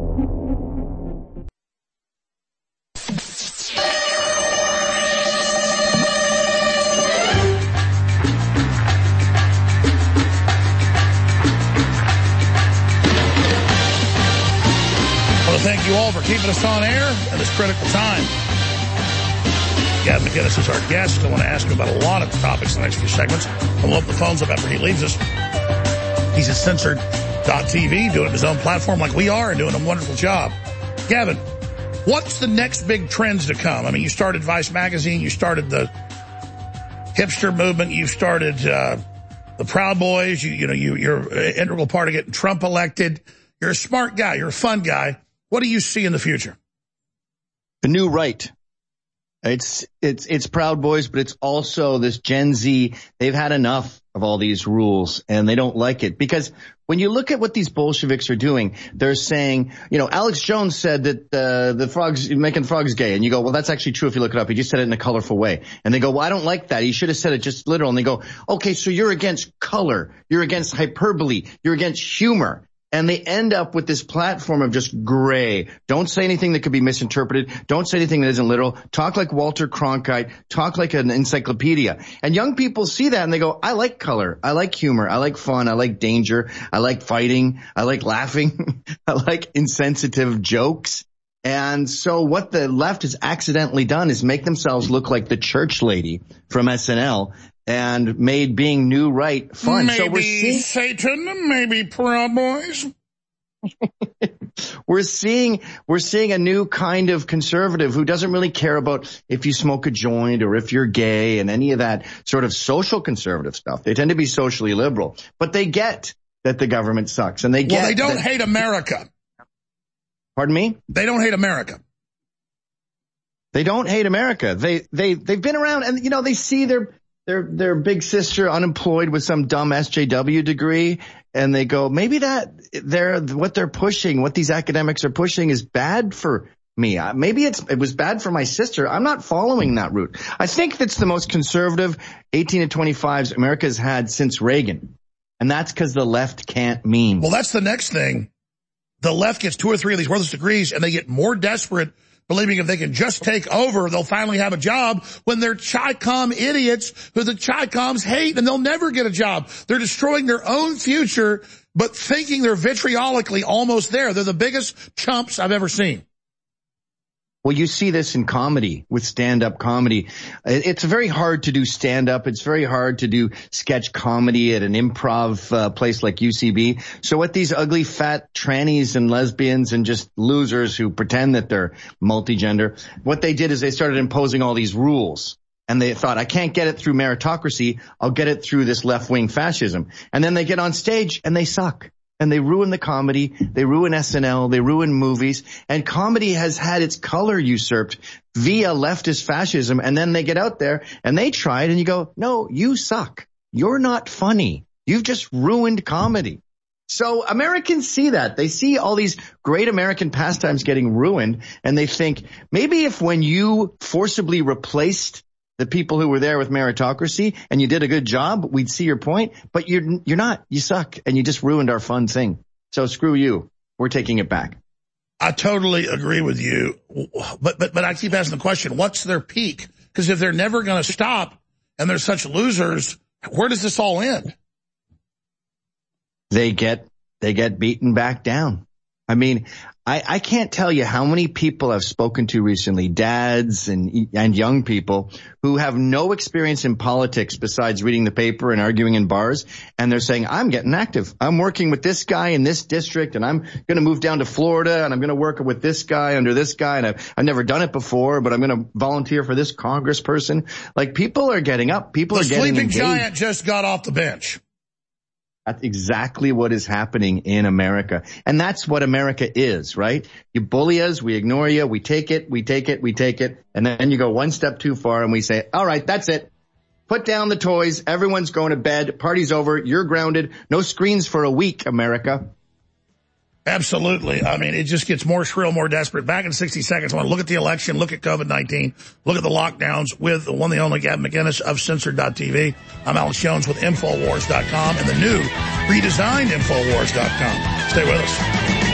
A: Thank you all for keeping us on air at this critical time. Gab McGinnis is our guest. I want to ask him about a lot of topics in the next few segments. I'll open the phones up after he leaves us. He's a censored T V, doing his own platform like we are and doing a wonderful job. Gavin, what's the next big trends to come? I mean, you started Vice Magazine, you started the hipster movement, you started uh, the Proud Boys, you, you know, you, you're an integral part of getting Trump elected. You're a smart guy, you're a fun guy. What do you see in the future?
U: The new right. It's, it's, it's Proud Boys, but it's also this Gen Z. They've had enough of all these rules and they don't like it because when you look at what these Bolsheviks are doing, they're saying, you know, Alex Jones said that, uh, the frogs, making frogs gay. And you go, well, that's actually true if you look it up. He just said it in a colorful way. And they go, well, I don't like that. He should have said it just literal. And they go, okay, so you're against color. You're against hyperbole. You're against humor. And they end up with this platform of just gray. Don't say anything that could be misinterpreted. Don't say anything that isn't literal. Talk like Walter Cronkite. Talk like an encyclopedia. And young people see that and they go, I like color. I like humor. I like fun. I like danger. I like fighting. I like laughing. I like insensitive jokes. And so what the left has accidentally done is make themselves look like the church lady from S N L. And made being new right fun.
A: Maybe
U: so we're seeing
A: Satan, maybe Proud Boys.
U: we're seeing we're seeing a new kind of conservative who doesn't really care about if you smoke a joint or if you're gay and any of that sort of social conservative stuff. They tend to be socially liberal, but they get that the government sucks and they get.
A: Well, they don't
U: that,
A: hate America.
U: Pardon me?
A: They don't hate America.
U: They don't hate America. They they they've been around and you know they see their. Their, their big sister unemployed with some dumb S J W degree. And they go, maybe that they're, what they're pushing, what these academics are pushing is bad for me. Maybe it's, it was bad for my sister. I'm not following that route. I think that's the most conservative eighteen to twenty-fives America's had since Reagan. And that's because the left can't meme.
A: Well, that's the next thing. The left gets two or three of these worthless degrees and they get more desperate, believing if they can just take over, they'll finally have a job when they're Chi-Com idiots who the Chi-Coms hate and they'll never get a job. They're destroying their own future, but thinking they're vitriolically almost there. They're the biggest chumps I've ever seen.
U: Well, you see this in comedy, with stand-up comedy. It's very hard to do stand-up. It's very hard to do sketch comedy at an improv uh, place like U C B. So what these ugly, fat trannies and lesbians and just losers who pretend that they're multigender, what they did is they started imposing all these rules. And they thought, I can't get it through meritocracy. I'll get it through this left-wing fascism. And then they get on stage and they suck. And they ruin the comedy, they ruin S N L, they ruin movies, and comedy has had its color usurped via leftist fascism, and then they get out there and they try it and you go, no, you suck. You're not funny. You've just ruined comedy. So Americans see that. They see all these great American pastimes getting ruined, and they think, maybe if when you forcibly replaced the people who were there with meritocracy and you did a good job, we'd see your point, but you're, you're not, you suck and you just ruined our fun thing. So screw you. We're taking it back.
A: I totally agree with you. But, but, but I keep asking the question, what's their peak? Because if they're never going to stop and they're such losers, where does this all end?
U: They get, they get beaten back down. I mean, I, I can't tell you how many people I've spoken to recently, dads and and young people who have no experience in politics besides reading the paper and arguing in bars. And they're saying, I'm getting active. I'm working with this guy in this district, and I'm going to move down to Florida, and I'm going to work with this guy under this guy. And I've, I've never done it before, but I'm going to volunteer for this congressperson. Like, people are getting up. People
A: the
U: are getting engaged.
A: The sleeping giant just got off the bench.
U: That's exactly what is happening in America. And that's what America is, right? You bully us, we ignore you, we take it, we take it, we take it. And then you go one step too far and we say, all right, that's it. Put down the toys. Everyone's going to bed. Party's over. You're grounded. No screens for a week, America.
A: Absolutely. I mean, it just gets more shrill, more desperate. Back in sixty seconds, I want to look at the election, look at COVID nineteen, look at the lockdowns with the one, the only Gavin McInnes of Censored dot T V. I'm Alex Jones with Infowars dot com and the new redesigned Infowars dot com. Stay with us.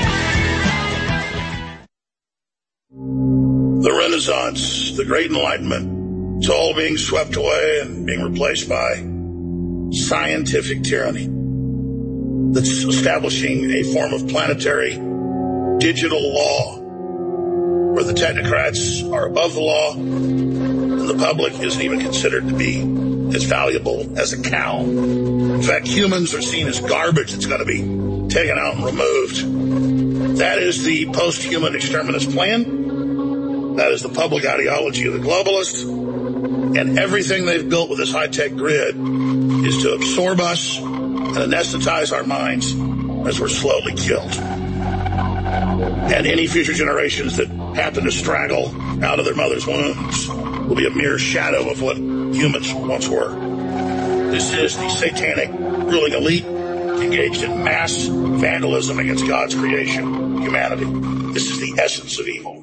A: The Renaissance, the Great Enlightenment, it's all being swept away and being replaced by scientific tyranny that's establishing a form of planetary digital law where the technocrats are above the law and the public isn't even considered to be as valuable as a cow. In fact, humans are seen as garbage that's going to be taken out and removed. That is the post-human exterminist plan. That is the public ideology of the globalists. And everything they've built with this high-tech grid is to absorb us and anesthetize our minds as we're slowly killed. And any future generations that happen to straggle out of their mother's wombs will be a mere shadow of what humans once were. This is the satanic ruling elite engaged in mass vandalism against God's creation, humanity. This is the essence of evil.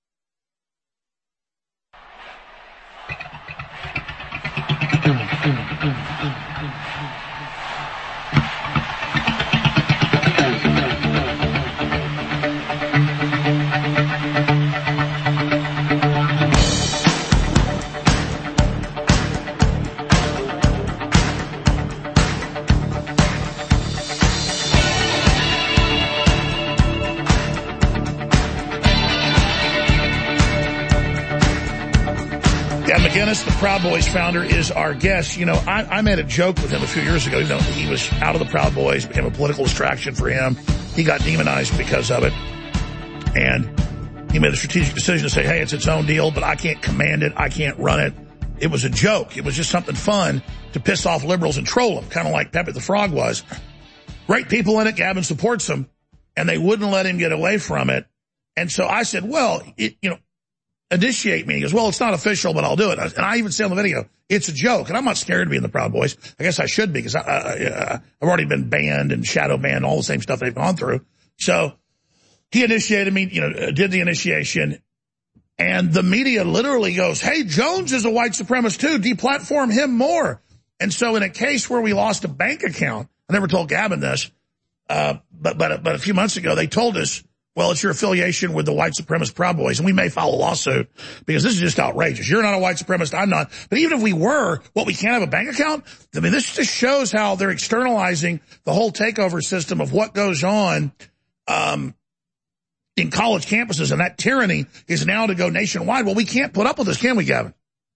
A: The Proud Boys founder is our guest. You know, I, I made a joke with him a few years ago. You know, he was out of the Proud Boys, became a political distraction for him. He got demonized because of it. And he made a strategic decision to say, hey, it's its own deal, but I can't command it. I can't run it. It was a joke. It was just something fun to piss off liberals and troll them, kind of like Pepe the Frog was. Great people in it. Gavin supports them. And they wouldn't let him get away from it. And so I said, well, it, you know, initiate me. He goes, well, it's not official, but I'll do it. And I even say on the video, it's a joke. And I'm not scared to be in the Proud Boys. I guess I should be because I, uh, I've already been banned and shadow banned, all the same stuff they've gone through. So he initiated me, you know, did the initiation. And the media literally goes, hey, Jones is a white supremacist too. Deplatform him more. And so in a case where we lost a bank account, I never told Gavin this, uh, but, but, but a few months ago, they told us, well, it's your affiliation with the white supremacist Proud Boys, and we may file a lawsuit because this is just outrageous. You're not a white supremacist, I'm not. But even if we were, what, we can't have a bank account? I mean, this just shows how they're externalizing the whole takeover system of what goes on um, in college campuses, and that tyranny is now to go nationwide. Well, we can't put up with this, can we, Gavin?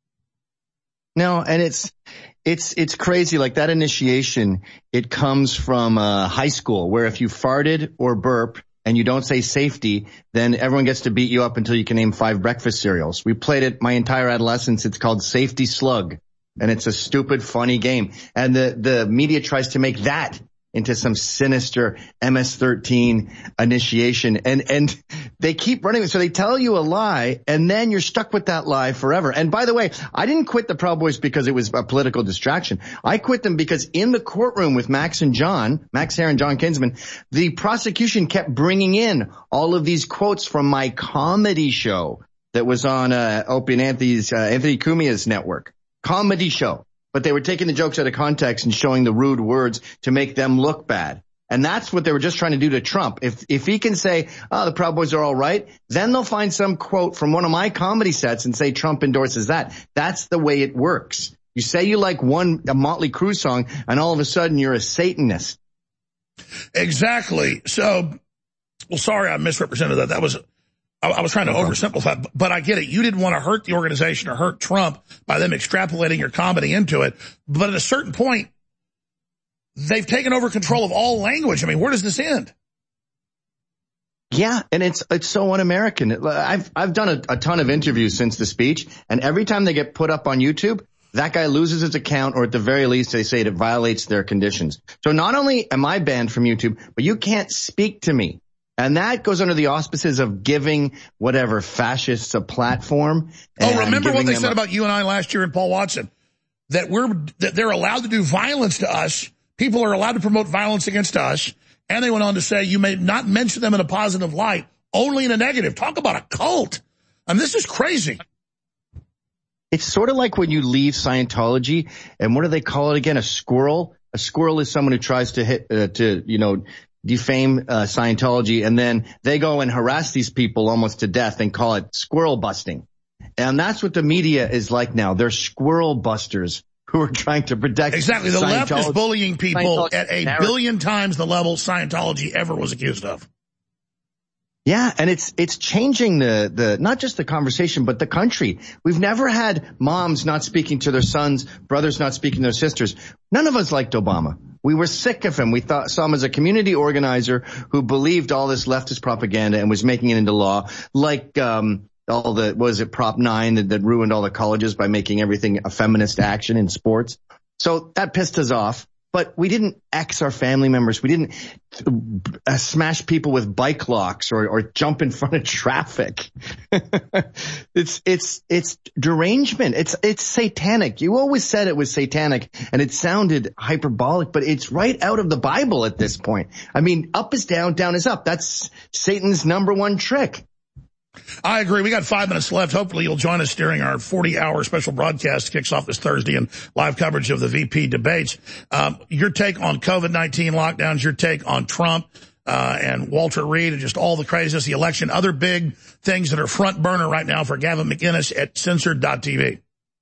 U: No, and it's it's it's crazy. Like that initiation, it comes from uh, high school, where if you farted or burped, and you don't say safety, then everyone gets to beat you up until you can name five breakfast cereals. We played it my entire adolescence. It's called Safety Slug, and it's a stupid, funny game. And the, the media tries to make that into some sinister M S thirteen initiation. And, and they keep running it. So they tell you a lie, and then you're stuck with that lie forever. And by the way, I didn't quit the Proud Boys because it was a political distraction. I quit them because in the courtroom with Max and John, Max Hare and John Kinsman, the prosecution kept bringing in all of these quotes from my comedy show that was on, uh, Opie and Anthony's, uh, Anthony Cumia's network. Comedy show. But they were taking the jokes out of context and showing the rude words to make them look bad. And that's what they were just trying to do to Trump. If if he can say, oh, the Proud Boys are all right, then they'll find some quote from one of my comedy sets and say Trump endorses that. That's the way it works. You say you like one, a Motley Crue song, and all of a sudden you're a Satanist.
A: Exactly. So, well, sorry I misrepresented that. That was... I was trying to oversimplify, but I get it. You didn't want to hurt the organization or hurt Trump by them extrapolating your comedy into it. But at a certain point, they've taken over control of all language. I mean, where does this end?
U: Yeah, and it's it's so un-American. I've I've done a, a ton of interviews since the speech, and every time they get put up on YouTube, that guy loses his account, or at the very least, they say it violates their conditions. So not only am I banned from YouTube, but you can't speak to me. And that goes under the auspices of giving whatever fascists a platform.
A: Oh, remember what they said a- about you and I last year and Paul Watson? That we're that they're allowed to do violence to us. People are allowed to promote violence against us. And they went on to say you may not mention them in a positive light, only in a negative. Talk about a cult. I mean, this is crazy.
U: It's sort of like when you leave Scientology, and what do they call it again? A squirrel. A squirrel is someone who tries to hit, uh, to, you know, defame uh, Scientology, and then they go and harass these people almost to death and call it squirrel busting. And that's what the media is like now. They're squirrel busters who are trying to protect
A: Exactly. The left is bullying people at a billion times the level Scientology ever was accused of.
U: Yeah, and it's it's changing the the not just the conversation, but the country. We've never had moms not speaking to their sons, brothers not speaking to their sisters. None of us liked Obama. We were sick of him. We thought saw him as a community organizer who believed all this leftist propaganda and was making it into law, like um all the, what was it, Prop nine that, that ruined all the colleges by making everything a feminist action in sports. So that pissed us off. But we didn't X our family members. We didn't uh, smash people with bike locks or, or jump in front of traffic. it's, it's, it's derangement. It's, it's satanic. You always said it was satanic and it sounded hyperbolic, but it's right out of the Bible at this point. I mean, up is down, down is up. That's Satan's number one trick.
A: I agree. We got five minutes left. Hopefully you'll join us during our forty-hour special broadcast kicks off this Thursday and live coverage of the V P debates. Um, your take on COVID nineteen lockdowns, your take on Trump uh, and Walter Reed and just all the craziness, the election, other big things that are front burner right now for Gavin McInnes at censored dot t v.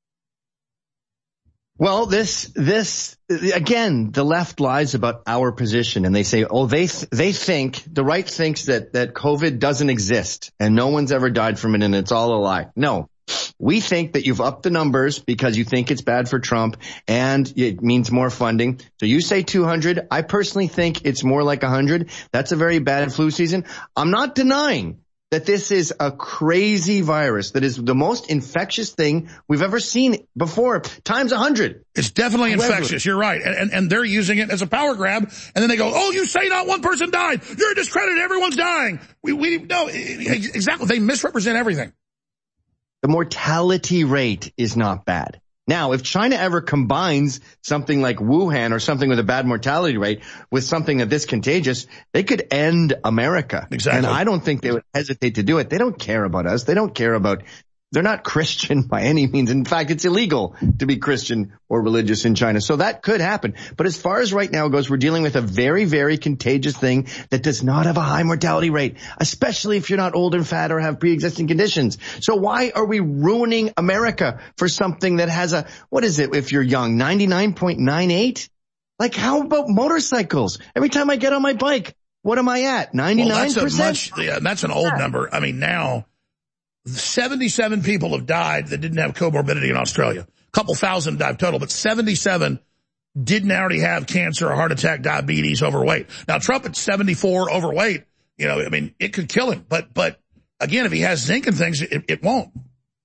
U: Well, this, this, again, the left lies about our position and they say, oh, they, th- they think, the right thinks that, that COVID doesn't exist and no one's ever died from it and it's all a lie. No, we think that you've upped the numbers because you think it's bad for Trump and it means more funding. So you say two hundred. I personally think it's more like one hundred. That's a very bad flu season. I'm not denying that this is a crazy virus that is the most infectious thing we've ever seen before, times a hundred.
A: It's definitely
U: However,
A: infectious. You're right. And, and, and they're using it as a power grab. And then they go, oh, you say not one person died. You're a discredit. Everyone's dying. We, we, no, exactly. They misrepresent everything.
U: The mortality rate is not bad. Now, if China ever combines something like Wuhan or something with a bad mortality rate with something that this contagious, they could end America.
A: Exactly.
U: And I don't think they would hesitate to do it. They don't care about us. They don't care about, they're not Christian by any means. In fact, it's illegal to be Christian or religious in China. So that could happen. But as far as right now goes, we're dealing with a very, very contagious thing that does not have a high mortality rate, especially if you're not old and fat or have pre-existing conditions. So why are we ruining America for something that has a, what is it if you're young, ninety-nine point nine eight? Like, how about motorcycles? Every time I get on my bike, what am I at? ninety-nine percent?
A: Well, that's a much, yeah, that's an old number. I mean, now seventy-seven people have died that didn't have comorbidity in Australia. A couple thousand died total, but seventy-seven didn't already have cancer or heart attack, diabetes, overweight. Now, Trump at seventy-four overweight, you know, I mean, it could kill him. But, but again, if he has zinc and things, it, it won't.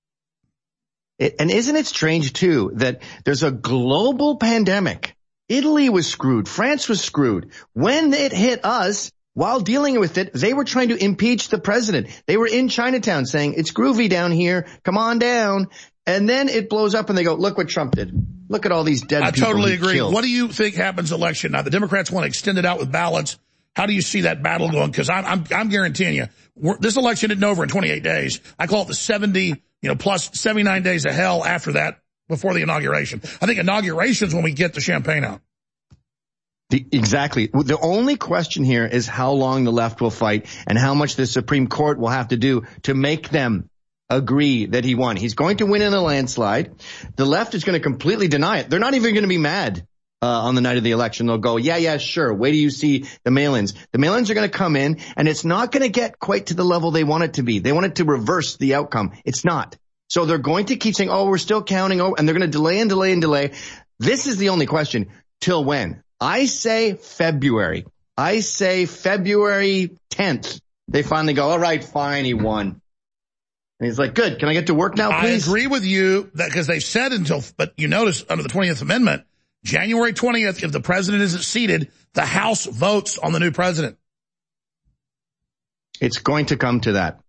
U: It, and isn't it strange, too, that there's a global pandemic? Italy was screwed. France was screwed. When it hit us, while dealing with it, they were trying to impeach the president. They were in Chinatown saying, it's groovy down here. Come on down. And then it blows up and they go, look what Trump did. Look at all these dead
A: I
U: people.
A: I totally agree.
U: Killed.
A: What do you think happens election? Now, the Democrats want to extend it out with ballots. How do you see that battle going? Because I'm, I'm, I'm guaranteeing you, we're, this election isn't over in twenty-eight days. I call it the seventy, you know, plus seventy-nine days of hell after that, before the inauguration. I think inauguration's when we get the champagne out.
U: The, exactly. The only question here is how long the left will fight and how much the Supreme Court will have to do to make them agree that he won. He's going to win in a landslide. The left is going to completely deny it. They're not even going to be mad uh, on the night of the election. They'll go, yeah, yeah, sure. Wait till you see the mail-ins. The mail-ins are going to come in, and it's not going to get quite to the level they want it to be. They want it to reverse the outcome. It's not. So they're going to keep saying, oh, we're still counting, oh, and they're going to delay and delay and delay. This is the only question. Till when? I say February. I say February tenth. They finally go, all right, fine, he won. And he's like, good. Can I get to work now, please?
A: I agree with you that because they've said until, but you notice under the twentieth Amendment, January twentieth, if the president isn't seated, the House votes on the new president.
U: It's going to come to that.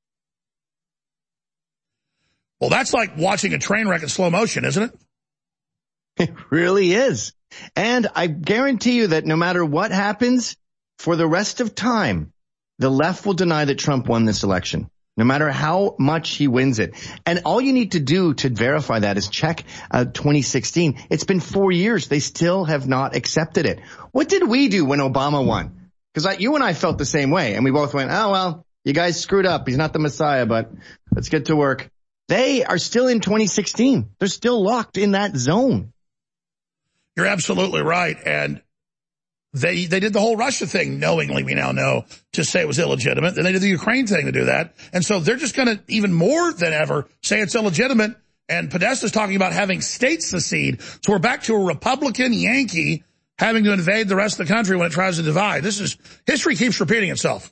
A: Well, that's like watching a train wreck in slow motion, isn't it?
U: It really is. And I guarantee you that no matter what happens, for the rest of time, the left will deny that Trump won this election, no matter how much he wins it. And all you need to do to verify that is check uh, twenty sixteen. It's been four years. They still have not accepted it. What did we do when Obama won? Because you and I felt the same way, and we both went, oh, well, you guys screwed up. He's not the Messiah, but let's get to work. They are still in twenty sixteen. They're still locked in that zone.
A: You're absolutely right. And They they did the whole Russia thing knowingly, we now know, to say it was illegitimate. Then they did the Ukraine thing to do that. And so they're just going to, even more than ever, say it's illegitimate. And Podesta's talking about having states secede. So we're back to a Republican Yankee having to invade the rest of the country when it tries to divide. This is, history keeps repeating itself.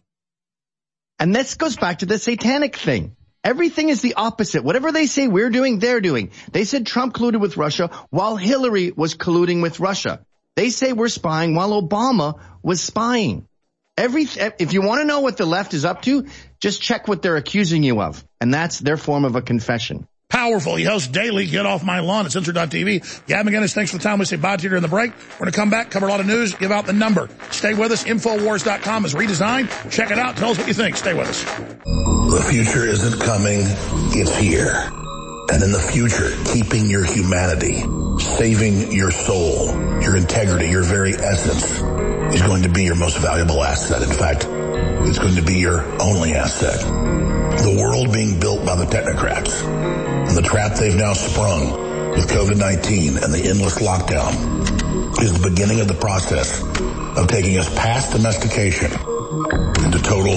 U: And this goes back to the satanic thing. Everything is the opposite. Whatever they say we're doing, they're doing. They said Trump colluded with Russia while Hillary was colluding with Russia. They say we're spying while Obama was spying. Every, if you want to know what the left is up to, just check what they're accusing you of. And that's their form of a confession.
A: Powerful. He hosts daily Get Off My Lawn at Censor dot T V. Gavin McInnes, thanks for the time. We say bye to you during the break. We're going to come back, cover a lot of news, give out the number. Stay with us. Infowars dot com is redesigned. Check it out. Tell us what you think. Stay with us. The future isn't coming. It's here. And in the future, keeping your humanity, saving your soul, your integrity, your very essence is going to be your most valuable asset. In fact, it's going to be your only asset. The world being built by the technocrats and the trap they've now sprung with COVID nineteen and the endless lockdown is the beginning of the process of taking us past domestication into total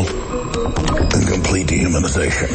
A: and complete dehumanization.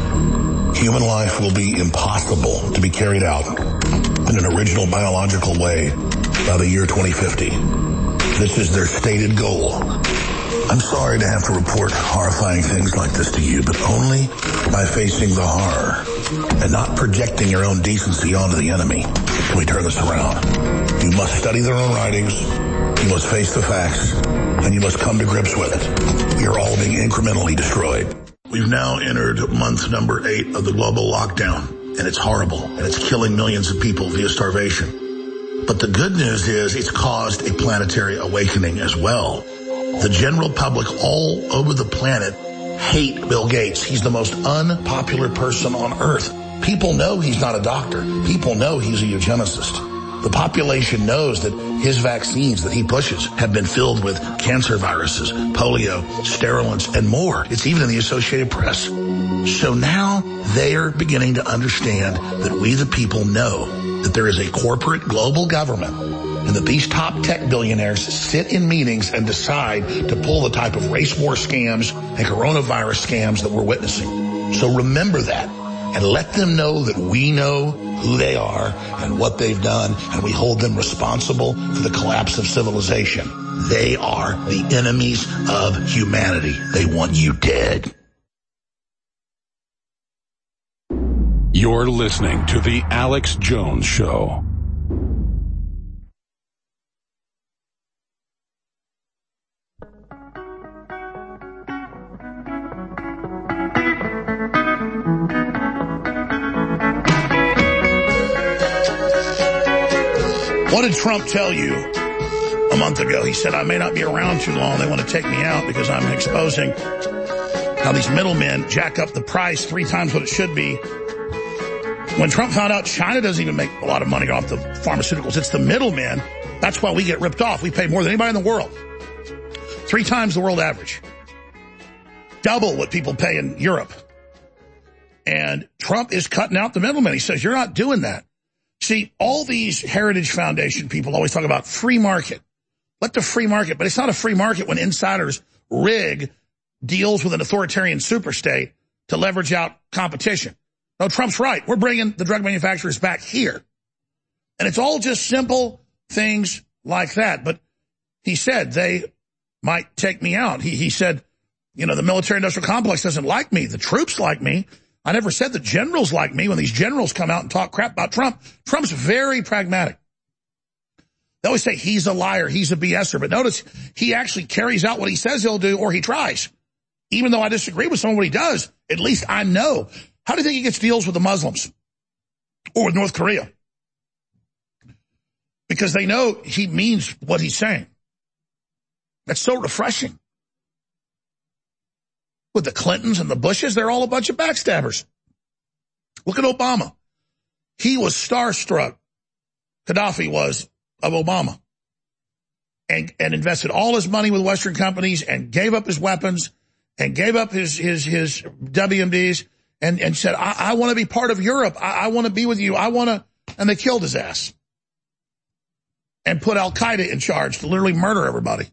A: Human life will be impossible to be carried out in an original biological way by the year twenty fifty. This is their stated goal. I'm sorry to have to report horrifying things like this to you, but only by facing the horror and not projecting your own decency onto the enemy can we turn this around. You must study their own writings, you must face the facts, and you must come to grips with it. We are all being incrementally destroyed. We've now entered month number eight of the global lockdown, and it's horrible, and it's killing millions of people via starvation. But the good news is it's caused a planetary awakening as well. The general public all over the planet hate Bill Gates. He's the most unpopular person on earth. People know he's not a doctor. People know he's a eugenicist. The population knows that his vaccines that he pushes have been filled with cancer viruses, polio, sterilants, and more. It's even in the Associated Press. So now they are beginning to understand that we the people know that there is a corporate global government and that these top tech billionaires sit in meetings and decide to pull the type of race war scams and coronavirus scams that we're witnessing. So remember that and let them know that we know who they are and what they've done, and we hold them responsible for the collapse of civilization. They are the enemies of humanity. They want you dead.
J: You're listening to The Alex Jones Show.
A: What did Trump tell you a month ago? He said, I may not be around too long. They want to take me out because I'm exposing how these middlemen jack up the price three times what it should be. When Trump found out China doesn't even make a lot of money off the pharmaceuticals, it's the middlemen. That's why we get ripped off. We pay more than anybody in the world. Three times the world average. Double what people pay in Europe. And Trump is cutting out the middlemen. He says, you're not doing that. See, all these Heritage Foundation people always talk about free market. Let the free market, but it's not a free market when insiders rig deals with an authoritarian superstate to leverage out competition. No, Trump's right. We're bringing the drug manufacturers back here. And it's all just simple things like that. But he said they might take me out. He, he said, you know, the military-industrial complex doesn't like me. The troops like me. I never said the generals like me. When these generals come out and talk crap about Trump, Trump's very pragmatic. They always say he's a liar, he's a BSer, but notice he actually carries out what he says he'll do, or he tries. Even though I disagree with some of what he does, at least I know. How do you think he gets deals with the Muslims or with North Korea? Because they know he means what he's saying. That's so refreshing. With the Clintons and the Bushes, they're all a bunch of backstabbers. Look at Obama. He was starstruck, Gaddafi was, of Obama. And, and invested all his money with Western companies and gave up his weapons and gave up his, his, his W M Ds and, and said, I, I want to be part of Europe. I, I want to be with you. I want to, and they killed his ass. and put Al-Qaeda in charge to literally murder everybody.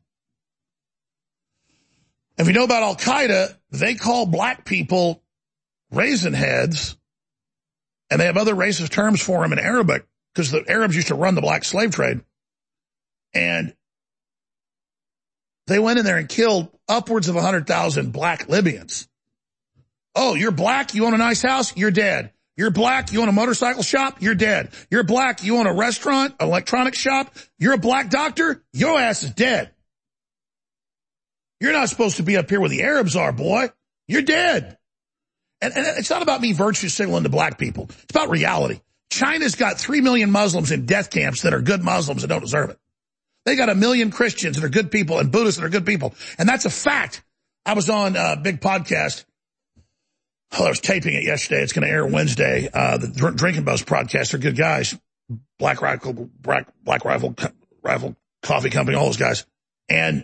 A: If you know about Al-Qaeda, they call black people raisin heads, and they have other racist terms for them in Arabic, because the Arabs used to run the black slave trade. And they went in there and killed upwards of one hundred thousand black Libyans. Oh, you're black, you own a nice house, you're dead. You're black, you own a motorcycle shop, you're dead. You're black, you own a restaurant, an electronics shop, you're a black doctor, your ass is dead. You're not supposed to be up here where the Arabs are, boy. You're dead. And, and it's not about me virtue signaling to black people. It's about reality. China's got three million Muslims in death camps that are good Muslims and don't deserve it. They got a million Christians that are good people and Buddhists that are good people. And that's a fact. I was on a big podcast. Oh, I was taping it yesterday. It's going to air Wednesday. Uh, the Dr- Drinking Buzz podcast. They're good guys. Black Rifle, Black, Black Rifle, Rifle Coffee Company, all those guys. And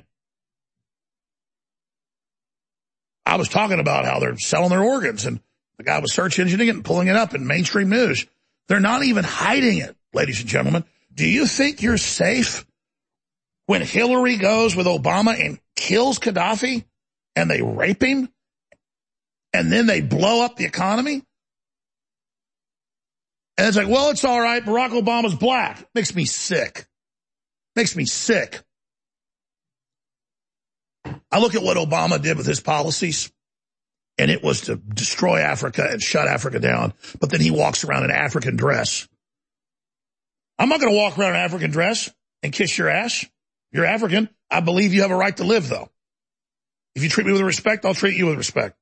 A: I was talking about how they're selling their organs, and the guy was search engineering it and pulling it up in mainstream news. They're not even hiding it, ladies and gentlemen. Do you think you're safe when Hillary goes with Obama and kills Gaddafi and they rape him and then they blow up the economy? And it's like, well, it's all right. Barack Obama's black. Makes me sick. Makes me sick. I look at what Obama did with his policies, and it was to destroy Africa and shut Africa down. But then he walks around in African dress. I'm not going to walk around in African dress and kiss your ass. You're African. I believe you have a right to live, though. If you treat me with respect, I'll treat you with respect.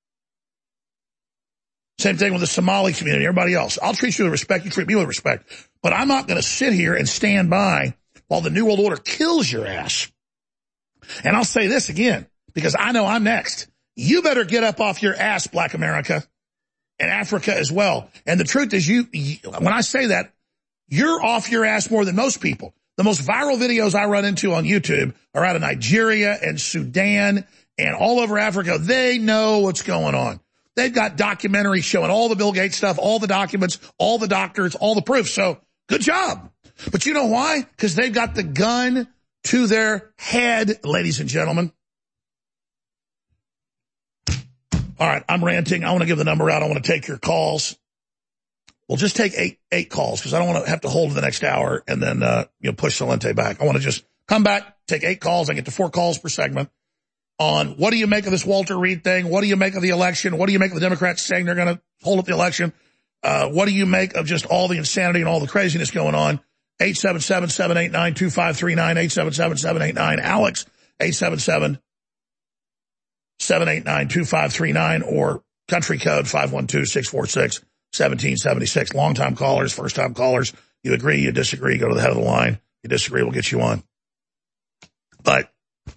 A: Same thing with the Somali community, everybody else. I'll treat you with respect, you treat me with respect. But I'm not going to sit here and stand by while the New World Order kills your ass. And I'll say this again, because I know I'm next. You better get up off your ass, Black America, and Africa as well. And the truth is, you, you when I say that, you're off your ass more than most people. The most viral videos I run into on YouTube are out of Nigeria and Sudan and all over Africa. They know what's going on. They've got documentaries showing all the Bill Gates stuff, all the documents, all the doctors, all the proof. So good job. But you know why? Because they've got the gun to their head, ladies and gentlemen. All right, I'm ranting. I want to give the number out. I want to take your calls. We'll just take eight eight calls because I don't want to have to hold the next hour and then uh, you know push Salente back. I want to just come back, take eight calls. I get to four calls per segment on what do you make of this Walter Reed thing? What do you make of the election? What do you make of the Democrats saying they're going to hold up the election? Uh, what do you make of just all the insanity and all the craziness going on? eight seven seven, seven eight nine, two five three nine, eight seven seven, seven eight nine, Alex, eight seven seven, seven eight nine, two five three nine, or country code five one two, six four six, one seven seven six. Long-time callers, first-time callers, you agree, you disagree, go to the head of the line. You disagree, we'll get you on. But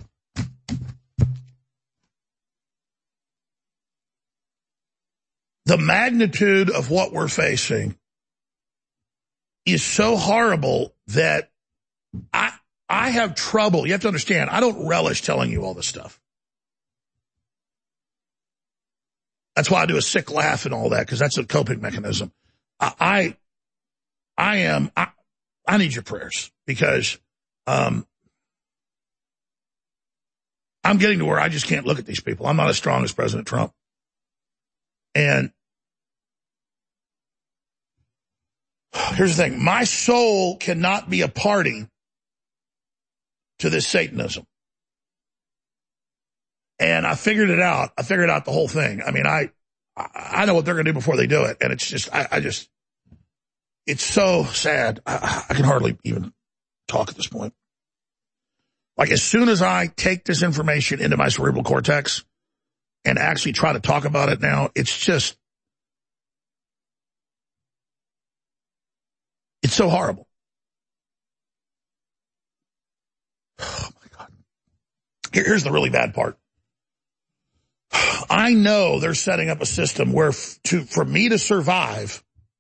A: the magnitude of what we're facing is so horrible that I I have trouble. You have to understand, I don't relish telling you all this stuff. That's why I do a sick laugh and all that, because that's a coping mechanism. I I, I am I, I need your prayers because um, I'm getting to where I just can't look at these people. I'm not as strong as President Trump. And here's the thing. My soul cannot be a party to this Satanism. And I figured it out. I figured out the whole thing. I mean, I I know what they're going to do before they do it. And it's just, I, I just, it's so sad. I, I can hardly even talk at this point. Like, as soon as I take this information into my cerebral cortex and actually try to talk about it now, it's just, it's so horrible. Oh, my God. Here, here's the really bad part. I know they're setting up a system where f- to for me to survive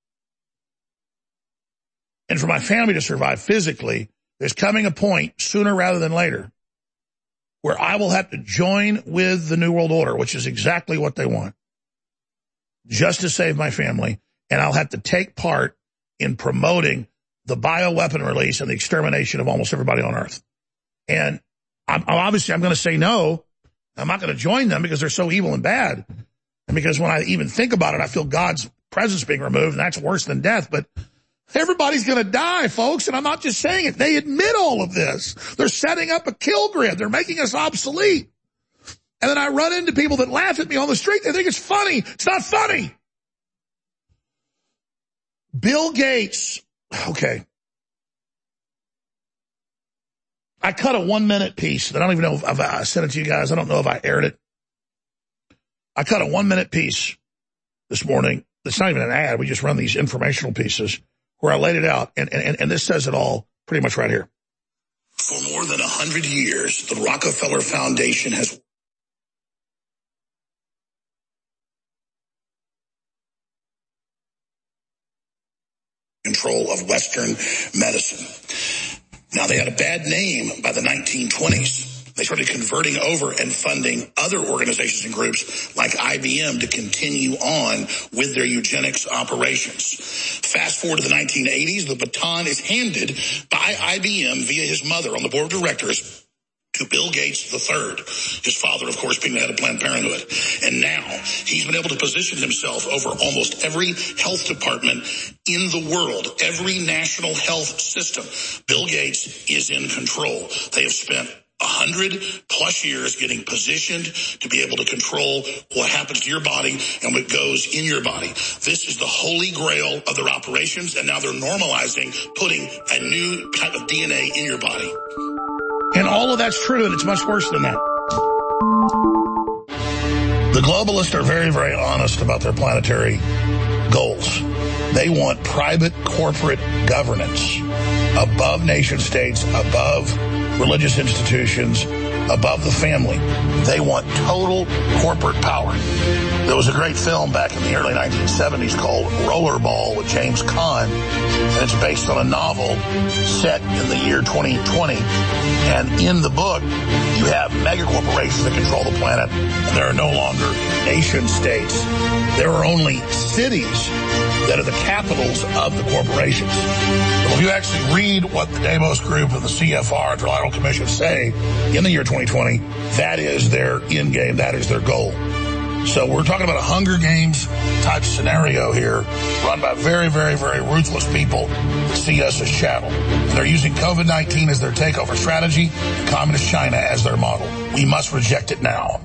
A: and for my family to survive physically, there's coming a point sooner rather than later where I will have to join with the New World Order, which is exactly what they want, just to save my family. And I'll have to take part in promoting the bioweapon release and the extermination of almost everybody on Earth. And I'm, obviously I'm going to say no. I'm not going to join them because they're so evil and bad. And because when I even think about it, I feel God's presence being removed, and that's worse than death. But everybody's going to die, folks, and I'm not just saying it. They admit all of this. They're setting up a kill grid. They're making us obsolete. And then I run into people that laugh at me on the street. They think it's funny. It's not funny. Bill Gates. Okay. I cut a one-minute piece that I don't even know if I've, I sent it to you guys. I don't know if I aired it. I cut a one-minute piece this morning. It's not even an ad. We just run these informational pieces where I laid it out, and, and, and this says it all pretty much right here. For more than a hundred years, the Rockefeller Foundation has control of Western medicine. Now, they had a bad name by the nineteen twenties. They started converting over and funding other organizations and groups like I B M to continue on with their eugenics operations. Fast forward to the nineteen eighties, the baton is handed by I B M via his mother on the board of directors to Bill Gates the third, his father, of course, being the head of Planned Parenthood. And now he's been able to position himself over almost every health department in the world, every national health system. Bill Gates is in control. They have spent a hundred plus years getting positioned to be able to control what happens to your body and what goes in your body. This is the holy grail of their operations, and now they're normalizing putting a new type of D N A in your body. And all of that's true, and it's much worse than that. The globalists are very, very honest about their planetary goals. They want private corporate governance above nation states, above religious institutions, above the family. They want total corporate power. There was a great film back in the early nineteen seventies called Rollerball with James Caan, and it's based on a novel set in the year twenty twenty. And in the book, you have mega corporations that control the planet, and there are no longer nation states. There are only cities that are the capitals of the corporations. But if you actually read what the Davos Group and the C F R, Trilateral Commission, say in the year twenty twenty, that is their end game, that is their goal. So we're talking about a Hunger Games type scenario here, run by very, very, very ruthless people that see us as chattel. And they're using COVID nineteen as their takeover strategy, and Communist China as their model. We must reject it now.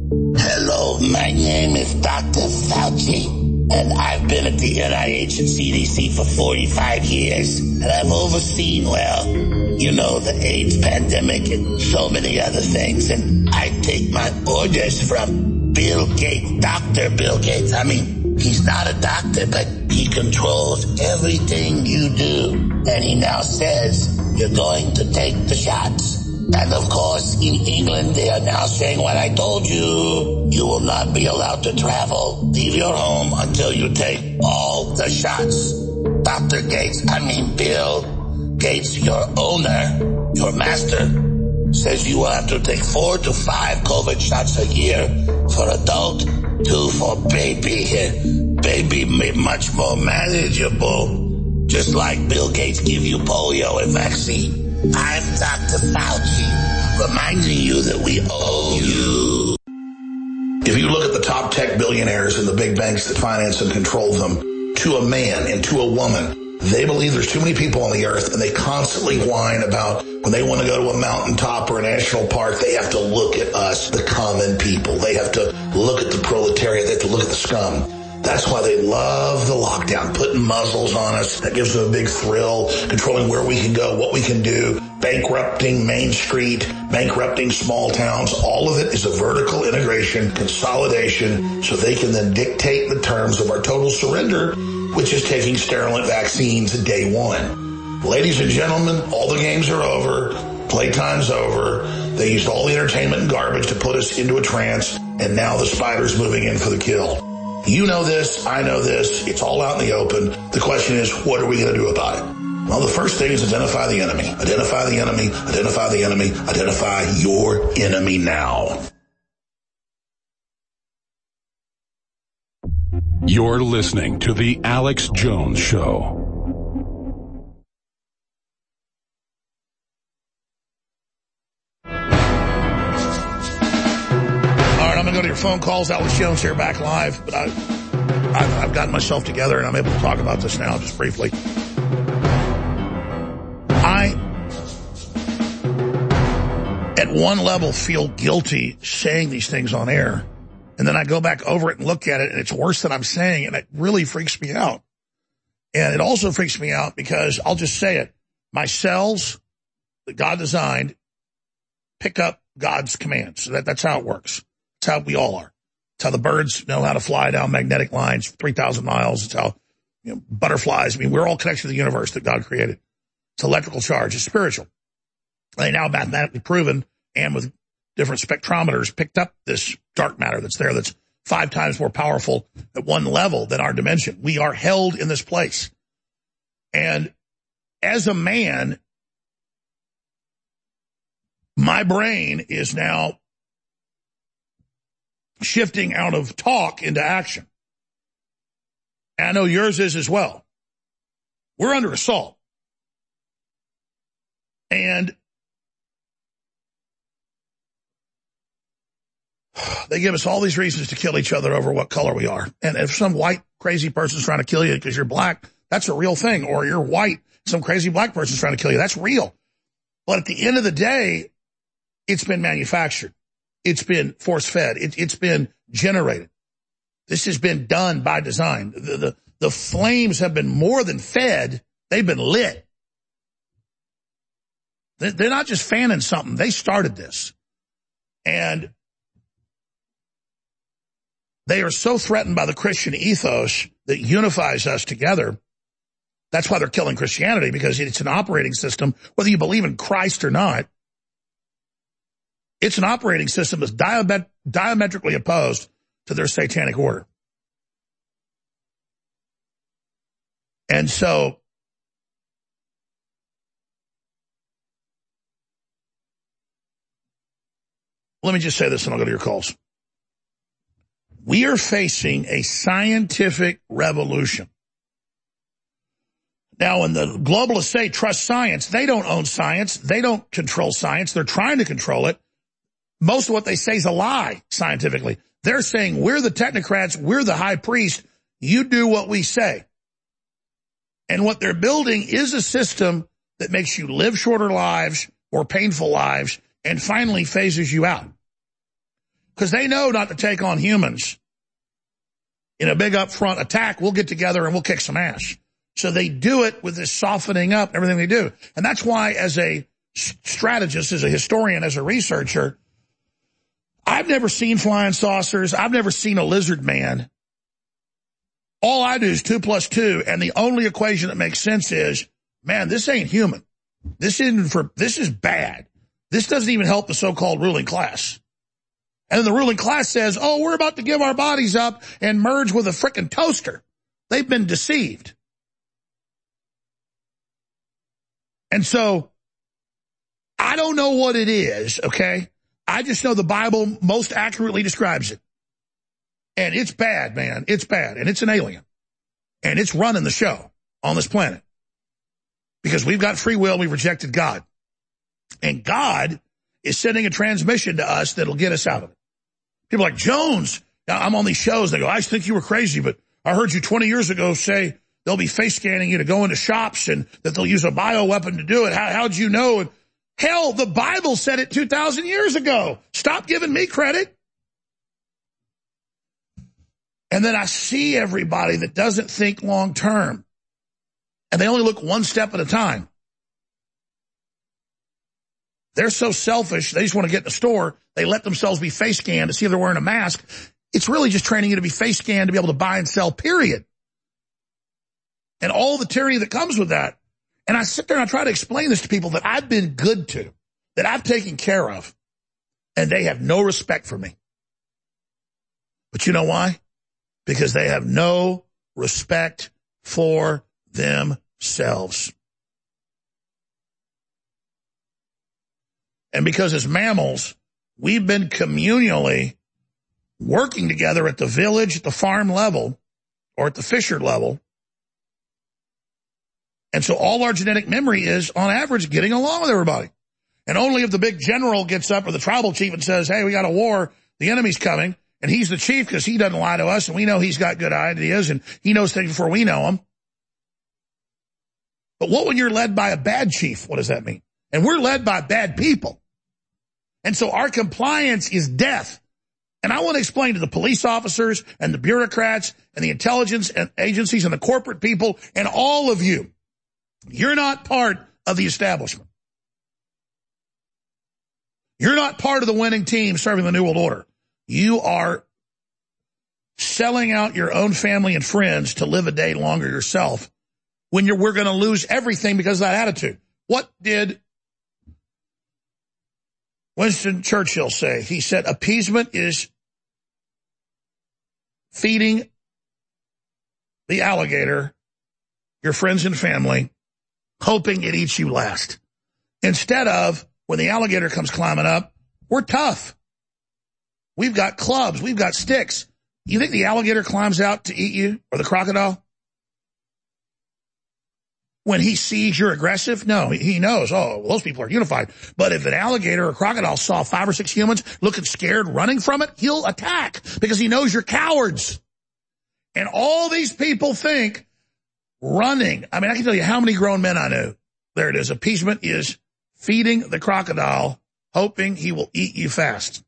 B: Hello, my name is Doctor Fauci, and I've been at the N I H and C D C for forty-five years, and I've overseen, well, you know, the AIDS pandemic and so many other things, and I take my orders from Bill Gates, Doctor Bill Gates. I mean, he's not a doctor, but he controls everything you do, and he now says you're going to take the shots. And of course, in England, they are now saying what I told you. You will not be allowed to travel, leave your home until you take all the shots. Doctor Gates, I mean Bill Gates, your owner, your master, says you will have to take four to five COVID shots a year for adult, two for baby. Baby much more manageable, just like Bill Gates give you polio and vaccine. I'm Doctor Fauci, reminding you that we owe you.
A: If you look at the top tech billionaires and the big banks that finance and control them, to a man and to a woman, they believe there's too many people on the earth, and they constantly whine about when they want to go to a mountaintop or a national park, they have to look at us, the common people. They have to look at the proletariat. They have to look at the scum. That's why they love the lockdown, putting muzzles on us. That gives them a big thrill, controlling where we can go, what we can do, bankrupting Main Street, bankrupting small towns. All of it is a vertical integration, consolidation, so they can then dictate the terms of our total surrender, which is taking sterilant vaccines day one. Ladies and gentlemen, all the games are over. Playtime's over. They used all the entertainment and garbage to put us into a trance, and now the spider's moving in for the kill. You know this, I know this, it's all out in the open. The question is, what are we going to do about it? Well, the first thing is identify the enemy. Identify the enemy, identify the enemy, identify your enemy now.
J: You're listening to The Alex Jones Show.
A: go to your phone calls. Alex Jones here, back live. But I, I've, I've gotten myself together, and I'm able to talk about this now just briefly. I, at one level, feel guilty saying these things on air. And then I go back over it and look at it, and it's worse than I'm saying, and it really freaks me out. And it also freaks me out because, I'll just say it, my cells that God designed pick up God's commands. So that, that's how it works. That's how we all are. It's how the birds know how to fly down magnetic lines three thousand miles. It's how, you know, butterflies, I mean, we're all connected to the universe that God created. It's electrical charge. It's spiritual. They now mathematically proven, and with different spectrometers, picked up this dark matter that's there that's five times more powerful at one level than our dimension. We are held in this place. And as a man, my brain is now shifting out of talk into action. And I know yours is as well. We're under assault. And they give us all these reasons to kill each other over what color we are. And if some white crazy person's trying to kill you because you're black, that's a real thing. Or you're white, some crazy black person's trying to kill you. That's real. But at the end of the day, it's been manufactured. It's been force-fed. It, it's been generated. This has been done by design. The, the, the flames have been more than fed. They've been lit. They're not just fanning something. They started this. And they are so threatened by the Christian ethos that unifies us together. That's why they're killing Christianity, because it's an operating system, whether you believe in Christ or not. It's an operating system that's diamet- diametrically opposed to their satanic order. And so, let me just say this and I'll go to your calls. We are facing a scientific revolution. Now, when the globalists say trust science, they don't own science. They don't control science. They're trying to control it. Most of what they say is a lie, scientifically. They're saying, we're the technocrats, we're the high priest, you do what we say. And what they're building is a system that makes you live shorter lives or painful lives and finally phases you out. Because they know not to take on humans. In a big upfront attack, we'll get together and we'll kick some ass. So they do it with this softening up, everything they do. And that's why, as a strategist, as a historian, as a researcher, I've never seen flying saucers. I've never seen a lizard man. All I do is two plus two, and the only equation that makes sense is, man, this ain't human. This isn't for, this is bad. This doesn't even help the so-called ruling class. And then the ruling class says, oh, we're about to give our bodies up and merge with a frickin' toaster. They've been deceived. And so, I don't know what it is, okay? I just know the Bible most accurately describes it. And it's bad, man. It's bad. And it's an alien. And it's running the show on this planet. Because we've got free will, we've rejected God. And God is sending a transmission to us that'll get us out of it. People are like, Jones, I'm on these shows, they go, I think you were crazy, but I heard you twenty years ago say they'll be face scanning you to go into shops and that they'll use a bioweapon to do it. How, how'd you know? And hell, the Bible said it two thousand years ago. Stop giving me credit. And then I see everybody that doesn't think long term. And they only look one step at a time. They're so selfish, they just want to get in the store. They let themselves be face scanned to see if they're wearing a mask. It's really just training you to be face scanned to be able to buy and sell, period. And all the tyranny that comes with that. And I sit there and I try to explain this to people that I've been good to, that I've taken care of, and they have no respect for me. But you know why? Because they have no respect for themselves. And because as mammals, we've been communally working together at the village, at the farm level, or at the fisher level. And so all our genetic memory is, on average, getting along with everybody. And only if the big general gets up or the tribal chief and says, hey, we got a war, the enemy's coming, And he's the chief because he doesn't lie to us, and we know he's got good ideas, and he knows things before we know them. But what when you're led by a bad chief? What does that mean? And we're led by bad people. And so our compliance is death. And I want to explain to the police officers and the bureaucrats and the intelligence agencies and the corporate people and all of you, you're not part of the establishment. You're not part of the winning team serving the New World Order. You are selling out your own family and friends to live a day longer yourself when you're, we're going to lose everything because of that attitude. What did Winston Churchill say? He said, appeasement is feeding the alligator, your friends and family, hoping it eats you last. Instead of, when the alligator comes climbing up, we're tough. We've got clubs. We've got sticks. You think the alligator climbs out to eat you, or the crocodile? When he sees you're aggressive? No, he knows, oh, well, those people are unified. But if an alligator or crocodile saw five or six humans looking scared, running from it, he'll attack because he knows you're cowards. And all these people think running. I mean, I can tell you how many grown men I know. There it is. Appeasement is feeding the crocodile, hoping he will eat you fast.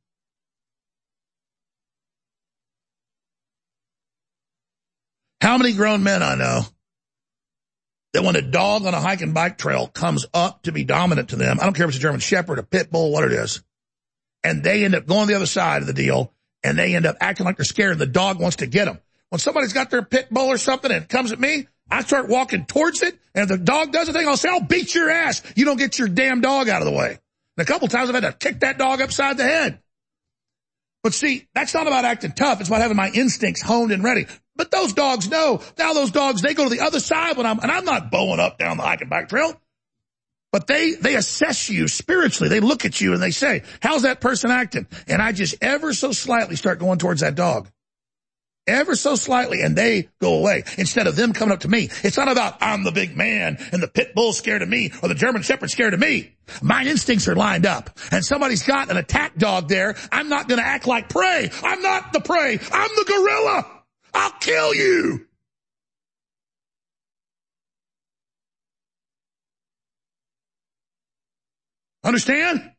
A: How many grown men I know that when a dog on a hike and bike trail comes up to be dominant to them, I don't care if it's a German Shepherd, a pit bull, what it is, and they end up going the other side of the deal, and they end up acting like they're scared, and the dog wants to get them. When somebody's got their pit bull or something and it comes at me, I start walking towards it, and if the dog does a thing, I'll say, I'll beat your ass. You don't get your damn dog out of the way. And a couple times I've had to kick that dog upside the head. But see, that's not about acting tough. It's about having my instincts honed and ready. But those dogs know. Now those dogs, they go to the other side when I'm, and I'm not bowing up down the hike and bike trail. But they, they assess you spiritually. They look at you and they say, how's that person acting? And I just ever so slightly start going towards that dog. Ever so slightly, and they go away instead of them coming up to me. It's not about I'm the big man and the pit bull scared of me or the German Shepherd scared of me. My instincts are lined up, and somebody's got an attack dog there. I'm not going to act like prey. I'm not the prey. I'm the gorilla. I'll kill you. Understand?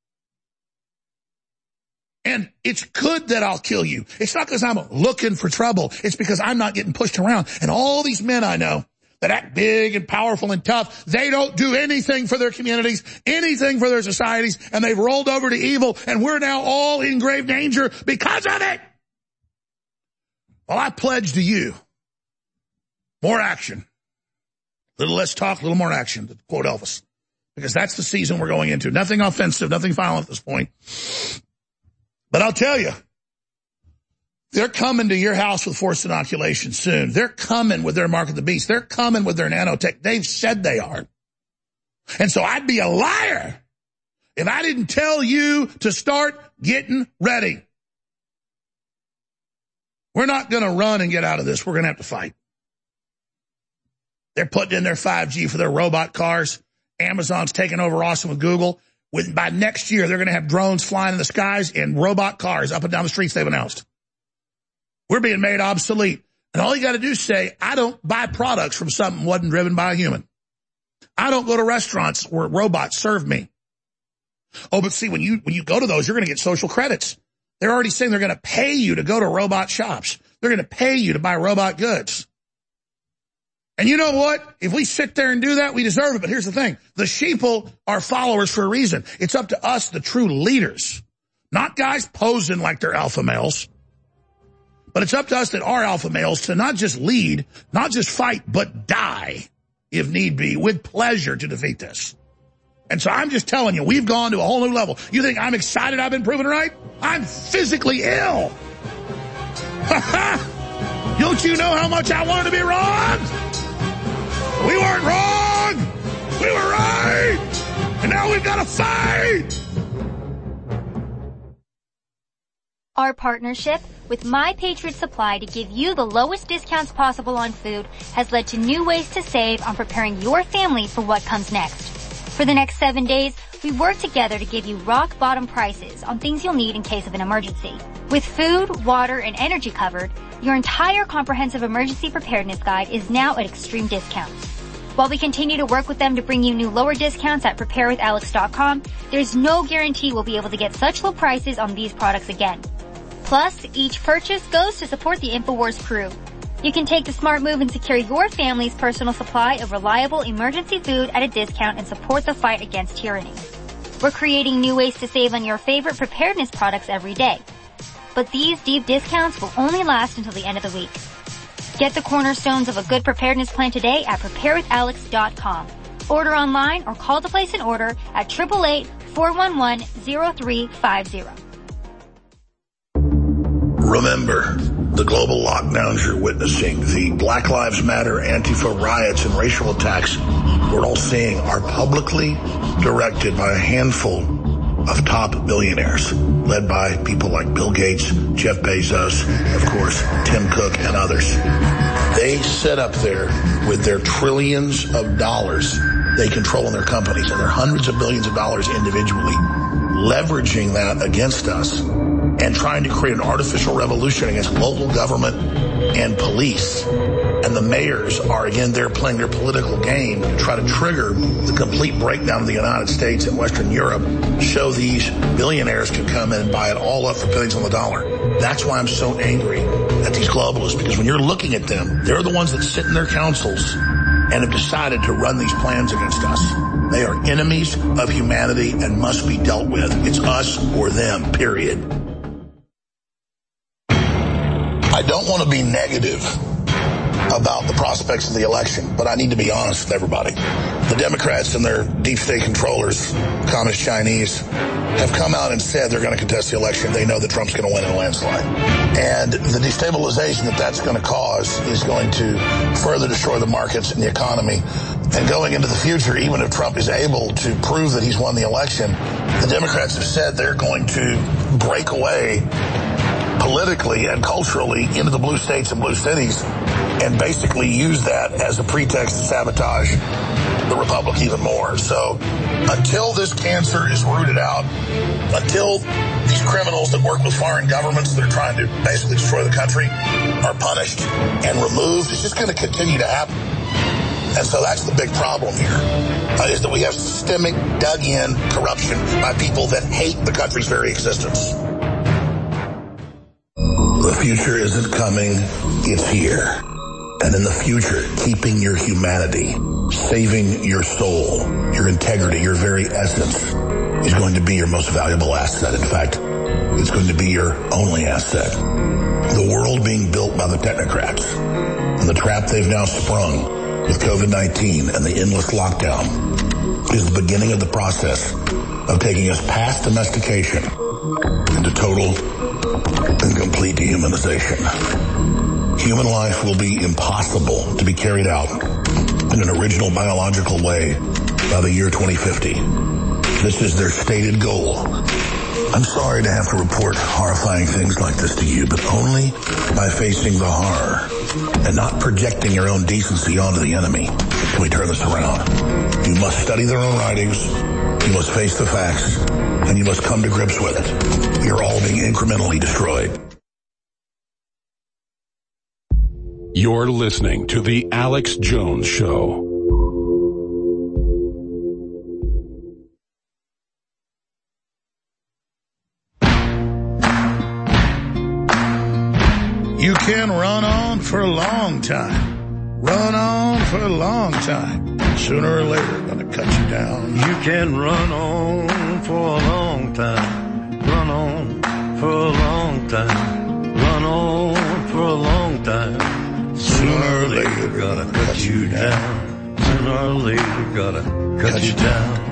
A: And it's good that I'll kill you. It's not because I'm looking for trouble. It's because I'm not getting pushed around. And all these men I know that act big and powerful and tough, they don't do anything for their communities, anything for their societies, and they've rolled over to evil, and we're now all in grave danger because of it. Well, I pledge to you more action. A little less talk, a little more action, to quote Elvis. Because that's the season we're going into. Nothing offensive, nothing violent at this point. But I'll tell you, they're coming to your house with forced inoculation soon. They're coming with their mark of the beast. They're coming with their nanotech. They've said they are. And so I'd be a liar if I didn't tell you to start getting ready. We're not going to run and get out of this. We're going to have to fight. They're putting in their five G for their robot cars. Amazon's taking over Austin with Google. With, by next year, they're going to have drones flying in the skies and robot cars up and down the streets they've announced. We're being made obsolete. And all you got to do is say, I don't buy products from something that wasn't driven by a human. I don't go to restaurants where robots serve me. Oh, but see, when you when you go to those, you're going to get social credits. They're already saying they're going to pay you to go to robot shops. They're going to pay you to buy robot goods. And you know what? If we sit there and do that, we deserve it. But here's the thing. The sheeple are followers for a reason. It's up to us, the true leaders, not guys posing like they're alpha males. But it's up to us that are alpha males to not just lead, not just fight, but die, if need be, with pleasure to defeat this. And so I'm just telling you, we've gone to a whole new level. You think I'm excited I've been proven right? I'm physically ill. Ha ha! Don't you know how much I wanted to be wrong? We weren't wrong. We were right. And now we've got to fight.
K: Our partnership with My Patriot Supply to give you the lowest discounts possible on food has led to new ways to save on preparing your family for what comes next. For the next seven days, We work together to give you rock bottom prices on things you'll need in case of an emergency. With food, water, and energy covered, your entire comprehensive emergency preparedness guide is now at extreme discounts. While we continue to work with them to bring you new lower discounts at prepare with alex dot com, there's no guarantee we'll be able to get such low prices on these products again. Plus, each purchase goes to support the InfoWars crew. You can take the smart move and secure your family's personal supply of reliable emergency food at a discount and support the fight against tyranny. We're creating new ways to save on your favorite preparedness products every day. But these deep discounts will only last until the end of the week. Get the cornerstones of a good preparedness plan today at prepare with alex dot com. Order online or call to place an order at eight eight eight, four one one, zero three five zero.
A: Remember, the global lockdowns you're witnessing, the Black Lives Matter, Antifa riots, and racial attacks we're all seeing are publicly directed by a handful of top billionaires, led by people like Bill Gates, Jeff Bezos, of course, Tim Cook, and others. They sit up there with their trillions of dollars they control in their companies, and their hundreds of billions of dollars individually, leveraging that against us and trying to create an artificial revolution against local government and police. And the mayors are, again, they're playing their political game to try to trigger the complete breakdown of the United States and Western Europe, show these billionaires can come in and buy it all up for billions on the dollar. That's why I'm so angry at these globalists, because when you're looking at them, they're the ones that sit in their councils and have decided to run these plans against us. They are enemies of humanity and must be dealt with. It's us or them, period. I don't want to be negative about the prospects of the election, but I need to be honest with everybody. The Democrats and their deep state controllers, Communist Chinese, have come out and said they're going to contest the election. They know that Trump's going to win in a landslide. And the destabilization that that's going to cause is going to further destroy the markets and the economy. And going into the future, even if Trump is able to prove that he's won the election, the Democrats have said they're going to break away politically and culturally into the blue states and blue cities and basically use that as a pretext to sabotage the republic even more. So until this cancer is rooted out, until these criminals that work with foreign governments that are trying to basically destroy the country are punished and removed, it's just going to continue to happen. And so that's the big problem here, uh, is that we have systemic, dug-in corruption by people that hate the country's very existence. The future isn't coming, it's here. And in the future, keeping your humanity, saving your soul, your integrity, your very essence is going to be your most valuable asset. In fact, it's going to be your only asset. The world being built by the technocrats and the trap they've now sprung with covid nineteen and the endless lockdown is the beginning of the process of taking us past domestication into total and complete dehumanization. Human life will be impossible to be carried out in an original biological way by the year twenty fifty. This is their stated goal. I'm sorry to have to report horrifying things like this to you, but only by facing the horror and not projecting your own decency onto the enemy can we turn this around. You must study their own writings, you must face the facts, and you must come to grips with it. You're all being incrementally destroyed.
J: You're listening to The Alex Jones Show.
A: You can run on for a long time. Run on for a long time. Sooner or later, gonna cut you down.
C: You can run on for a long time. Run on for a long time. Run on for a long time. Sooner or later, gonna cut you down. Sooner or later, gotta cut you down.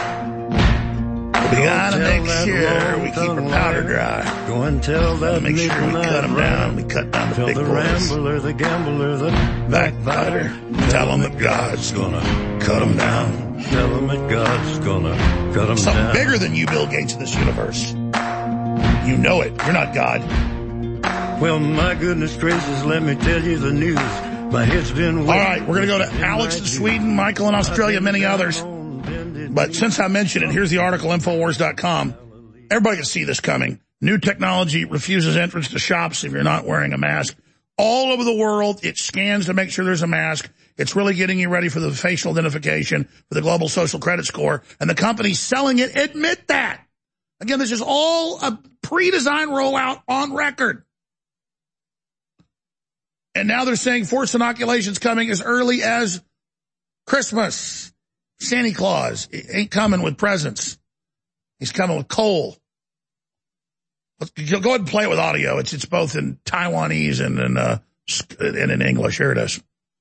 A: We gotta make sure we keep our powder dry.
C: Go and tell that
A: make sure we cut them down. We cut down the big boys.
C: Tell the rambler, the gambler, the
A: backbiter. Tell them that God's gonna cut them down.
C: Tell them that God's gonna cut them
A: Something
C: down.
A: Something bigger than you, Bill Gates, in this universe. You know it. You're not God.
C: Well, my goodness gracious, let me tell you the news. My head's been
A: All right, we're going to go to Alex in Sweden, Michael in Australia, many others. But since I mentioned it, here's the article, Infowars dot com. Everybody can see this coming. New technology refuses entrance to shops if you're not wearing a mask. All over the world, it scans to make sure there's a mask. It's really getting you ready for the facial identification, for the global social credit score. And the companies selling it admit that. Again, this is all a pre-designed rollout on record. And now they're saying forced inoculations coming as early as Christmas. Santa Claus ain't coming with presents. He's coming with coal. Let's go ahead and play it with audio. It's it's both in Taiwanese and in uh, and in English. Here it is.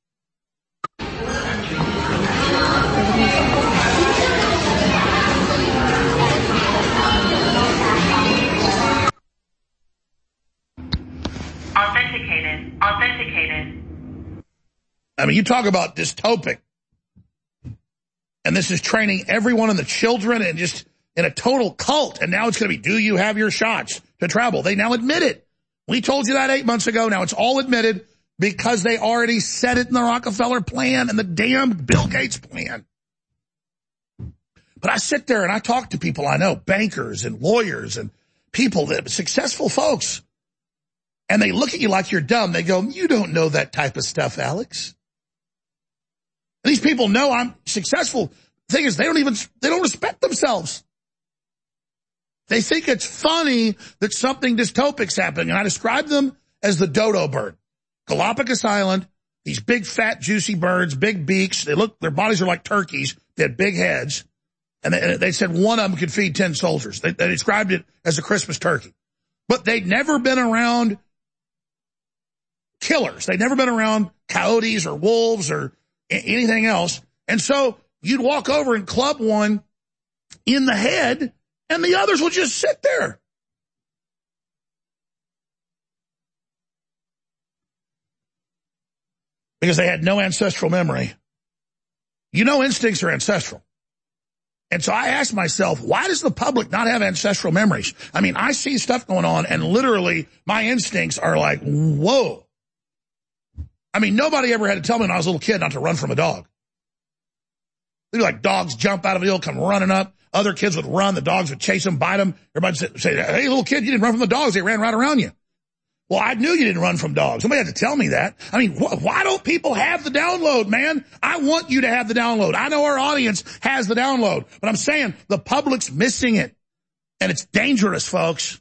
F: Authenticated. Authenticated.
A: I mean, you talk about dystopic. And this is training everyone and the children and just in a total cult. And now it's going to be, do you have your shots to travel? They now admit it. We told you that eight months ago. Now it's all admitted because they already said it in the Rockefeller plan and the damn Bill Gates plan. But I sit there and I talk to people I know, bankers and lawyers and people that successful folks. And they look at you like you're dumb. They go, you don't know that type of stuff, Alex. And these people know I'm successful. The thing is, they don't even, they don't respect themselves. They think it's funny that something dystopic's happening. And I describe them as the dodo bird. Galapagos Island, these big, fat, juicy birds, big beaks. They look, their bodies are like turkeys. They had big heads. And they, they said one of them could feed ten soldiers. They, they described it as a Christmas turkey. But they'd never been around killers. They'd never been around coyotes or wolves or anything else. And so you'd walk over and club one in the head and the others would just sit there. Because they had no ancestral memory. You know instincts are ancestral. And so I asked myself, why does the public not have ancestral memories? I mean, I see stuff going on and literally my instincts are like, whoa. I mean, nobody ever had to tell me when I was a little kid not to run from a dog. They'd be like dogs jump out of a hill, come running up. Other kids would run. The dogs would chase them, bite them. Everybody would say, hey, little kid, you didn't run from the dogs. They ran right around you. Well, I knew you didn't run from dogs. Somebody had to tell me that. I mean, wh- why don't people have the download, man? I want you to have the download. I know our audience has the download, but I'm saying the public's missing it. And it's dangerous, folks.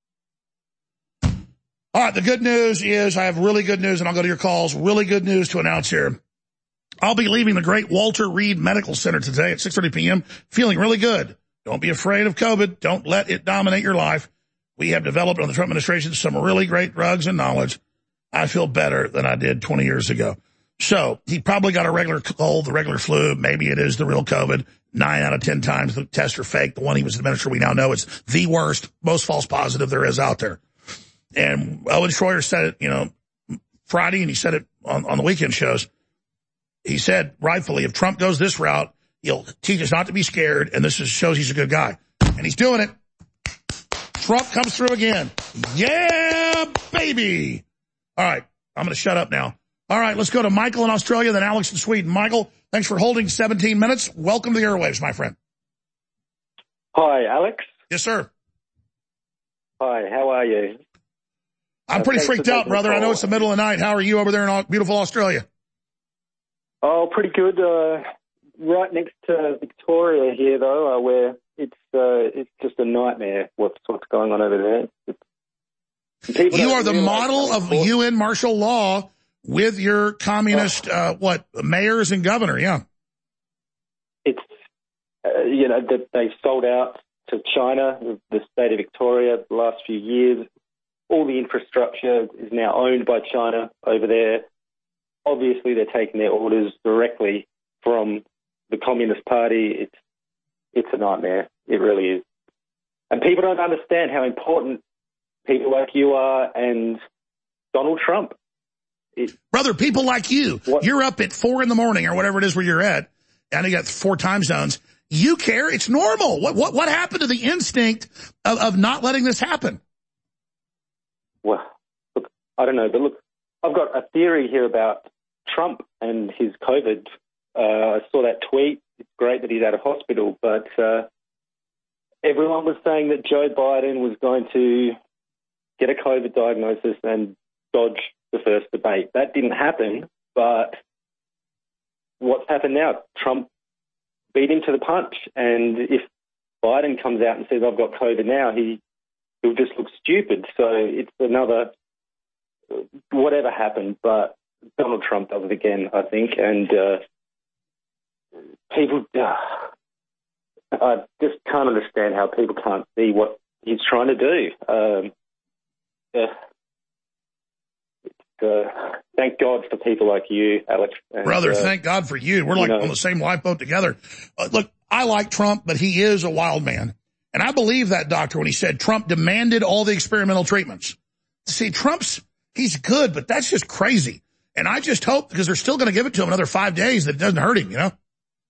A: All right, the good news is I have really good news, and I'll go to your calls. Really good news to announce here. I'll be leaving the great Walter Reed Medical Center today at six thirty p.m. feeling really good. Don't be afraid of COVID. Don't let it dominate your life. We have developed on the Trump administration some really great drugs and knowledge. I feel better than I did twenty years ago. So he probably got a regular cold, the regular flu. Maybe it is the real COVID. Nine out of ten times the tests are fake. The one he was administered, we now know it's the worst, most false positive there is out there. And Owen Schroyer said it, you know, Friday, and he said it on, on the weekend shows. He said, rightfully, if Trump goes this route, he'll teach us not to be scared, and this is, shows he's a good guy. And he's doing it. Trump comes through again. Yeah, baby. All right, I'm going to shut up now. All right, let's go to Michael in Australia, then Alex in Sweden. Michael, thanks for holding seventeen minutes. Welcome to the airwaves, my friend.
G: Hi, Alex.
A: Yes, sir.
G: Hi, how are you?
A: I'm pretty uh, freaked out, brother. I know it's the middle of the night. How are you over there in beautiful Australia?
G: Oh, pretty good. Uh, right next to Victoria here, though, uh, where it's uh, it's just a nightmare what's what's going on over there. It's,
A: you are the model of U N martial law with your communist, oh. uh, what, mayors and governor, yeah.
G: It's, uh, you know, that they've sold out to China, the state of Victoria, the last few years. All the infrastructure is now owned by China over there. Obviously, they're taking their orders directly from the Communist Party. It's it's a nightmare. It really is. And people don't understand how important people like you are and Donald Trump. It,
A: Brother, people like you, what? You're up at four in the morning or whatever it is where you're at, and you got four time zones. You care. It's normal. What what what happened to the instinct of, of not letting this happen?
G: Well, look, I don't know, but look, I've got a theory here about Trump and his COVID. Uh, I saw that tweet it's great that he's out of hospital, but uh, everyone was saying that Joe Biden was going to get a COVID diagnosis and dodge the first debate. That didn't happen, but what's happened now? Trump beat him to the punch, and if Biden comes out and says, I've got COVID now, he, he'll just look stupid. So it's another, whatever happened, but Donald Trump does it again, I think, and uh, people, uh, I just can't understand how people can't see what he's trying to do. Um, uh, uh, thank God for people like you, Alex. And,
A: Brother,
G: uh,
A: thank God for you. We're like you know, on the same lifeboat together. Uh, look, I like Trump, but he is a wild man. And I believe that doctor when he said Trump demanded all the experimental treatments. See, Trump's, he's good, but that's just crazy. And I just hope, because they're still going to give it to him another five days, that it doesn't hurt him, you know?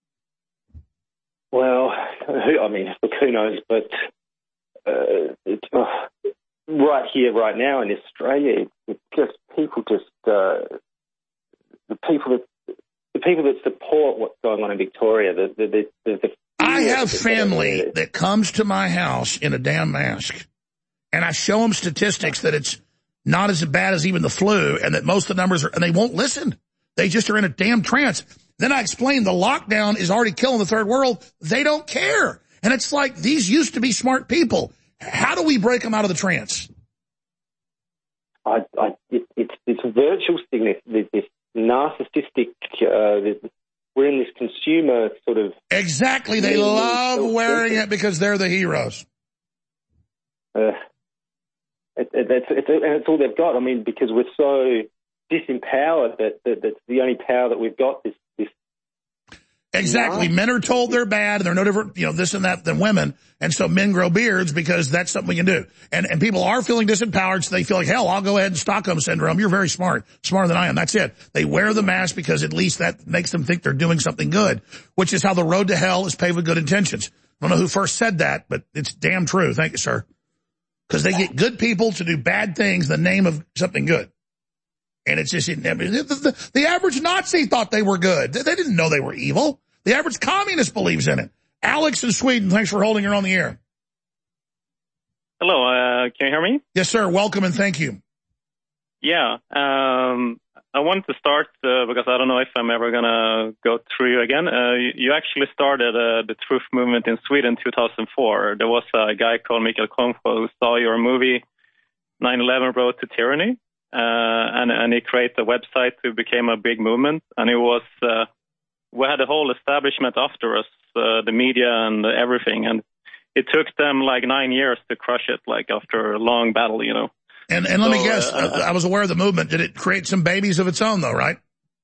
G: Well, I mean, look, who knows? But uh, it's, uh, right here, right now in Australia, it's just people just, uh, the people that the people that support what's going on in Victoria, the, the, the, the, the
A: I have family that comes to my house in a damn mask, and I show them statistics that it's not as bad as even the flu, and that most of the numbers are, and they won't listen. They just are in a damn trance. Then I explain the lockdown is already killing the third world. They don't care. And it's like, these used to be smart people. How do we break them out of the trance?
G: I, I, it, it's this virtual sickness, this, this narcissistic, uh, this, we're in this consumer sort of...
A: Exactly. They love wearing it because they're the heroes.
G: Uh, it, it, it's, it's, and it's all they've got. I mean, because we're so disempowered that, that that's the only power that we've got. This, this
A: exactly. Men are told they're bad and they're no different, you know, this and that than women. And so men grow beards because that's something we can do. And, and people are feeling disempowered, so they feel like, hell, I'll go ahead and Stockholm Syndrome. You're very smart, smarter than I am. That's it. They wear the mask because at least that makes them think they're doing something good, which is how the road to hell is paved with good intentions. I don't know who first said that, but it's damn true. Thank you, sir. Because they get good people to do bad things in the name of something good. And it's just, the, the, the average Nazi thought they were good. They didn't know they were evil. The average communist believes in it. Alex in Sweden, thanks for holding her on the air.
D: Hello, uh, can you hear me?
A: Yes, sir. Welcome and thank you.
D: Yeah, um, I wanted to start uh, because I don't know if I'm ever going to go through you again. Uh, you, you actually started uh, the truth movement in Sweden in two thousand four. There was a guy called Mikael Kronfall who saw your movie nine eleven Road to Tyranny, uh, and, and he created a website who became a big movement. And it was, uh, we had a whole establishment after us, uh, the media and everything. And it took them like nine years to crush it, like after a long battle, you know.
A: And, and let
D: so,
A: me guess, uh, I was aware of the movement. Did it create some babies of its own, though, right?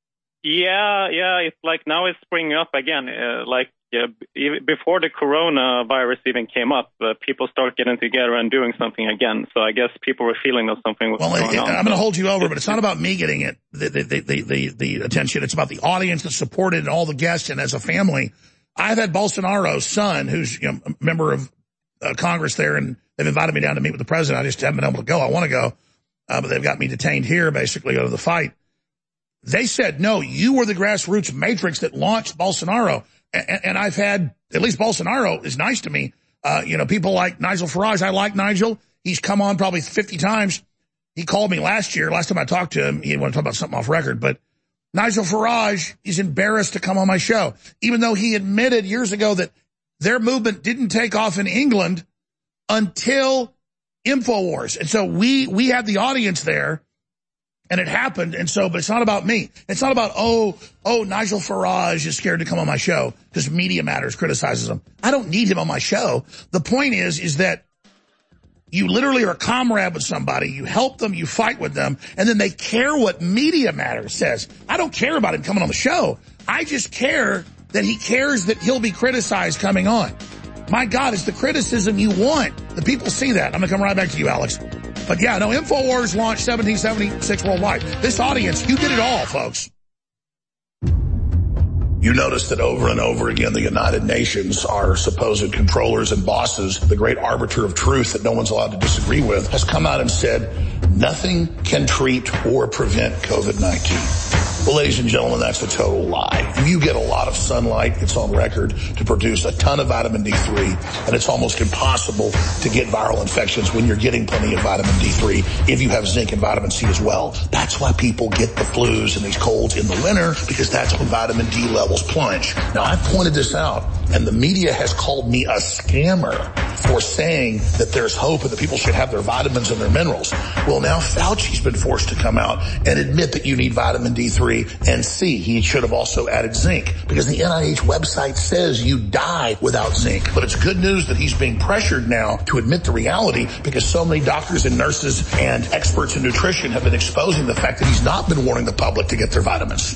D: Yeah, yeah. It's like now it's springing up again. Uh, like uh, before the coronavirus even came up, uh, people started getting together and doing something again. So I guess people were feeling that something was
A: well,
D: going
A: it,
D: on.
A: I'm going to hold you over, but it's not about me getting it, the, the, the, the, the attention. It's about the audience that supported and all the guests. And as a family, I've had Bolsonaro's son, who's you know, a member of uh, Congress there, and they've invited me down to meet with the president. I just haven't been able to go. I want to go, uh, but they've got me detained here, basically, out of the fight. They said, no, you were the grassroots matrix that launched Bolsonaro. And, and I've had, at least Bolsonaro is nice to me. Uh, you know, people like Nigel Farage. I like Nigel. He's come on probably fifty times. He called me last year. Last time I talked to him, he didn't want to talk about something off record, but Nigel Farage is embarrassed to come on my show, even though he admitted years ago that their movement didn't take off in England until InfoWars. And so we, we had the audience there and it happened. And so, but it's not about me. It's not about, oh, oh, Nigel Farage is scared to come on my show because Media Matters criticizes him. I don't need him on my show. The point is, is that you literally are a comrade with somebody. You help them, you fight with them, and then they care what Media Matters says. I don't care about him coming on the show. I just care that he cares that he'll be criticized coming on. My God, it's the criticism you want. The people see that. I'm going to come right back to you, Alex. But yeah, no, InfoWars launched seventeen seventy-six worldwide. This audience, you did it all, folks. You notice that over and over again, the United Nations, our supposed controllers and bosses, the great arbiter of truth that no one's allowed to disagree with, has come out and said nothing can treat or prevent COVID nineteen. Well, ladies and gentlemen, that's a total lie. You get a lot of sunlight. It's on record to produce a ton of vitamin D three, and it's almost impossible to get viral infections when you're getting plenty of vitamin D three if you have zinc and vitamin C as well. That's why people get the flus and these colds in the winter, because that's when vitamin D levels plunge. Now, I've pointed this out, and the media has called me a scammer for saying that there's hope and that people should have their vitamins and their minerals. Well, now Fauci's been forced to come out and admit that you need vitamin D three and C. He should have also added zinc, because the N I H website says you die without zinc. But it's good news that he's being pressured now to admit the reality, because so many doctors and nurses and experts in nutrition have been exposing the fact that he's not been warning the public to get their vitamins.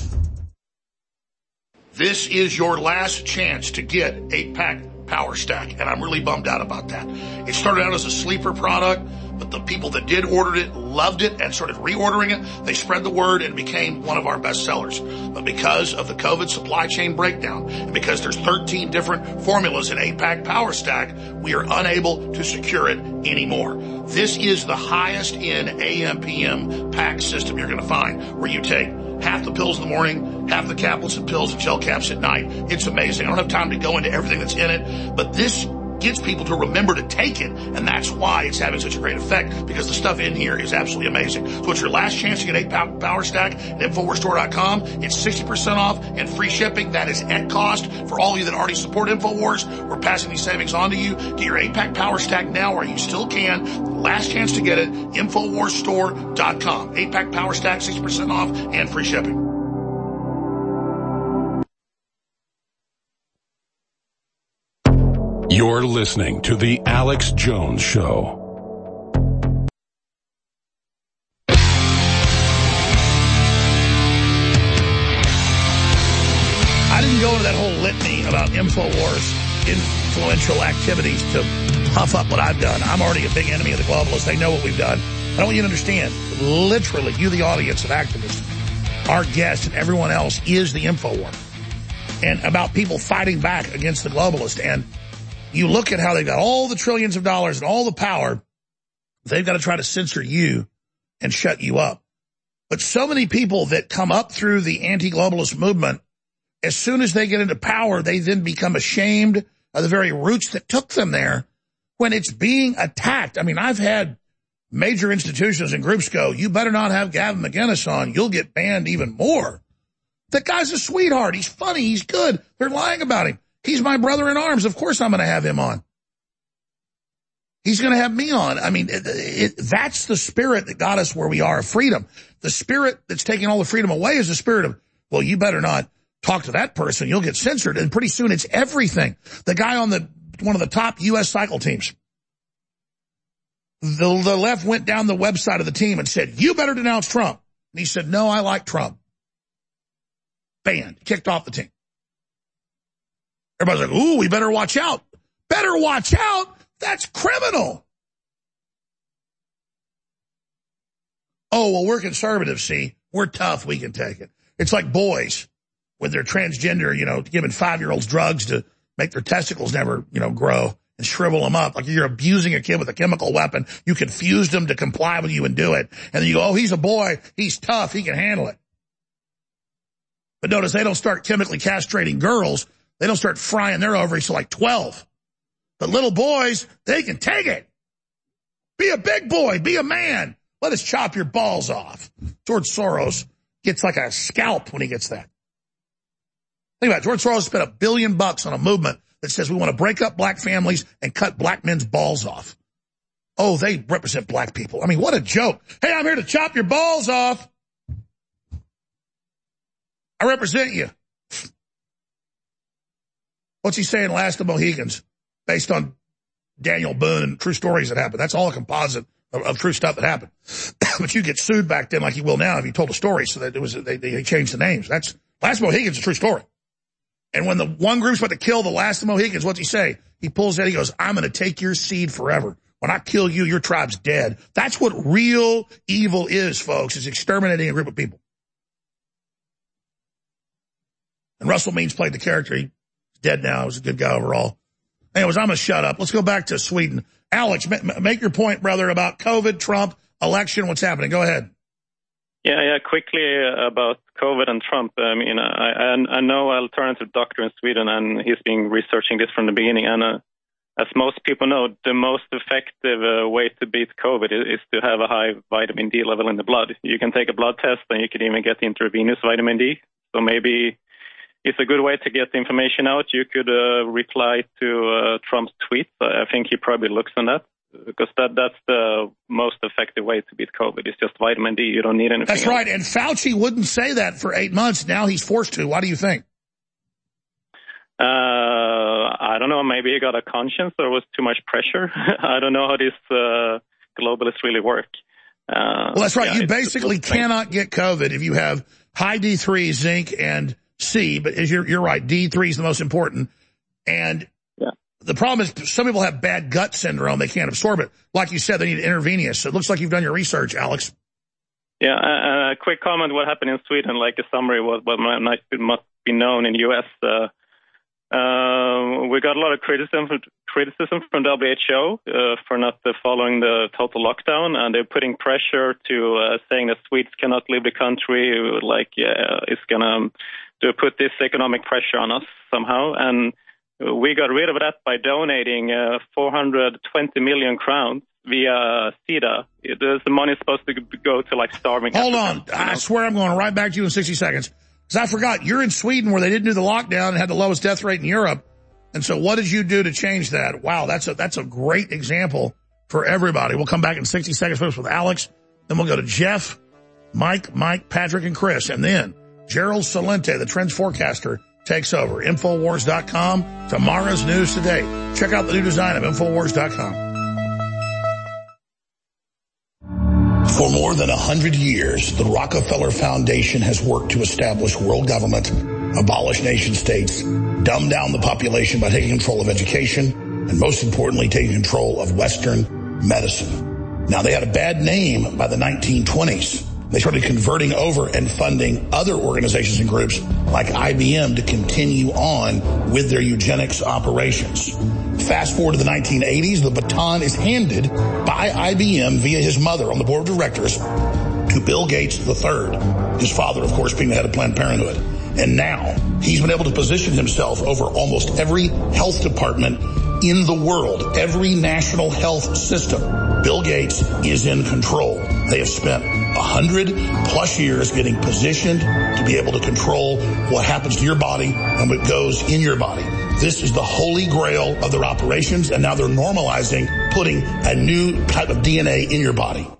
A: This is your last chance to get eight-pack Power Stack, and I'm really bummed out about that. It started out as a sleeper product, but the people that did order it loved it and started reordering it. They spread the word and it became one of our best sellers. But because of the COVID supply chain breakdown, and because there's thirteen different formulas in eight-pack Power Stack, we are unable to secure it anymore. This is the highest in A M P M pack system you're going to find, where you take half the pills in the morning, half the caplets and pills and gel caps at night. It's amazing. I don't have time to go into everything that's in it, but this gets people to remember to take it, and that's why it's having such a great effect, because the stuff in here is absolutely amazing. So it's your last chance to get eight Power Stack at Infowars Store dot com. It's sixty percent off and free shipping. That is at cost. For all of you that already support InfoWars, we're passing these savings on to you. Get your eight-pack Power Stack now while you still can. Last chance to get it, Infowars Store dot com. eight-pack Power Stack, sixty percent off and free shipping.
J: You're listening to The Alex Jones Show.
A: I didn't go into that whole litany about InfoWars influential activities to puff up what I've done. I'm already a big enemy of the globalists. They know what we've done. I don't want you to understand. Literally, you, the audience of activists, our guests, and everyone else is the InfoWar. And about people fighting back against the globalists. And you look at how they've got all the trillions of dollars and all the power. They've got to try to censor you and shut you up. But so many people that come up through the anti-globalist movement, as soon as they get into power, they then become ashamed of the very roots that took them there when it's being attacked. I mean, I've had major institutions and groups go, you better not have Gavin McInnes on. You'll get banned even more. That guy's a sweetheart. He's funny. He's good. They're lying about him. He's my brother in arms. Of course I'm going to have him on. He's going to have me on. I mean, it, it, that's the spirit that got us where we are of freedom. The spirit that's taking all the freedom away is the spirit of, well, you better not talk to that person. You'll get censored. And pretty soon it's everything. The guy on the one of the top U S cycle teams, the, the left went down the website of the team and said, you better denounce Trump. And he said, no, I like Trump. Banned. Kicked off the team. Everybody's like, ooh, we better watch out. Better watch out? That's criminal. Oh, well, we're conservative, see. We're tough. We can take it. It's like boys with their transgender, you know, giving five-year-olds drugs to make their testicles never, you know, grow and shrivel them up. Like you're abusing a kid with a chemical weapon. You confused them to comply with you and do it. And then you go, oh, he's a boy. He's tough. He can handle it. But notice they don't start chemically castrating girls. They don't start frying their ovaries till like twelve. But little boys, they can take it. Be a big boy. Be a man. Let us chop your balls off. George Soros gets like a scalp when he gets that. Think about it. George Soros spent a billion bucks on a movement that says we want to break up black families and cut black men's balls off. Oh, they represent black people. I mean, what a joke. Hey, I'm here to chop your balls off. I represent you. What's he saying? Last of the Mohicans, based on Daniel Boone and true stories that happened. That's all a composite of, of true stuff that happened. But you get sued back then like you will now if you told a story. So that it was they, they changed the names. That's Last of the Mohicans, a true story. And when the one group's about to kill the last of the Mohicans, what's he say? He pulls out, he goes, I'm going to take your seed forever. When I kill you, your tribe's dead. That's what real evil is, folks, is exterminating a group of people. And Russell Means played the character. He's dead now. He was a good guy overall. Anyways, I'm going to shut up. Let's go back to Sweden. Alex, make your point, brother, about COVID, Trump, election, what's happening. Go ahead.
D: Yeah, yeah. Quickly about COVID and Trump. I mean, I, I know an alternative doctor in Sweden, and he's been researching this from the beginning. And uh, as most people know, the most effective uh, way to beat COVID is, is to have a high vitamin D level in the blood. You can take a blood test, and you can even get intravenous vitamin D. So maybe it's a good way to get the information out. You could uh, reply to uh, Trump's tweets. I think he probably looks on that. Because that that's the most effective way to beat COVID. It's just vitamin D. You don't need anything
N: That's
D: else.
N: right. And Fauci wouldn't say that for eight months. Now he's forced to. Why do you think?
D: Uh, I don't know. Maybe he got a conscience or was too much pressure. I don't know how these uh, globalists really work. Uh,
N: well, that's right.
D: yeah,
N: you basically cannot get COVID if you have high D three, zinc, and C. But as you're, you're right, D three is the most important. And the problem is some people have bad gut syndrome. They can't absorb it. Like you said, they need intravenous. So it looks like you've done your research, Alex.
D: Yeah, a uh, quick comment. What happened in Sweden, like a summary, was what might, must be known in the U S. Uh, uh, we got a lot of criticism, criticism from W H O uh, for not uh, following the total lockdown, and they're putting pressure to uh, saying that Swedes cannot leave the country. Like, yeah, it's going to put this economic pressure on us somehow. And we got rid of that by donating uh, four hundred twenty million crowns via SIDA. It is, the money is supposed to go to like starving.
N: Hold
D: Africans,
N: on.
D: you know?
N: I swear I'm going right back to you in sixty seconds. Because I forgot, you're in Sweden where they didn't do the lockdown and had the lowest death rate in Europe. And so what did you do to change that? Wow, that's a, that's a great example for everybody. We'll come back in sixty seconds first with Alex. Then we'll go to Jeff, Mike, Mike, Patrick, and Chris. And then Gerald Salente, the trends forecaster, takes over. Infowars dot com, tomorrow's news today. Check out the new design of Infowars dot com.
A: For more than a hundred years, the Rockefeller Foundation has worked to establish world government, abolish nation states, dumb down the population by taking control of education, and most importantly, taking control of Western medicine. Now, they had a bad name by the nineteen twenties. They started converting over and funding other organizations and groups like I B M to continue on with their eugenics operations. Fast forward to the nineteen eighties, the baton is handed by I B M via his mother on the board of directors to Bill Gates the third, his father, of course, being the head of Planned Parenthood. And now he's been able to position himself over almost every health department in the world, every national health system. Bill Gates is in control. They have spent a hundred plus years getting positioned to be able to control what happens to your body and what goes in your body. This is the holy grail of their operations, and now they're normalizing putting a new type of D N A in your body.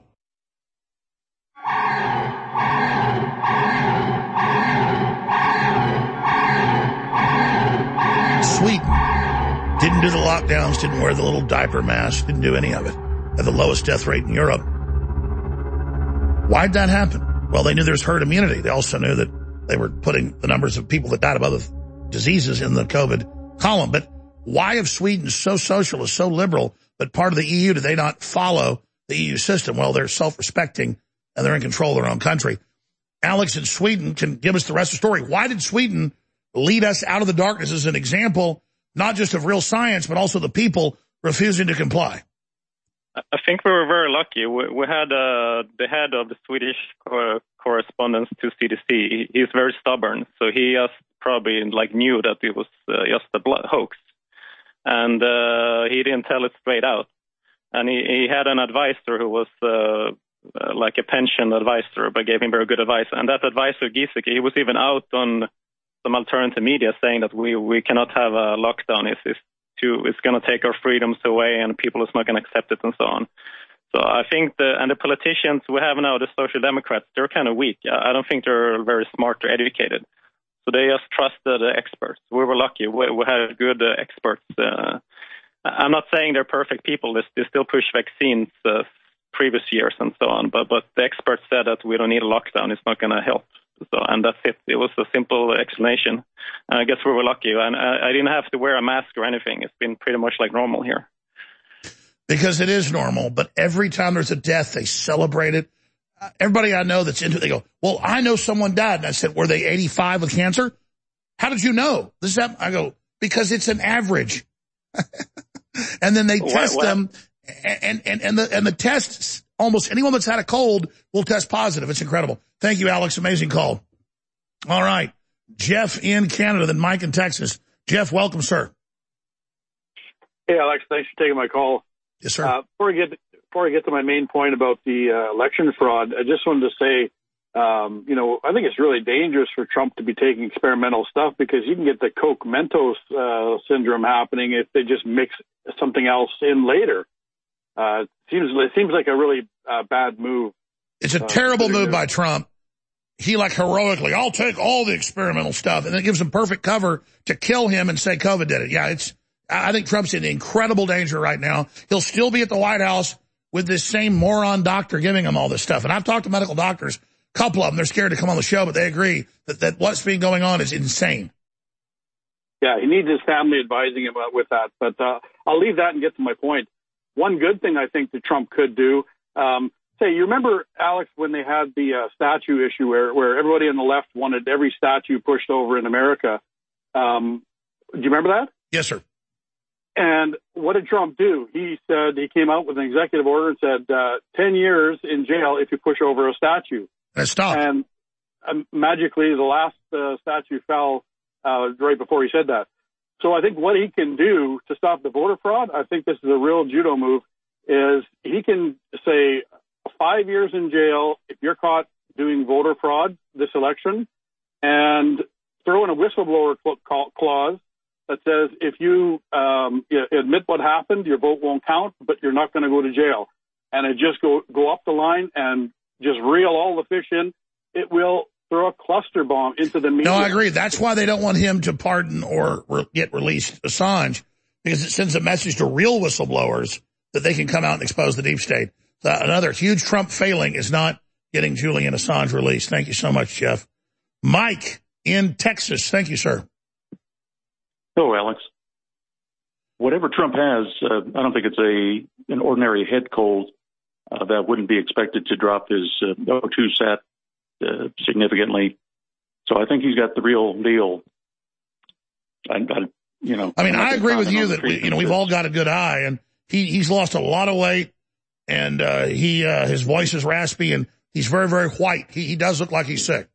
N: Sweden didn't do the lockdowns, didn't wear the little diaper mask, didn't do any of it. Had the lowest death rate in Europe. Why'd that happen? Well, they knew there's herd immunity. They also knew that they were putting the numbers of people that died of other diseases in the COVID column. But why if Sweden's so socialist, so liberal, but part of the E U, do they not follow the E U system? Well, they're self-respecting and they're in control of their own country. Alex in Sweden can give us the rest of the story. Why did Sweden lead us out of the darkness as an example, not just of real science, but also the people refusing to comply?
D: I think we were very lucky. We, we had uh, the head of the Swedish co- correspondence to C D C. He's very stubborn, so he just probably like knew that it was uh, just a blood hoax, and uh, he didn't tell it straight out. And he, he had an advisor who was uh, uh, like a pension advisor, but gave him very good advice. And that advisor, Giesecke, he was even out on some alternative media saying that we, we cannot have a lockdown. It's, it's too, it's going to take our freedoms away and people is not going to accept it and so on. So I think the, and the politicians we have now, the Social Democrats, they're kind of weak. I don't think they're very smart or educated. So they just trusted the experts. We were lucky. We, we had good uh, experts. Uh, I'm not saying they're perfect people. They, they still push vaccines uh, previous years and so on. But, but the experts said that we don't need a lockdown. It's not going to help. So, and that's it. It was a simple explanation. I guess we were lucky. And I, I didn't have to wear a mask or anything. It's been pretty much like normal here.
N: Because it is normal. But every time there's a death, they celebrate it. Uh, everybody I know that's into it, they go, well, I know someone died. And I said, were they eighty-five with cancer? How did you know? This is that? I go, because it's an average. And then they test
D: what, what?
N: them, and, and, and, the, and the tests almost anyone that's had a cold will test positive. It's incredible. Thank you, Alex. Amazing call. All right. Jeff in Canada, then Mike in Texas. Jeff, welcome, sir.
M: Hey, Alex. Thanks for taking my call.
N: Yes, sir.
M: Uh, before I get before I get to my main point about the uh, election fraud, I just wanted to say, um, you know, I think it's really dangerous for Trump to be taking experimental stuff because you can get the Koch-Mentos uh, syndrome happening if they just mix something else in later. Uh, it seems it seems like a really uh, bad move.
N: It's a
M: uh,
N: terrible move by Trump. He like heroically, I'll take all the experimental stuff, and it gives him perfect cover to kill him and say COVID did it. Yeah, it's. I think Trump's in incredible danger right now. He'll still be at the White House with this same moron doctor giving him all this stuff. And I've talked to medical doctors, a couple of them, they're scared to come on the show, but they agree that, that what's being going on is insane.
M: Yeah, he needs his family advising him with that. But uh, I'll leave that and get to my point. One good thing I think that Trump could do, um, say, you remember, Alex, when they had the uh, statue issue where, where everybody on the left wanted every statue pushed over in America. Um, do you remember that?
N: Yes, sir.
M: And what did Trump do? He said he came out with an executive order and said uh, ten years in jail if you push over a statue.
N: And stopped.
M: And um, magically, the last uh, statue fell uh, right before he said that. So I think what he can do to stop the voter fraud, I think this is a real judo move, is he can say five years in jail if you're caught doing voter fraud this election, and throw in a whistleblower clause that says if you um, admit what happened, your vote won't count, but you're not going to go to jail. And it just go go up the line and just reel all the fish in. It will throw a cluster bomb into the media.
N: No, I agree. That's why they don't want him to pardon or re- get released Assange, because it sends a message to real whistleblowers that they can come out and expose the deep state. So another huge Trump failing is not getting Julian Assange released. Thank you so much, Jeff. Mike in Texas. Thank you, sir.
Q: Hello, Alex. Whatever Trump has, uh, I don't think it's a an ordinary head cold uh, that wouldn't be expected to drop his uh, O two sat uh, significantly. So I think he's got the real deal. I, I you know.
N: I mean, I agree with you that we, you know we've all got a good eye, and he he's lost a lot of weight, and uh, he uh, his voice is raspy, and he's very very white. He he does look like he's sick.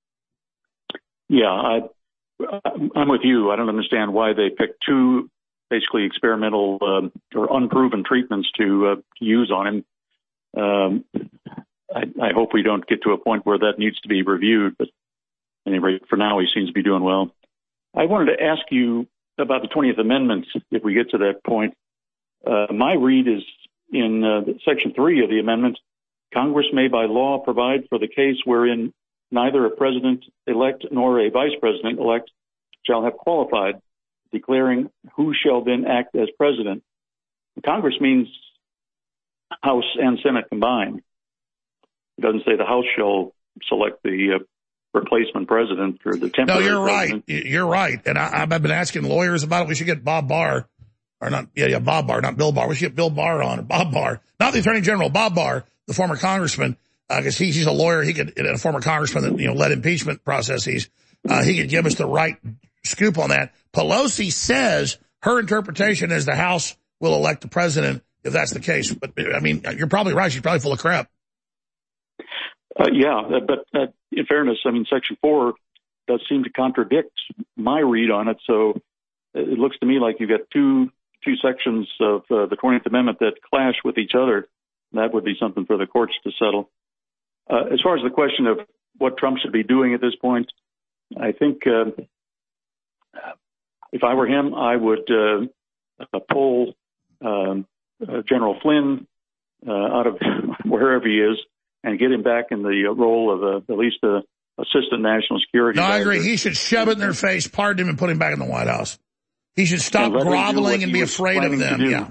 Q: Yeah, I. I'm with you. I don't understand why they picked two basically experimental um, or unproven treatments to, uh, to use on him. Um, I, I hope we don't get to a point where that needs to be reviewed, but at any rate, for now, he seems to be doing well. I wanted to ask you about the twentieth Amendment, if we get to that point. Uh, my read is in uh, Section three of the amendment, Congress may by law provide for the case wherein neither a president-elect nor a vice president-elect shall have qualified, declaring who shall then act as president. Congress means House and Senate combined. It doesn't say the House shall select the uh, replacement president or the temporary
N: No, you're
Q: president.
N: right. You're right. And I, I've been asking lawyers about it. We should get Bob Barr, or not, yeah, yeah, Bob Barr, not Bill Barr. We should get Bill Barr on, or Bob Barr, not the Attorney General, Bob Barr, the former congressman. Because uh, he, he's a lawyer, he could, and a former congressman that, you know, led impeachment processes, uh, he could give us the right scoop on that. Pelosi says her interpretation is the House will elect the president if that's the case. But, I mean, you're probably right. She's probably full of crap.
Q: Uh, yeah, but uh, in fairness, I mean, Section four does seem to contradict my read on it. So it looks to me like you've got two, two sections of uh, the twentieth Amendment that clash with each other. That would be something for the courts to settle. Uh, as far as the question of what Trump should be doing at this point, I think uh, if I were him, I would uh, pull um, uh, General Flynn uh, out of wherever he is and get him back in the role of uh, at least the Assistant National Security.
N: No, I
Q: Director.
N: agree. He should shove it in their face, pardon him, and put him back in the White House. He should stop
Q: And
N: groveling and be afraid of them. Yeah.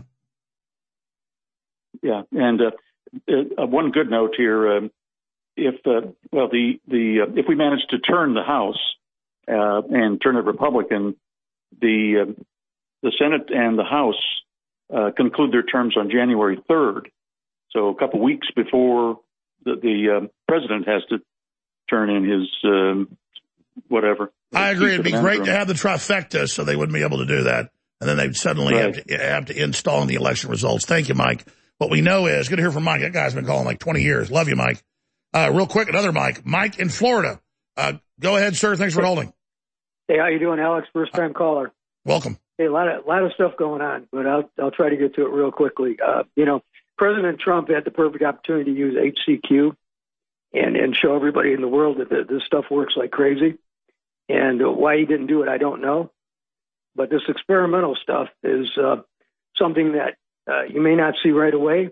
Q: Yeah. And uh, uh, one good note here. Um, If uh, well, the the uh, if we manage to turn the House uh, and turn it Republican, the uh, the Senate and the House uh, conclude their terms on January third. So a couple weeks before the, the uh, president has to turn in his um, whatever.
N: I agree. It'd be great to have the trifecta, so they wouldn't be able to do that, and then they'd suddenly
Q: right.
N: have to have to install in the election results. Thank you, Mike. What we know is, good to hear from Mike. That guy's been calling like twenty years. Love you, Mike. Uh, real quick, another Mike. Mike in Florida. Uh, go ahead, sir. Thanks for holding.
R: Hey, how you doing, Alex? First time caller.
N: Welcome.
R: Hey, a lot of lot of stuff going on, but I'll I'll try to get to it real quickly. Uh, you know, President Trump had the perfect opportunity to use H C Q and and show everybody in the world that the, this stuff works like crazy. And uh, why he didn't do it, I don't know. But this experimental stuff is uh, something that uh, you may not see right away,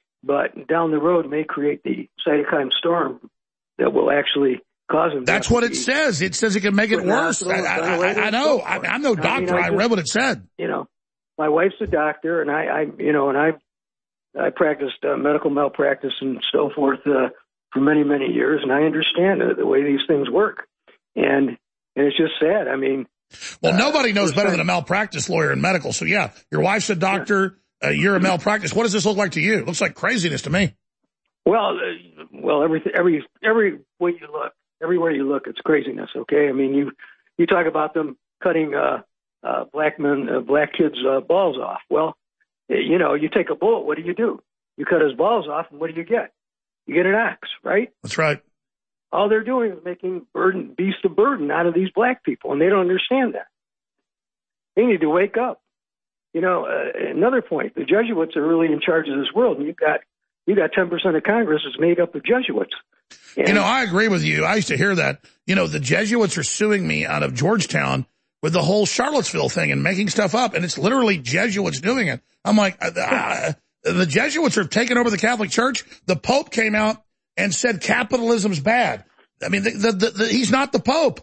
R: but down the road may create the cytokine storm that will actually cause him.
N: That's what it says. It says it can make it worse. I, I, I, I know. I, I'm no doctor. I, mean, I, just, I read what it said.
R: You know, my wife's a doctor, and I, I you know, and I, I practiced uh, medical malpractice and so forth uh, for many, many years, and I understand uh, the way these things work. And and it's just sad. I mean,
N: well, uh, nobody knows better than a malpractice lawyer in medical. So yeah, your wife's a doctor. Uh, you're a malpractice. What does this look like to you? It looks like craziness to me.
R: Well, uh, well, every every every way you look, everywhere you look, it's craziness. Okay, I mean, you you talk about them cutting uh, uh, black men, uh, black kids' uh, balls off. Well, you know, you take a bullet. What do you do? You cut his balls off, and what do you get? You get an axe, right?
N: That's right.
R: All they're doing is making burden, beast of burden out of these black people, and they don't understand that. They need to wake up. You know, uh, another point, the Jesuits are really in charge of this world, and you've got you got ten percent of Congress is made up of Jesuits. And,
N: you know, I agree with you. I used to hear that. You know, the Jesuits are suing me out of Georgetown with the whole Charlottesville thing and making stuff up, and it's literally Jesuits doing it. I'm like, uh, uh, the Jesuits are taking over the Catholic Church. The Pope came out and said capitalism's bad. I mean, the, the, the, the, he's not the Pope.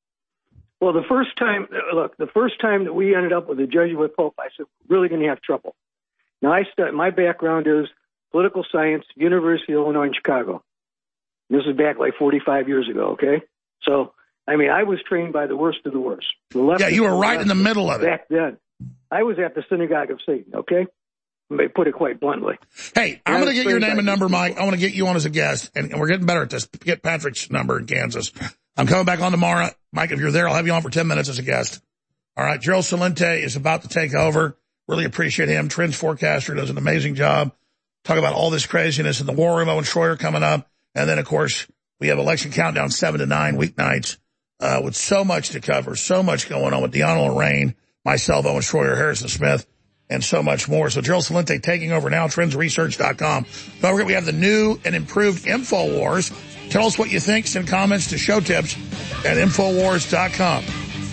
R: Well, the first time, look, the first time that we ended up with a Jesuit Pope, I said, we're really going to have trouble. Now, I st- my background is political science, University of Illinois in Chicago. This is back like forty-five years ago, okay? So, I mean, I was trained by the worst of the worst. The left
N: yeah, you were right in the middle of it.
R: Back then. I was at the synagogue of Satan, okay? They put it quite bluntly.
N: Hey, I'm going to get your name and number, Mike. I want to get you on as a guest, and, and we're getting better at this. Get Patrick's number in Kansas. I'm coming back on tomorrow. Mike, if you're there, I'll have you on for ten minutes as a guest. All right, Gerald Celente is about to take over. Really appreciate him. Trends Forecaster does an amazing job. Talk about all this craziness in the war room. Owen Schroyer coming up. And then, of course, we have election countdown seven to nine weeknights uh, with so much to cover, so much going on with Deanna Lorraine, myself, Owen Schroyer, Harrison Smith, and so much more. So Gerald Celente taking over now, trends research dot com. Don't forget, we have the new and improved InfoWars. Tell us what you think. Send comments to show tips at infowars dot com.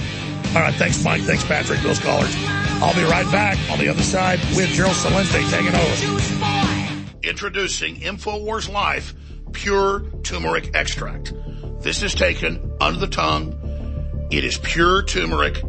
N: All right, thanks, Mike. Thanks, Patrick, those callers. I'll be right back on the other side with Gerald Celente taking over. Introducing InfoWars Life Pure Turmeric Extract. This is taken under the tongue. It is pure turmeric.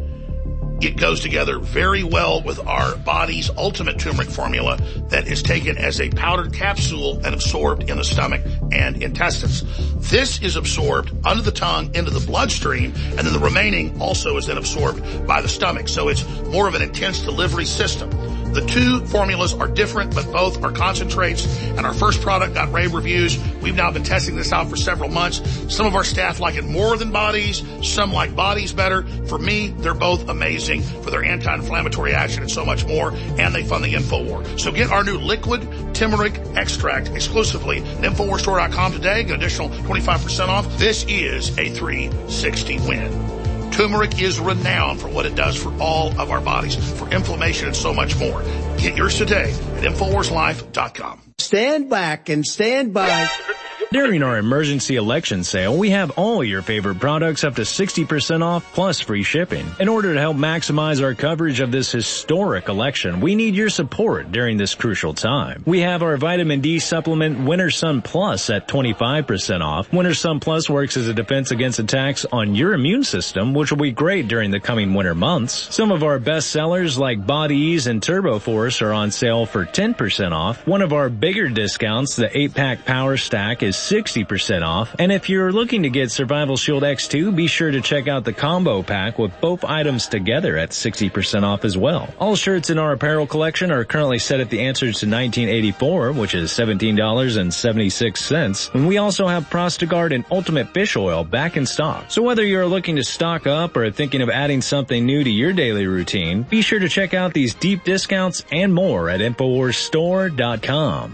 N: It goes together very well with our body's ultimate turmeric formula that is taken as a powdered capsule and absorbed in the stomach and intestines. This is absorbed under the tongue into the bloodstream, and then the remaining also is then absorbed by the stomach. So it's more of an intense delivery system. The two formulas are different, but both are concentrates, and our first product got rave reviews. We've now been testing this out for several months. Some of our staff like it more than bodies. Some like bodies better. For me, they're both amazing for their anti-inflammatory action and so much more, and they fund the InfoWar. So get our new liquid turmeric extract exclusively at infowars store dot com today. Get an additional twenty-five percent off. This is a three sixty win. Turmeric is renowned for what it does for all of our bodies, for inflammation and so much more. Get yours today at infowars life dot com.
H: Stand back and stand by.
O: During our emergency election sale, we have all your favorite products up to sixty percent off plus free shipping. In order to help maximize our coverage of this historic election, we need your support during this crucial time. We have our vitamin D supplement Winter Sun Plus at twenty-five percent off. Winter Sun Plus works as a defense against attacks on your immune system, which will be great during the coming winter months. Some of our best sellers like Body Ease and Turbo Force are on sale for ten percent off. One of our bigger discounts, the eight pack Power Stack, is is sixty percent off. And if you're looking to get Survival Shield X two, be sure to check out the combo pack with both items together at sixty percent off as well. All shirts in our apparel collection are currently set at the answers to nineteen eighty-four, which is seventeen dollars and seventy-six cents. And we also have Prostagard and Ultimate Fish Oil back in stock. So whether you're looking to stock up or thinking of adding something new to your daily routine, be sure to check out these deep discounts and more at Infowars Store dot com.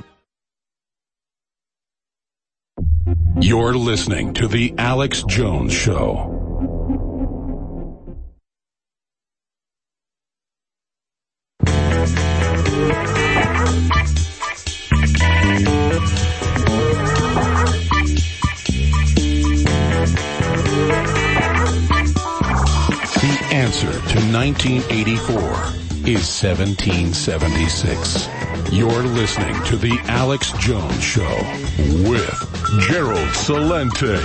J: You're listening to The Alex Jones Show. The answer to nineteen eighty-four is seventeen seventy-six. You're listening to The Alex Jones Show with Gerald Celente.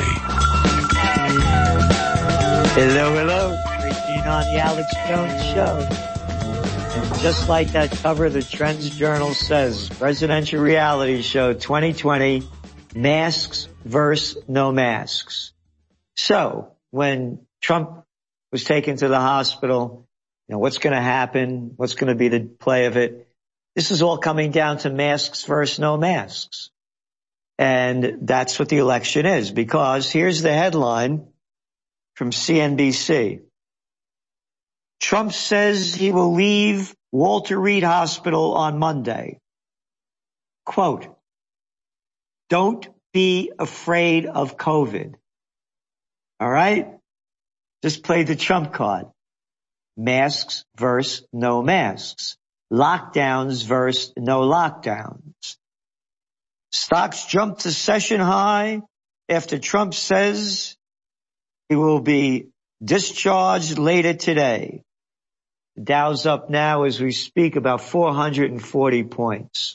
L: Hello, hello. Christine on The Alex Jones Show. And just like that cover, the Trends Journal says, Presidential Reality Show twenty twenty, masks versus no masks. So, when Trump was taken to the hospital, you know, what's going to happen? What's going to be the play of it? This is all coming down to masks versus no masks. And that's what the election is, because here's the headline from C N B C. Trump says he will leave Walter Reed Hospital on Monday. Quote, don't be afraid of COVID. All right? Just play the Trump card. Masks versus no masks. Lockdowns versus no lockdowns. Stocks jumped to session high after Trump says he will be discharged later today. The Dow's up now as we speak about four hundred forty points.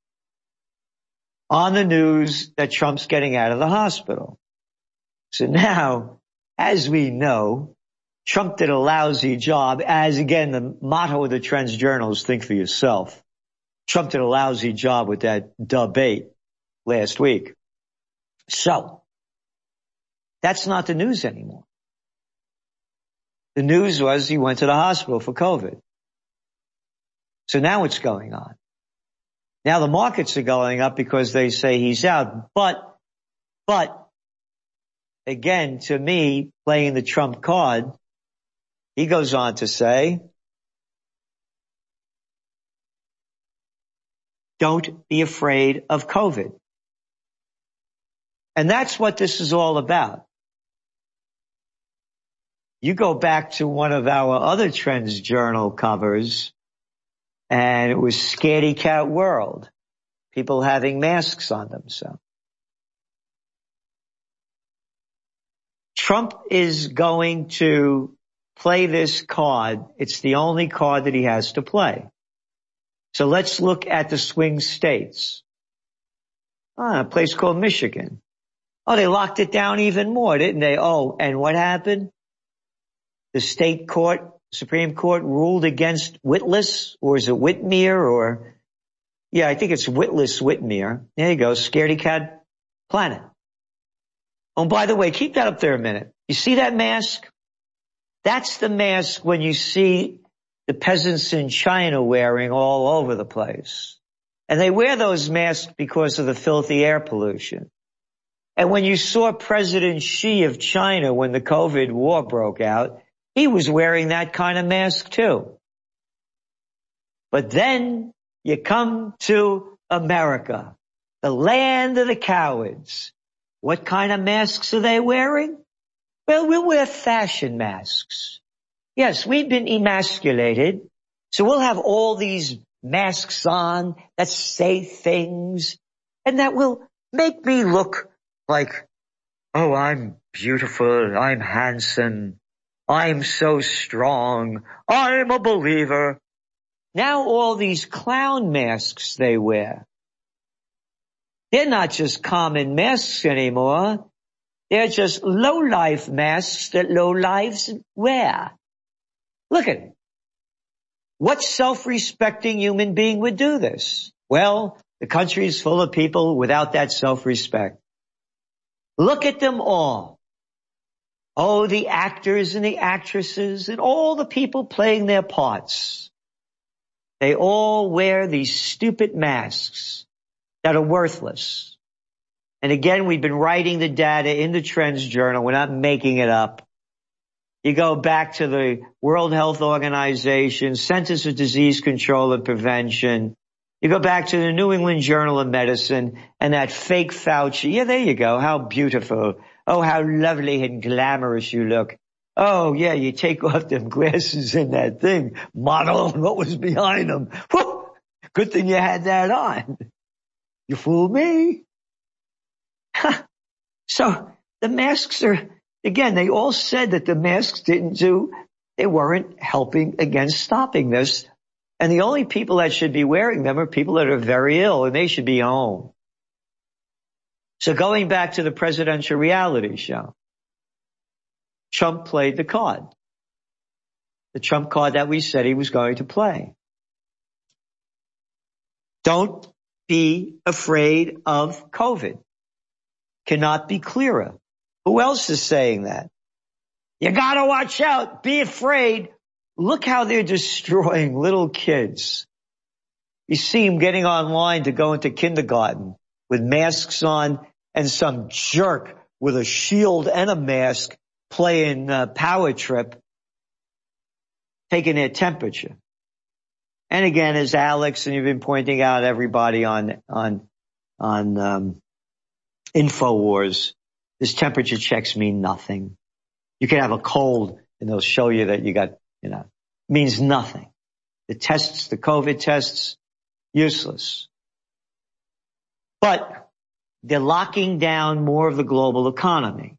L: On the news that Trump's getting out of the hospital. So now, as we know, Trump did a lousy job, as again, the motto of the Trends Journal is think for yourself. Trump did a lousy job with that debate last week. So, that's not the news anymore. The news was he went to the hospital for COVID. So now what's going on? Now the markets are going up because they say he's out. But, but, again, to me, playing the Trump card, he goes on to say, don't be afraid of COVID. And that's what this is all about. You go back to one of our other Trends Journal covers, and it was Scaredy Cat World. People having masks on themselves. Trump is going to play this card. It's the only card that he has to play. So let's look at the swing states. Ah, a place called Michigan. Oh, they locked it down even more, didn't they? Oh, and what happened? The state court, Supreme Court ruled against Witless, or is it Whitmer, or, yeah, I think it's Witless Whitmer. There you go, Scaredy Cat Planet. Oh, by the way, keep that up there a minute. You see that mask? That's the mask when you see the peasants in China wearing all over the place. And they wear those masks because of the filthy air pollution. And when you saw President Xi of China when the COVID war broke out, he was wearing that kind of mask too. But then you come to America, the land of the cowards. What kind of masks are they wearing? Well, we'll wear fashion masks. Yes, we've been emasculated, so we'll have all these masks on that say things, and that will make me look like, oh, I'm beautiful, I'm handsome, I'm so strong, I'm a believer. Now all these clown masks they wear, they're not just common masks anymore. They're just low-life masks that low-lives wear. Look at it. What self-respecting human being would do this? Well, the country is full of people without that self-respect. Look at them all. Oh, the actors and the actresses and all the people playing their parts. They all wear these stupid masks that are worthless. And again, we've been writing the data in the Trends Journal. We're not making it up. You go back to the World Health Organization, Centers for Disease Control and Prevention. You go back to the New England Journal of Medicine and that fake Fauci. Yeah, there you go. How beautiful. Oh, how lovely and glamorous you look. Oh, yeah, you take off them glasses and that thing, model what was behind them. Whew, good thing you had that on. You fooled me. So the masks are, again, they all said that the masks didn't do, they weren't helping against stopping this. And the only people that should be wearing them are people that are very ill, and they should be home. So going back to the presidential reality show, Trump played the card. The Trump card that we said he was going to play. Don't be afraid of COVID. Cannot be clearer. Who else is saying that? You gotta watch out. Be afraid. Look how they're destroying little kids. You see them getting online to go into kindergarten with masks on and some jerk with a shield and a mask playing uh, Power Trip, taking their temperature. And again, as Alex and you've been pointing out, everybody on on on um, InfoWars, this temperature checks mean nothing. You can have a cold and they'll show you that you got, you know, means nothing. The tests, the COVID tests, useless. But they're locking down more of the global economy.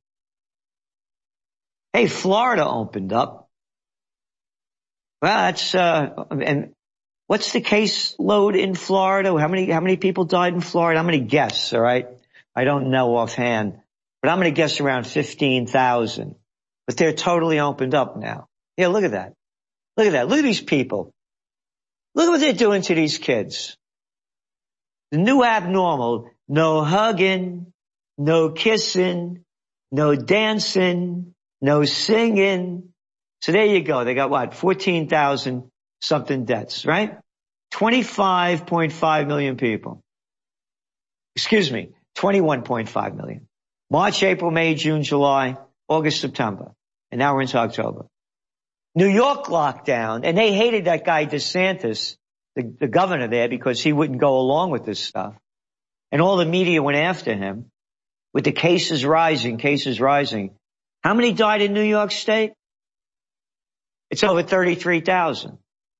L: Hey, Florida opened up. Well, that's, uh, and what's the case load in Florida? How many, how many people died in Florida? I'm going to guess, all right? I don't know offhand, but I'm going to guess around fifteen thousand. But they're totally opened up now. Yeah, look at that. Look at that. Look at these people. Look at what they're doing to these kids. The new abnormal, no hugging, no kissing, no dancing, no singing. So there you go. They got what? fourteen thousand something deaths, right? twenty-five point five million people. Excuse me, twenty-one point five million. March, April, May, June, July, August, September. And now we're into October. New York locked down, and they hated that guy DeSantis, the, the governor there, because he wouldn't go along with this stuff. And all the media went after him with the cases rising, cases rising. How many died in New York State? It's over thirty-three thousand.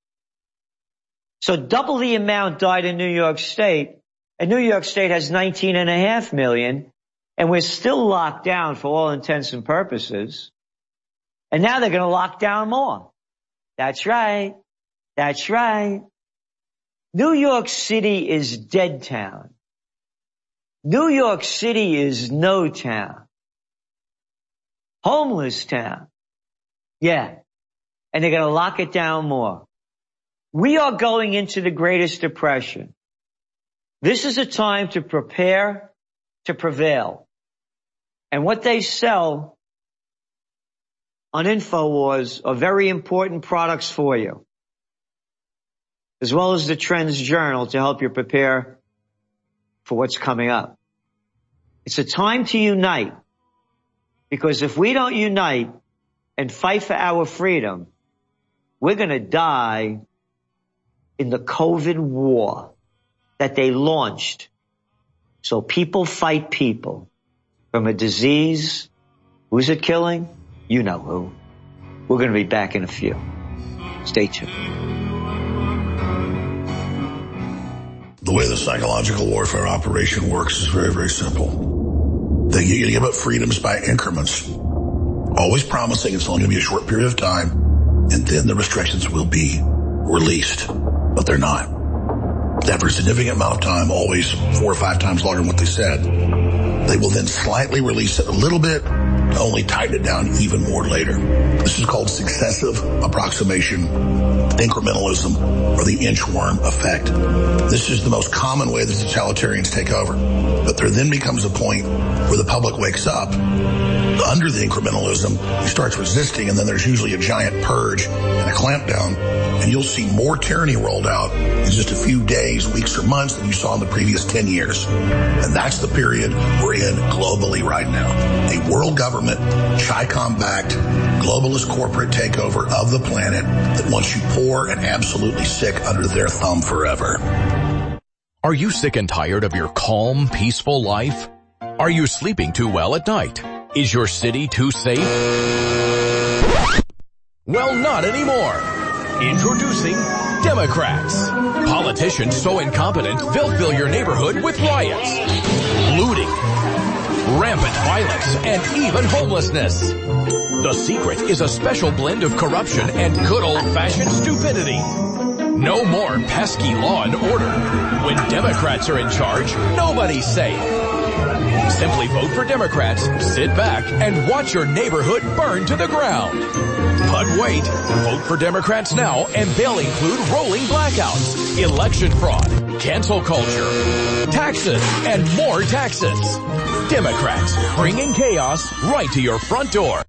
L: So double the amount died in New York State, and New York State has nineteen and a half million, and we're still locked down for all intents and purposes. And now they're going to lock down more. That's right. That's right. New York City is dead town. New York City is no town. Homeless town. Yeah. And they're going to lock it down more. We are going into the greatest depression. This is a time to prepare to prevail. And what they sell on InfoWars are very important products for you, as well as the Trends Journal to help you prepare for what's coming up. It's a time to unite, because if we don't unite and fight for our freedom, we're going to die in the COVID war that they launched. So people fight people from a disease. Who's it killing? You know who. We're going to be back in a few. Stay tuned.
A: The way the psychological warfare operation works is very, very simple. They get you to give up freedoms by increments, always promising it's only going to be a short period of time, and then the restrictions will be released. But they're not. After a significant amount of time, always four or five times longer than what they said, they will then slightly release it a little bit, only tighten it down even more later. This is called successive approximation, incrementalism, or the inchworm effect. This is the most common way that totalitarians take over. But there then becomes a point where the public wakes up under the incrementalism, he starts resisting, and then there's usually a giant purge and a clampdown, and you'll see more tyranny rolled out in just a few days, weeks, or months than you saw in the previous ten years. And that's the period we're in globally right now. A world government, Chi-Com-backed, globalist corporate takeover of the planet that wants you poor and absolutely sick under their thumb forever.
P: Are you sick and tired of your calm, peaceful life? Are you sleeping too well at night? Is your city too safe? Well, not anymore. Introducing Democrats. Politicians so incompetent, they'll fill your neighborhood with riots, looting, rampant violence, and even homelessness. The secret is a special blend of corruption and good old-fashioned stupidity. No more pesky law and order. When Democrats are in charge, nobody's safe. Simply vote for Democrats, sit back, and watch your neighborhood burn to the ground. But wait, vote for Democrats now, and they'll include rolling blackouts, election fraud, cancel culture, taxes, and more taxes. Democrats, bringing chaos right to your front door.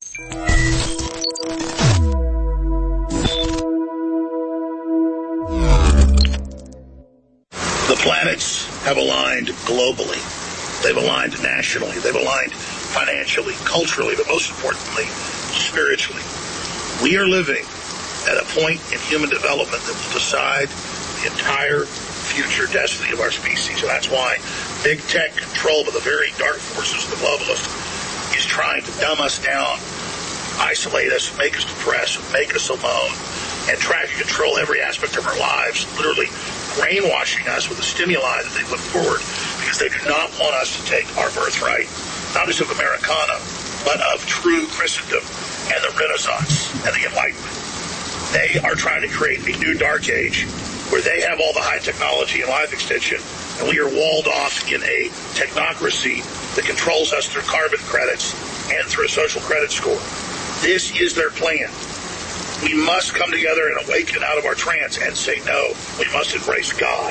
A: The planets have aligned globally. They've aligned nationally. They've aligned financially, culturally, but most importantly, spiritually. We are living at a point in human development that will decide the entire future destiny of our species. And that's why big tech, controlled by the very dark forces of the globalists, is trying to dumb us down, isolate us, make us depressed, make us alone, and try to control every aspect of our lives, literally brainwashing us with the stimuli that they put forward, because they do not want us to take our birthright, not just of Americana, but of true Christendom and the Renaissance and the Enlightenment. They are trying to create a new dark age where they have all the high technology and life extension, and we are walled off in a technocracy that controls us through carbon credits and through a social credit score. This is their plan. We must come together and awaken out of our trance and say no. We must embrace God.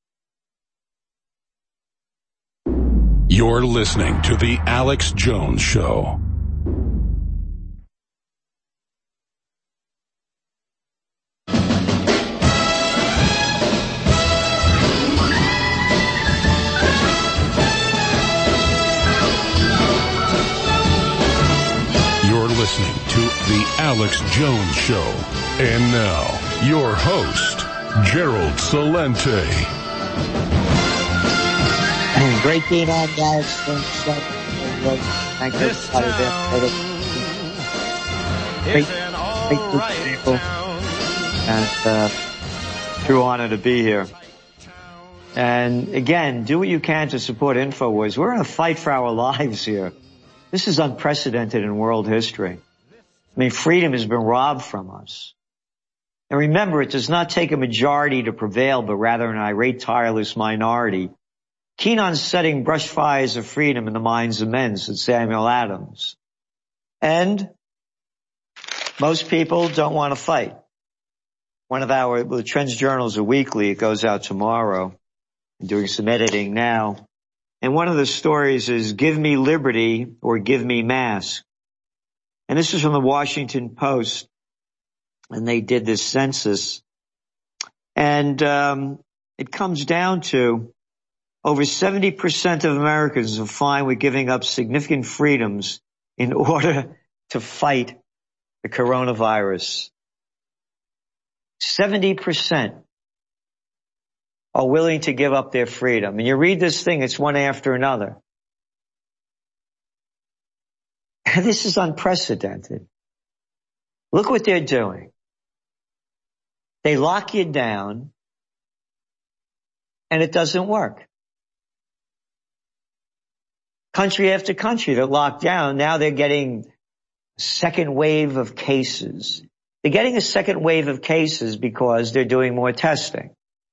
J: You're listening to The Alex Jones Show. Listening to The Alex Jones Show. And now, your host, Gerald Celente.
S: Great being on the Alex Jones Show. Thank you everybody there. Great, great group of people. And uh, true honor to be here. And again, do what you can to support InfoWars. We're in a fight for our lives here. This is unprecedented in world history. I mean, freedom has been robbed from us. And remember, it does not take a majority to prevail, but rather an irate, tireless minority, keen on setting brush fires of freedom in the minds of men, said Samuel Adams. And most people don't want to fight. One of our, well, the Trends Journals are weekly. It goes out tomorrow. I'm doing some editing now. And one of the stories is, give me liberty or give me mask. And this is from the Washington Post. And they did this census. And um, it comes down to over seventy percent of Americans are fine with giving up significant freedoms in order to fight the coronavirus. seventy percent. Are willing to give up their freedom. And you read this thing, it's one after another. And this is unprecedented. Look what they're doing. They lock you down, and it doesn't work. Country after country, they're locked down. Now they're getting a second wave of cases. They're getting a second wave of cases because they're doing more testing.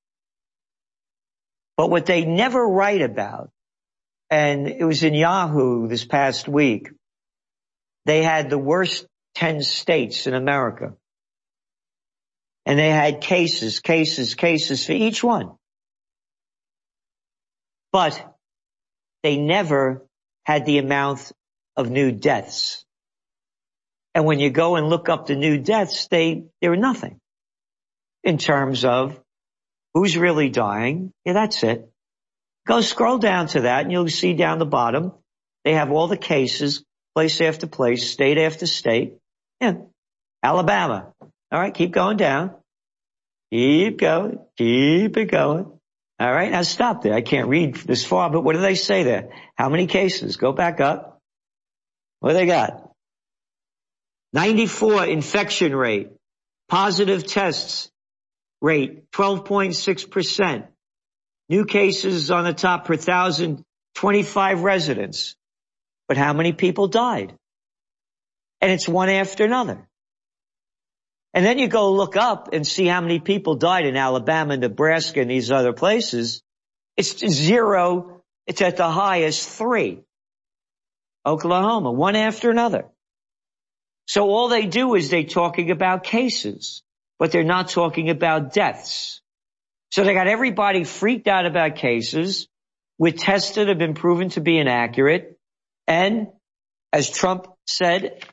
S: But what they never write about, and it was in Yahoo this past week, they had the worst ten states in America. And they had cases, cases, cases for each one. But they never
L: had the amount of new deaths. And when you go and look up the new deaths, they, they were nothing in terms of who's really dying. Yeah, that's it. Go scroll down to that and you'll see down the bottom, they have all the cases, place after place, state after state. Yeah. Alabama. All right. Keep going down. Keep going. Keep it going. All right. Now stop there. I can't read this far, but what do they say there? How many cases? Go back up. What do they got? ninety-four infection rate. Positive tests rate, twelve point six percent. New cases on the top per thousand, twenty-five residents. But how many people died? And it's one after another. And then you go look up and see how many people died in Alabama, Nebraska, and these other places. It's zero. It's at the highest three. Oklahoma, one after another. So all they do is they're talking about cases, but they're not talking about deaths. So they got everybody freaked out about cases with tests that have been proven to be inaccurate. And as Trump said,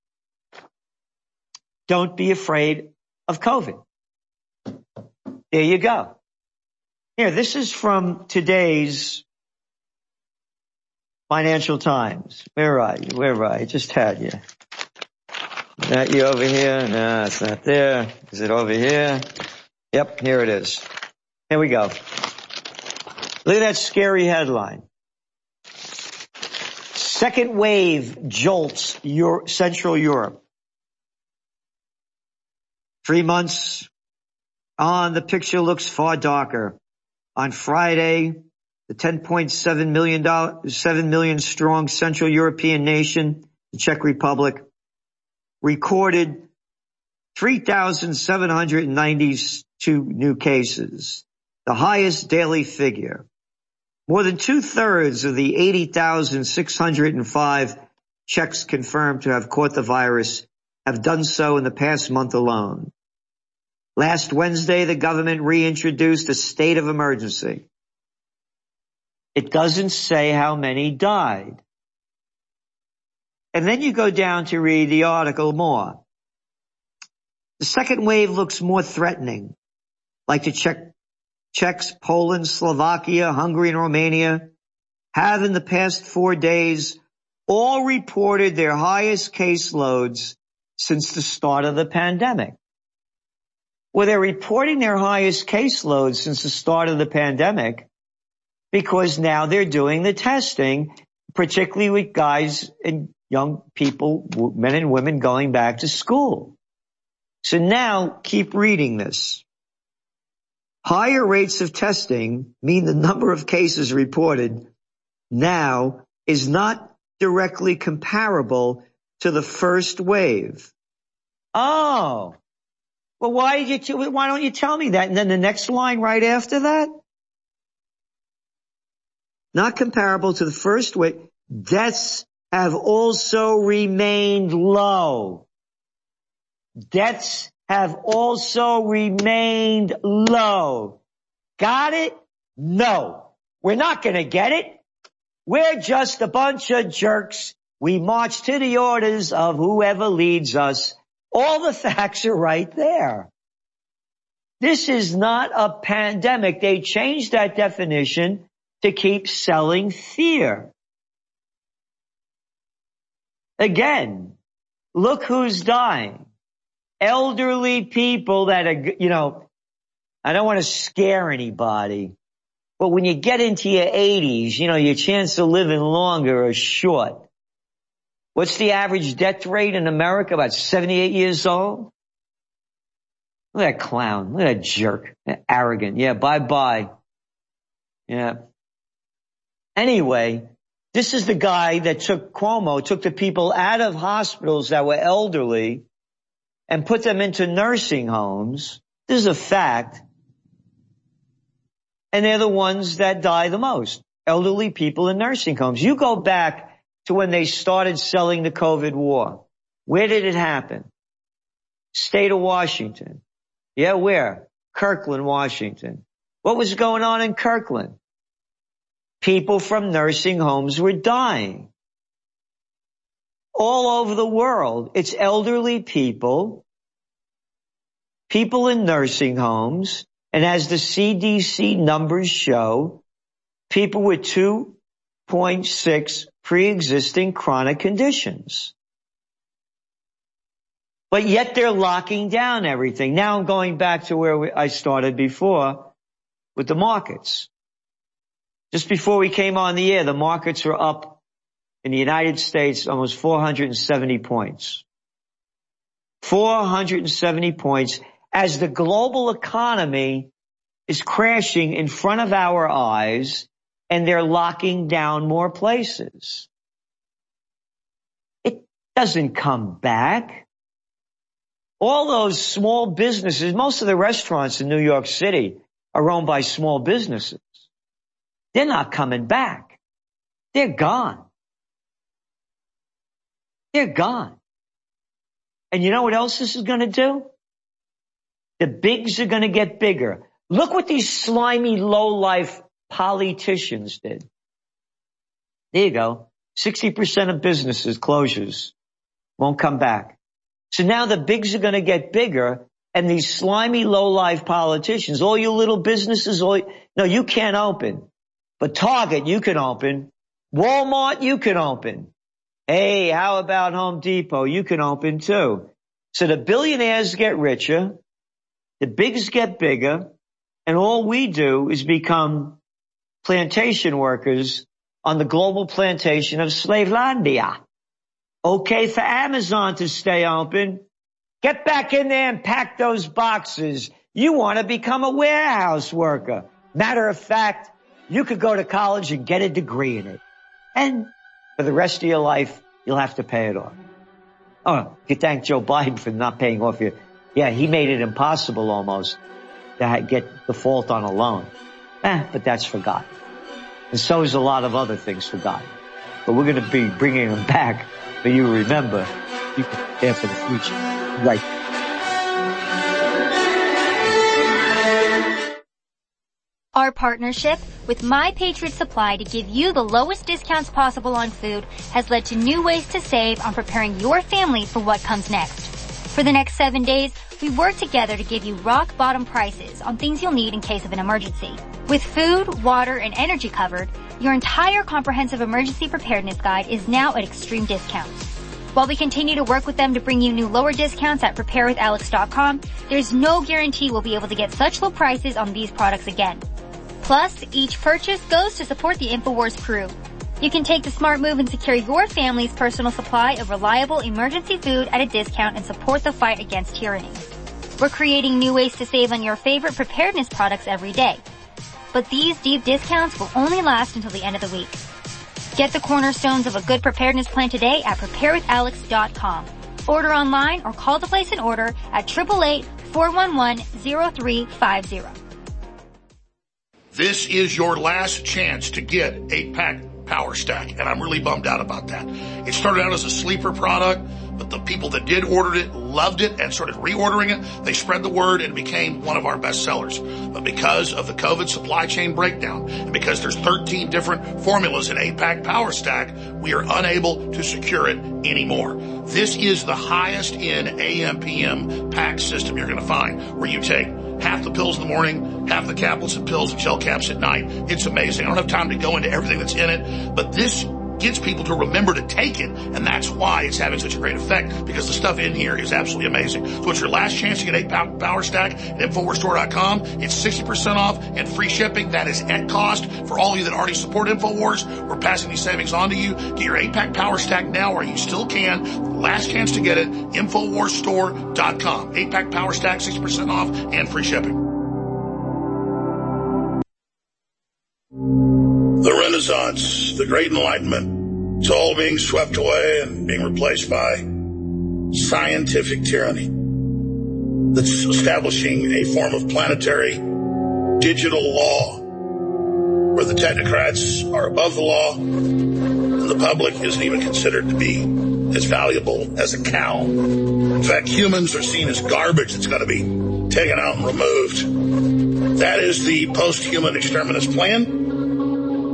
L: don't be afraid of COVID. There you go. Here, this is from today's Financial Times. Where are you? Where are you? I just had you. Is that you over here? No, it's not there. Is it over here? Yep, here it is. Here we go. Look at that scary headline. Second wave jolts Euro- Central Europe. Three months on, the picture looks far darker. On Friday, the ten point seven million dollars, seven million strong Central European nation, the Czech Republic, recorded three thousand seven hundred ninety-two new cases, the highest daily figure. More than two-thirds of the eighty thousand six hundred five Czechs confirmed to have caught the virus have done so in the past month alone. Last Wednesday, the government reintroduced a state of emergency. It doesn't say how many died. And then you go down to read the article more. The second wave looks more threatening, like the Czech, Czechs, Poland, Slovakia, Hungary, and Romania have in the past four days all reported their highest caseloads since the start of the pandemic. Well, they're reporting their highest caseloads since the start of the pandemic because now they're doing the testing, particularly with guys and young people, men and women going back to school. So now keep reading this. Higher rates of testing mean the number of cases reported now is not directly comparable to the first wave. Oh, well, why did you, why don't you tell me that? And then the next line right after that. Not comparable to the first wave. Deaths have also remained low. Deaths have also remained low. Got it? No. We're not going to get it. We're just a bunch of jerks. We march to the orders of whoever leads us. All the facts are right there. This is not a pandemic. They changed that definition to keep selling fear. Again, look who's dying. Elderly people that are, you know, I don't want to scare anybody, but when you get into your eighties, you know, your chance of living longer is short. What's the average death rate in America? About seventy-eight years old? Look at that clown. Look at that jerk. Arrogant. Yeah, bye-bye. Yeah. Anyway, this is the guy that took Cuomo, took the people out of hospitals that were elderly and put them into nursing homes. This is a fact. And they're the ones that die the most. Elderly people in nursing homes. You go back to when they started selling the COVID war. Where did it happen? State of Washington. Yeah, where? Kirkland, Washington. What was going on in Kirkland? people from nursing homes were dying. All over the world, it's elderly people, people in nursing homes, and as the C D C numbers show, people with two point six pre-existing chronic conditions. But yet they're locking down everything. Now I'm going back to where we, I started before with the markets. Just before we came on the air, the markets were up in the United States almost four hundred seventy points. four hundred seventy points as the global economy is crashing in front of our eyes and they're locking down more places. It doesn't come back. All those small businesses, most of the restaurants in New York City are owned by small businesses. They're not coming back. They're gone. They're gone. And you know what else this is going to do? The bigs are going to get bigger. Look what these slimy, low-life politicians did. There you go. sixty percent of businesses, closures, won't come back. So now the bigs are going to get bigger, and these slimy, low-life politicians, all you little businesses, all you, no, you can't open. But Target, you can open. Walmart, you can open. Hey, how about Home Depot? You can open too. So the billionaires get richer, the bigs get bigger, and all we do is become plantation workers on the global plantation of Slavelandia. Okay for Amazon to stay open. Get back in there and pack those boxes. You want to become a warehouse worker. Matter of fact, you could go to college and get a degree in it. And for the rest of your life, you'll have to pay it off. Oh, you can thank Joe Biden for not paying off your... Yeah, he made it impossible almost to get default on a loan. Eh, but that's forgotten. And so is a lot of other things forgotten. But we're going to be bringing them back for you to remember. You can prepare for the future. Right.
K: Our partnership with My Patriot Supply to give you the lowest discounts possible on food has led to new ways to save on preparing your family for what comes next. For the next seven days, we work together to give you rock bottom prices on things you'll need in case of an emergency. With food, water, and energy covered, your entire comprehensive emergency preparedness guide is now at extreme discounts. While we continue to work with them to bring you new lower discounts at prepare with alex dot com, there's no guarantee we'll be able to get such low prices on these products again. Plus, each purchase goes to support the InfoWars crew. You can take the smart move and secure your family's personal supply of reliable emergency food at a discount and support the fight against tyranny. We're creating new ways to save on your favorite preparedness products every day. But these deep discounts will only last until the end of the week. Get the cornerstones of a good preparedness plan today at prepare with alex dot com. Order online or call to place an order at eight eight eight, four one one, zero three five zero.
A: This is your last chance to get eight-pack Power Stack, and I'm really bummed out about that. It started out as a sleeper product, but the people that did order it loved it and started reordering it. They spread the word and it became one of our best sellers. But because of the COVID supply chain breakdown and because there's thirteen different formulas in eight-pack Power Stack, we are unable to secure it anymore. This is the highest in A M P M pack system you're going to find, where you take half the pills in the morning, half the caplets and pills and gel caps at night. It's amazing. I don't have time to go into everything that's in it, but this gets people to remember to take it, and that's why it's having such a great effect, because the stuff in here is absolutely amazing. So it's your last chance to get eight Power Stack at infowars store dot com. It's sixty percent off and free shipping. That is at cost. For all of you that already support InfoWars, we're passing these savings on to you. Get your eight-pack Power Stack now, or you still can. Last chance to get it, infowars store dot com. eight-pack Power Stack, sixty percent off and free shipping. The Renaissance, the Great Enlightenment, it's all being swept away and being replaced by scientific tyranny that's establishing a form of planetary digital law where the technocrats are above the law and the public isn't even considered to be as valuable as a cow. In fact, humans are seen as garbage that's got to be taken out and removed. That is the post-human exterminist plan.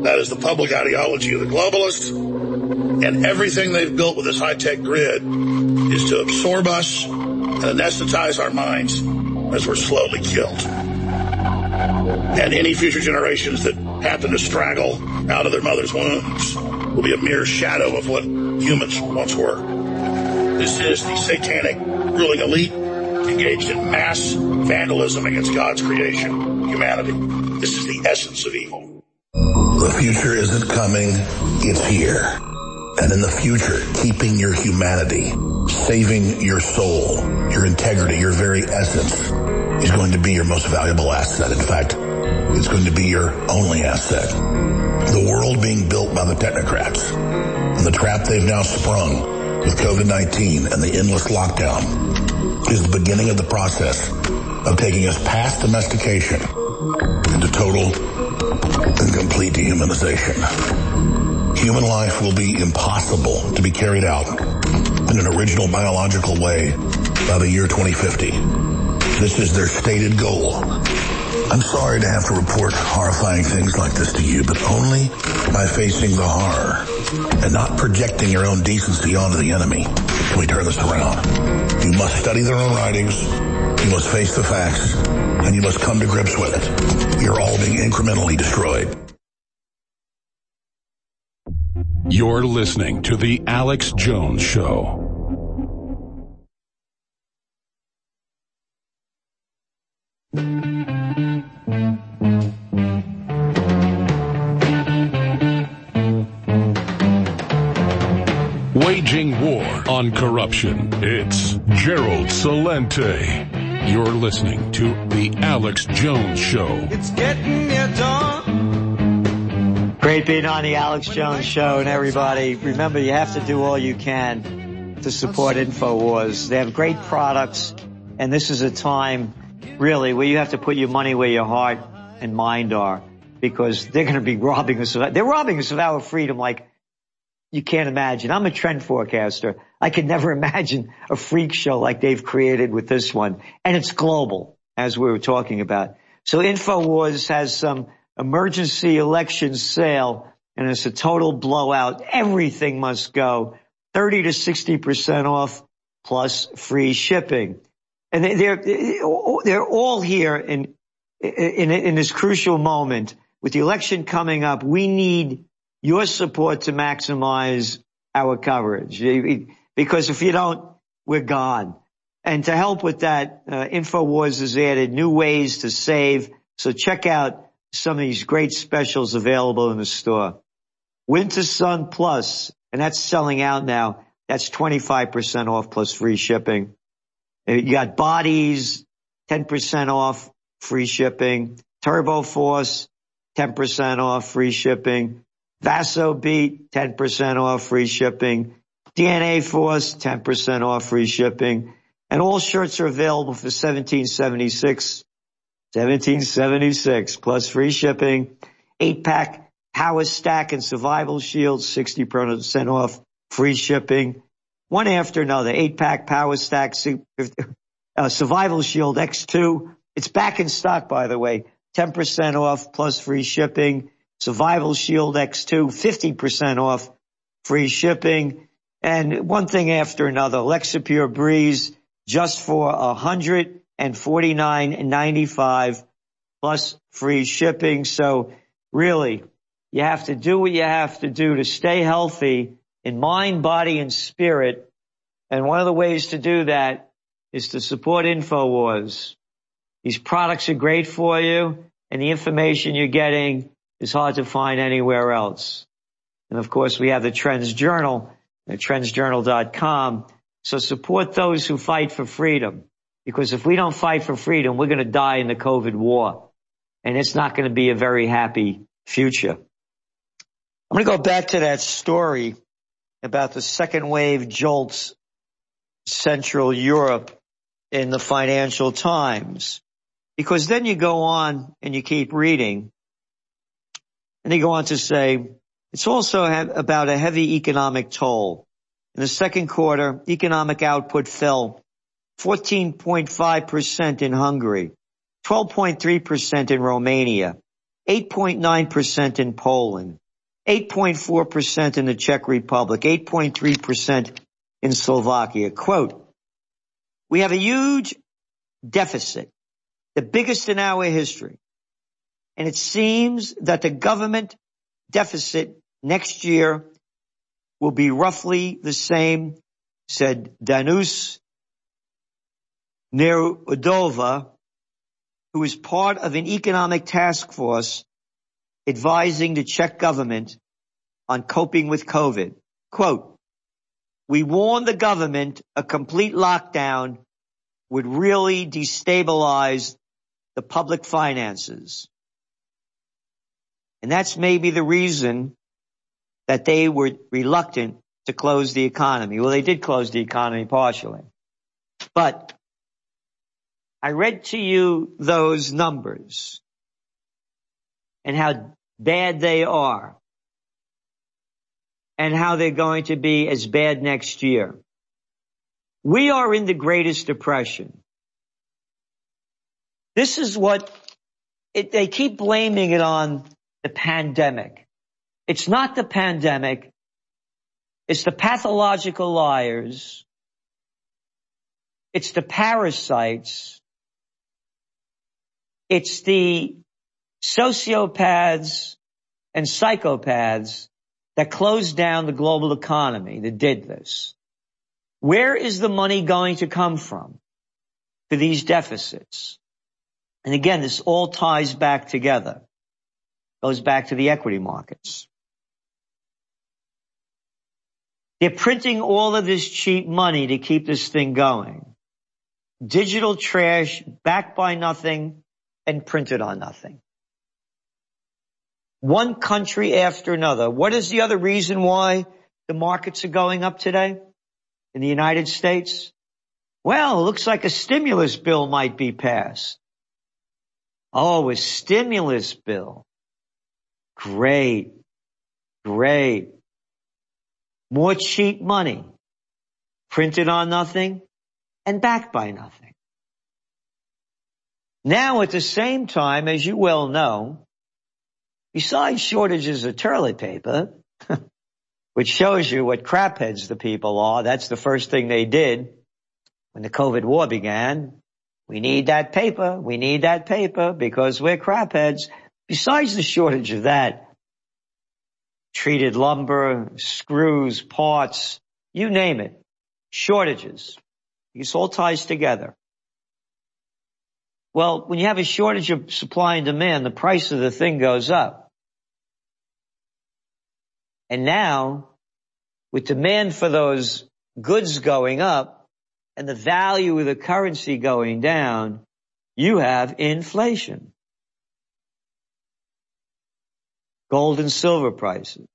A: That is the public ideology of the globalists. And everything they've built with this high-tech grid is to absorb us and anesthetize our minds as we're slowly killed. And any future generations that happen to straggle out of their mother's wombs will be a mere shadow of what humans once were. This is the satanic ruling elite engaged in mass vandalism against God's creation, humanity. This is the essence of evil.
B: The future isn't coming, it's here. And in the future, keeping your humanity, saving your soul, your integrity, your very essence is going to be your most valuable asset. In fact, it's going to be your only asset. The world being built by the technocrats and the trap they've now sprung with COVID nineteen and the endless lockdown is the beginning of the process of taking us past domestication into total and complete dehumanization. Human life will be impossible to be carried out in an original biological way by the year twenty fifty. This is their stated goal. I'm sorry to have to report horrifying things like this to you, but only by facing the horror and not projecting your own decency onto the enemy can we turn this around. You must study their own writings, you must face the facts, and you must come to grips with it. We are all being incrementally destroyed.
J: You're listening to The Alex Jones Show. Waging war on corruption. It's Gerald Celente. You're listening to The Alex Jones Show.
H: It's getting you done.
L: Great being on The Alex Jones Show. And everybody, remember, you have to do all you can to support InfoWars. They have great products, and this is a time, really, where you have to put your money where your heart and mind are, because they're going to be robbing us of, they're robbing us of our freedom like you can't imagine. I'm a trend forecaster. I could never imagine a freak show like they've created with this one. And it's global, as we were talking about. So InfoWars has some emergency election sale, and it's a total blowout. Everything must go. thirty to sixty percent off plus free shipping. And they're, they're all here in, in, in this crucial moment. With the election coming up, we need your support to maximize our coverage. Because if you don't, we're gone. And to help with that, uh, InfoWars has added new ways to save. So check out some of these great specials available in the store. Winter Sun Plus, and that's selling out now. That's twenty-five percent off plus free shipping. You got Bodies, ten percent off, free shipping. Turbo Force, ten percent off, free shipping. VasoBeat, ten percent off, free shipping. D N A Force, ten percent off, free shipping. And all shirts are available for seventeen seventy-six. seventeen seventy-six plus free shipping. Eight pack Power Stack and Survival Shield, sixty percent off, free shipping. One after another. Eight pack Power Stack, uh, Survival Shield X two. It's back in stock, by the way. ten percent off plus free shipping. Survival Shield X two, fifty percent off, free shipping. And one thing after another. Lexapure Breeze, just for one hundred forty-nine ninety-five plus free shipping. So really, you have to do what you have to do to stay healthy in mind, body, and spirit. And one of the ways to do that is to support InfoWars. These products are great for you, and the information you're getting is hard to find anywhere else. And of course, we have the Trends Journal at trends journal dot com. So support those who fight for freedom, because if we don't fight for freedom, we're going to die in the COVID war, and it's not going to be a very happy future. I'm going to go back to that story about the second wave jolts Central Europe in the Financial Times, because then you go on and you keep reading. And they go on to say, it's also about a heavy economic toll. In the second quarter, economic output fell fourteen point five percent in Hungary, twelve point three percent in Romania, eight point nine percent in Poland, eight point four percent in the Czech Republic, eight point three percent in Slovakia. Quote, we have a huge deficit, the biggest in our history. And it seems that the government deficit next year will be roughly the same, said Danuš Nerudova, who is part of an economic task force advising the Czech government on coping with COVID. Quote, we warned the government a complete lockdown would really destabilize the public finances. And that's maybe the reason that they were reluctant to close the economy. Well, they did close the economy partially. But I read to you those numbers and how bad they are and how they're going to be as bad next year. We are in the greatest depression. This is what it, they keep blaming it on the pandemic. It's not the pandemic. It's the pathological liars. It's the parasites. It's the sociopaths and psychopaths that closed down the global economy that did this. Where is the money going to come from for these deficits? And again, this all ties back together. Goes back to the equity markets. They're printing all of this cheap money to keep this thing going. Digital trash backed by nothing and printed on nothing. One country after another. What is the other reason why the markets are going up today in the United States? Well, it looks like a stimulus bill might be passed. Oh, a stimulus bill. Great. Great. More cheap money. Printed on nothing and backed by nothing. Now, at the same time, as you well know, besides shortages of toilet paper, which shows you what crapheads the people are, that's the first thing they did when the COVID war began. We need that paper. We need that paper because we're crapheads. Besides the shortage of that, treated lumber, screws, parts, you name it, shortages. This all ties together. Well, when you have a shortage of supply and demand, the price of the thing goes up. And now, with demand for those goods going up and the value of the currency going down, you have inflation. Gold and silver prices.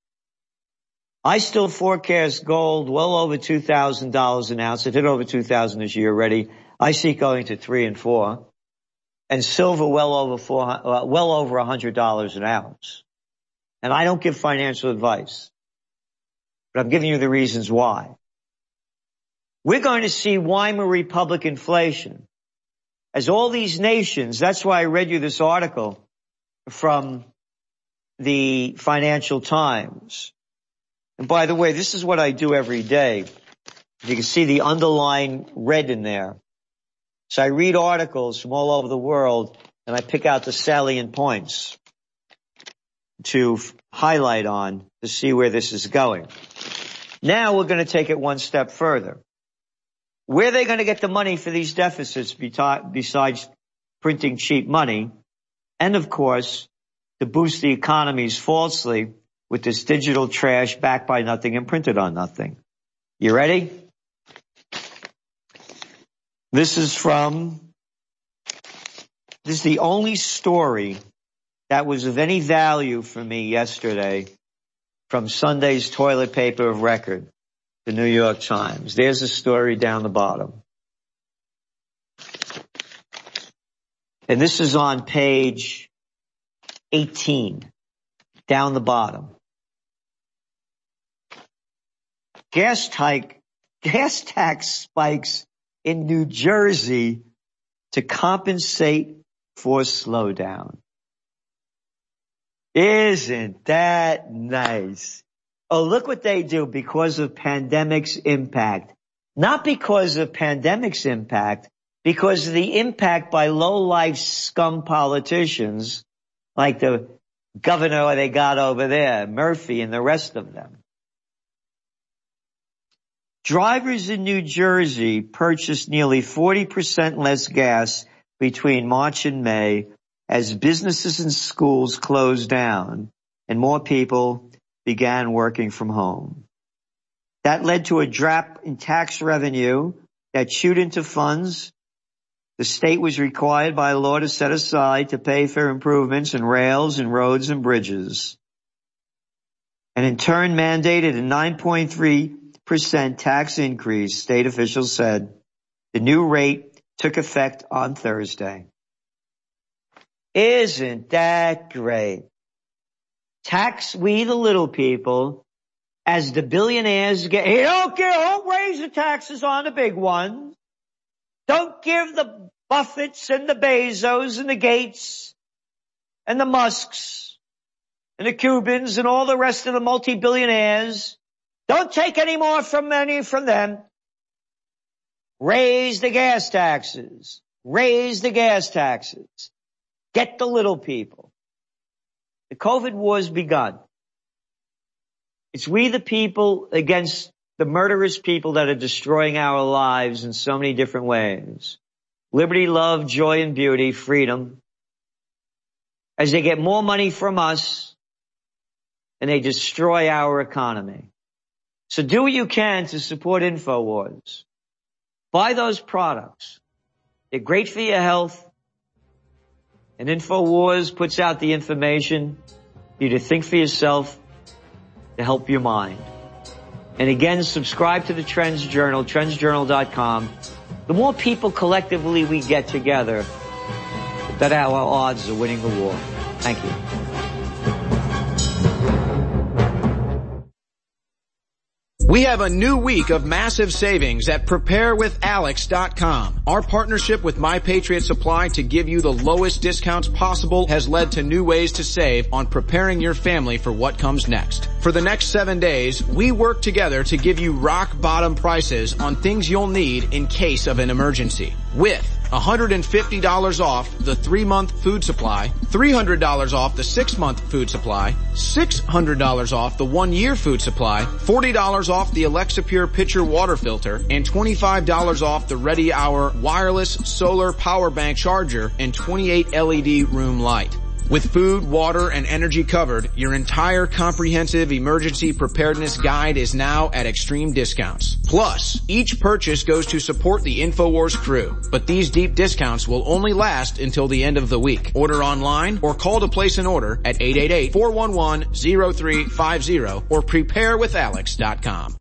L: I still forecast gold well over two thousand dollars an ounce. It hit over two thousand dollars this year already. I see it going to three and four. And silver well over four, uh, well over one hundred dollars an ounce. And I don't give financial advice, but I'm giving you the reasons why. We're going to see Weimar Republic inflation as all these nations. That's why I read you this article from the Financial Times. And by the way, this is what I do every day. You can see the underlying red in there. So I read articles from all over the world and I pick out the salient points to f- highlight on to see where this is going. Now we're going to take it one step further. Where are they going to get the money for these deficits besides printing cheap money? And of course, to boost the economies falsely with this digital trash backed by nothing and printed on nothing. You ready? This is from, this is the only story that was of any value for me yesterday from Sunday's toilet paper of record, the New York Times. There's a story down the bottom. And this is on page eighteen, down the bottom. Gas hike, gas tax spikes in New Jersey to compensate for slowdown. Isn't that nice? Oh, look what they do because of pandemic's impact. Not because of pandemic's impact, because of the impact by low-life scum politicians like the governor they got over there, Murphy, and the rest of them. Drivers in New Jersey purchased nearly forty percent less gas between March and May as businesses and schools closed down and more people began working from home. That led to a drop in tax revenue that chewed into funds the state was required by law to set aside to pay for improvements in rails and roads and bridges, and in turn mandated a nine point three percent tax increase, state officials said. The new rate took effect on Thursday. Isn't that great? Tax we the little people as the billionaires get, hey, don't, give, don't raise the taxes on the big ones. Don't give the Buffetts and the Bezos and the Gates and the Musks and the Cubans and all the rest of the multi-billionaires. Don't take any more from any from them. Raise the gas taxes. Raise the gas taxes. Get the little people. The COVID war's begun. It's we the people against the murderous people that are destroying our lives in so many different ways. Liberty, love, joy, and beauty, freedom. As they get more money from us and they destroy our economy. So do what you can to support InfoWars. Buy those products. They're great for your health. And InfoWars puts out the information for you to think for yourself, to help your mind. And again, subscribe to the Trends Journal, trends journal dot com. The more people collectively we get together, the better our odds of winning the war. Thank you.
V: We have a new week of massive savings at prepare with alex dot com. Our partnership with My Patriot Supply to give you the lowest discounts possible has led to new ways to save on preparing your family for what comes next. For the next seven days, we work together to give you rock bottom prices on things you'll need in case of an emergency. With one hundred fifty dollars off the three-month food supply, three hundred dollars off the six-month food supply, six hundred dollars off the one-year food supply, forty dollars off the Alexa Pure pitcher water filter, and twenty-five dollars off the Ready Hour wireless solar power bank charger and twenty-eight L E D room light. With food, water, and energy covered, your entire comprehensive emergency preparedness guide is now at extreme discounts. Plus, each purchase goes to support the InfoWars crew, but these deep discounts will only last until the end of the week. Order online or call to place an order at eight eight eight, four one one, zero three five zero or prepare with alex dot com.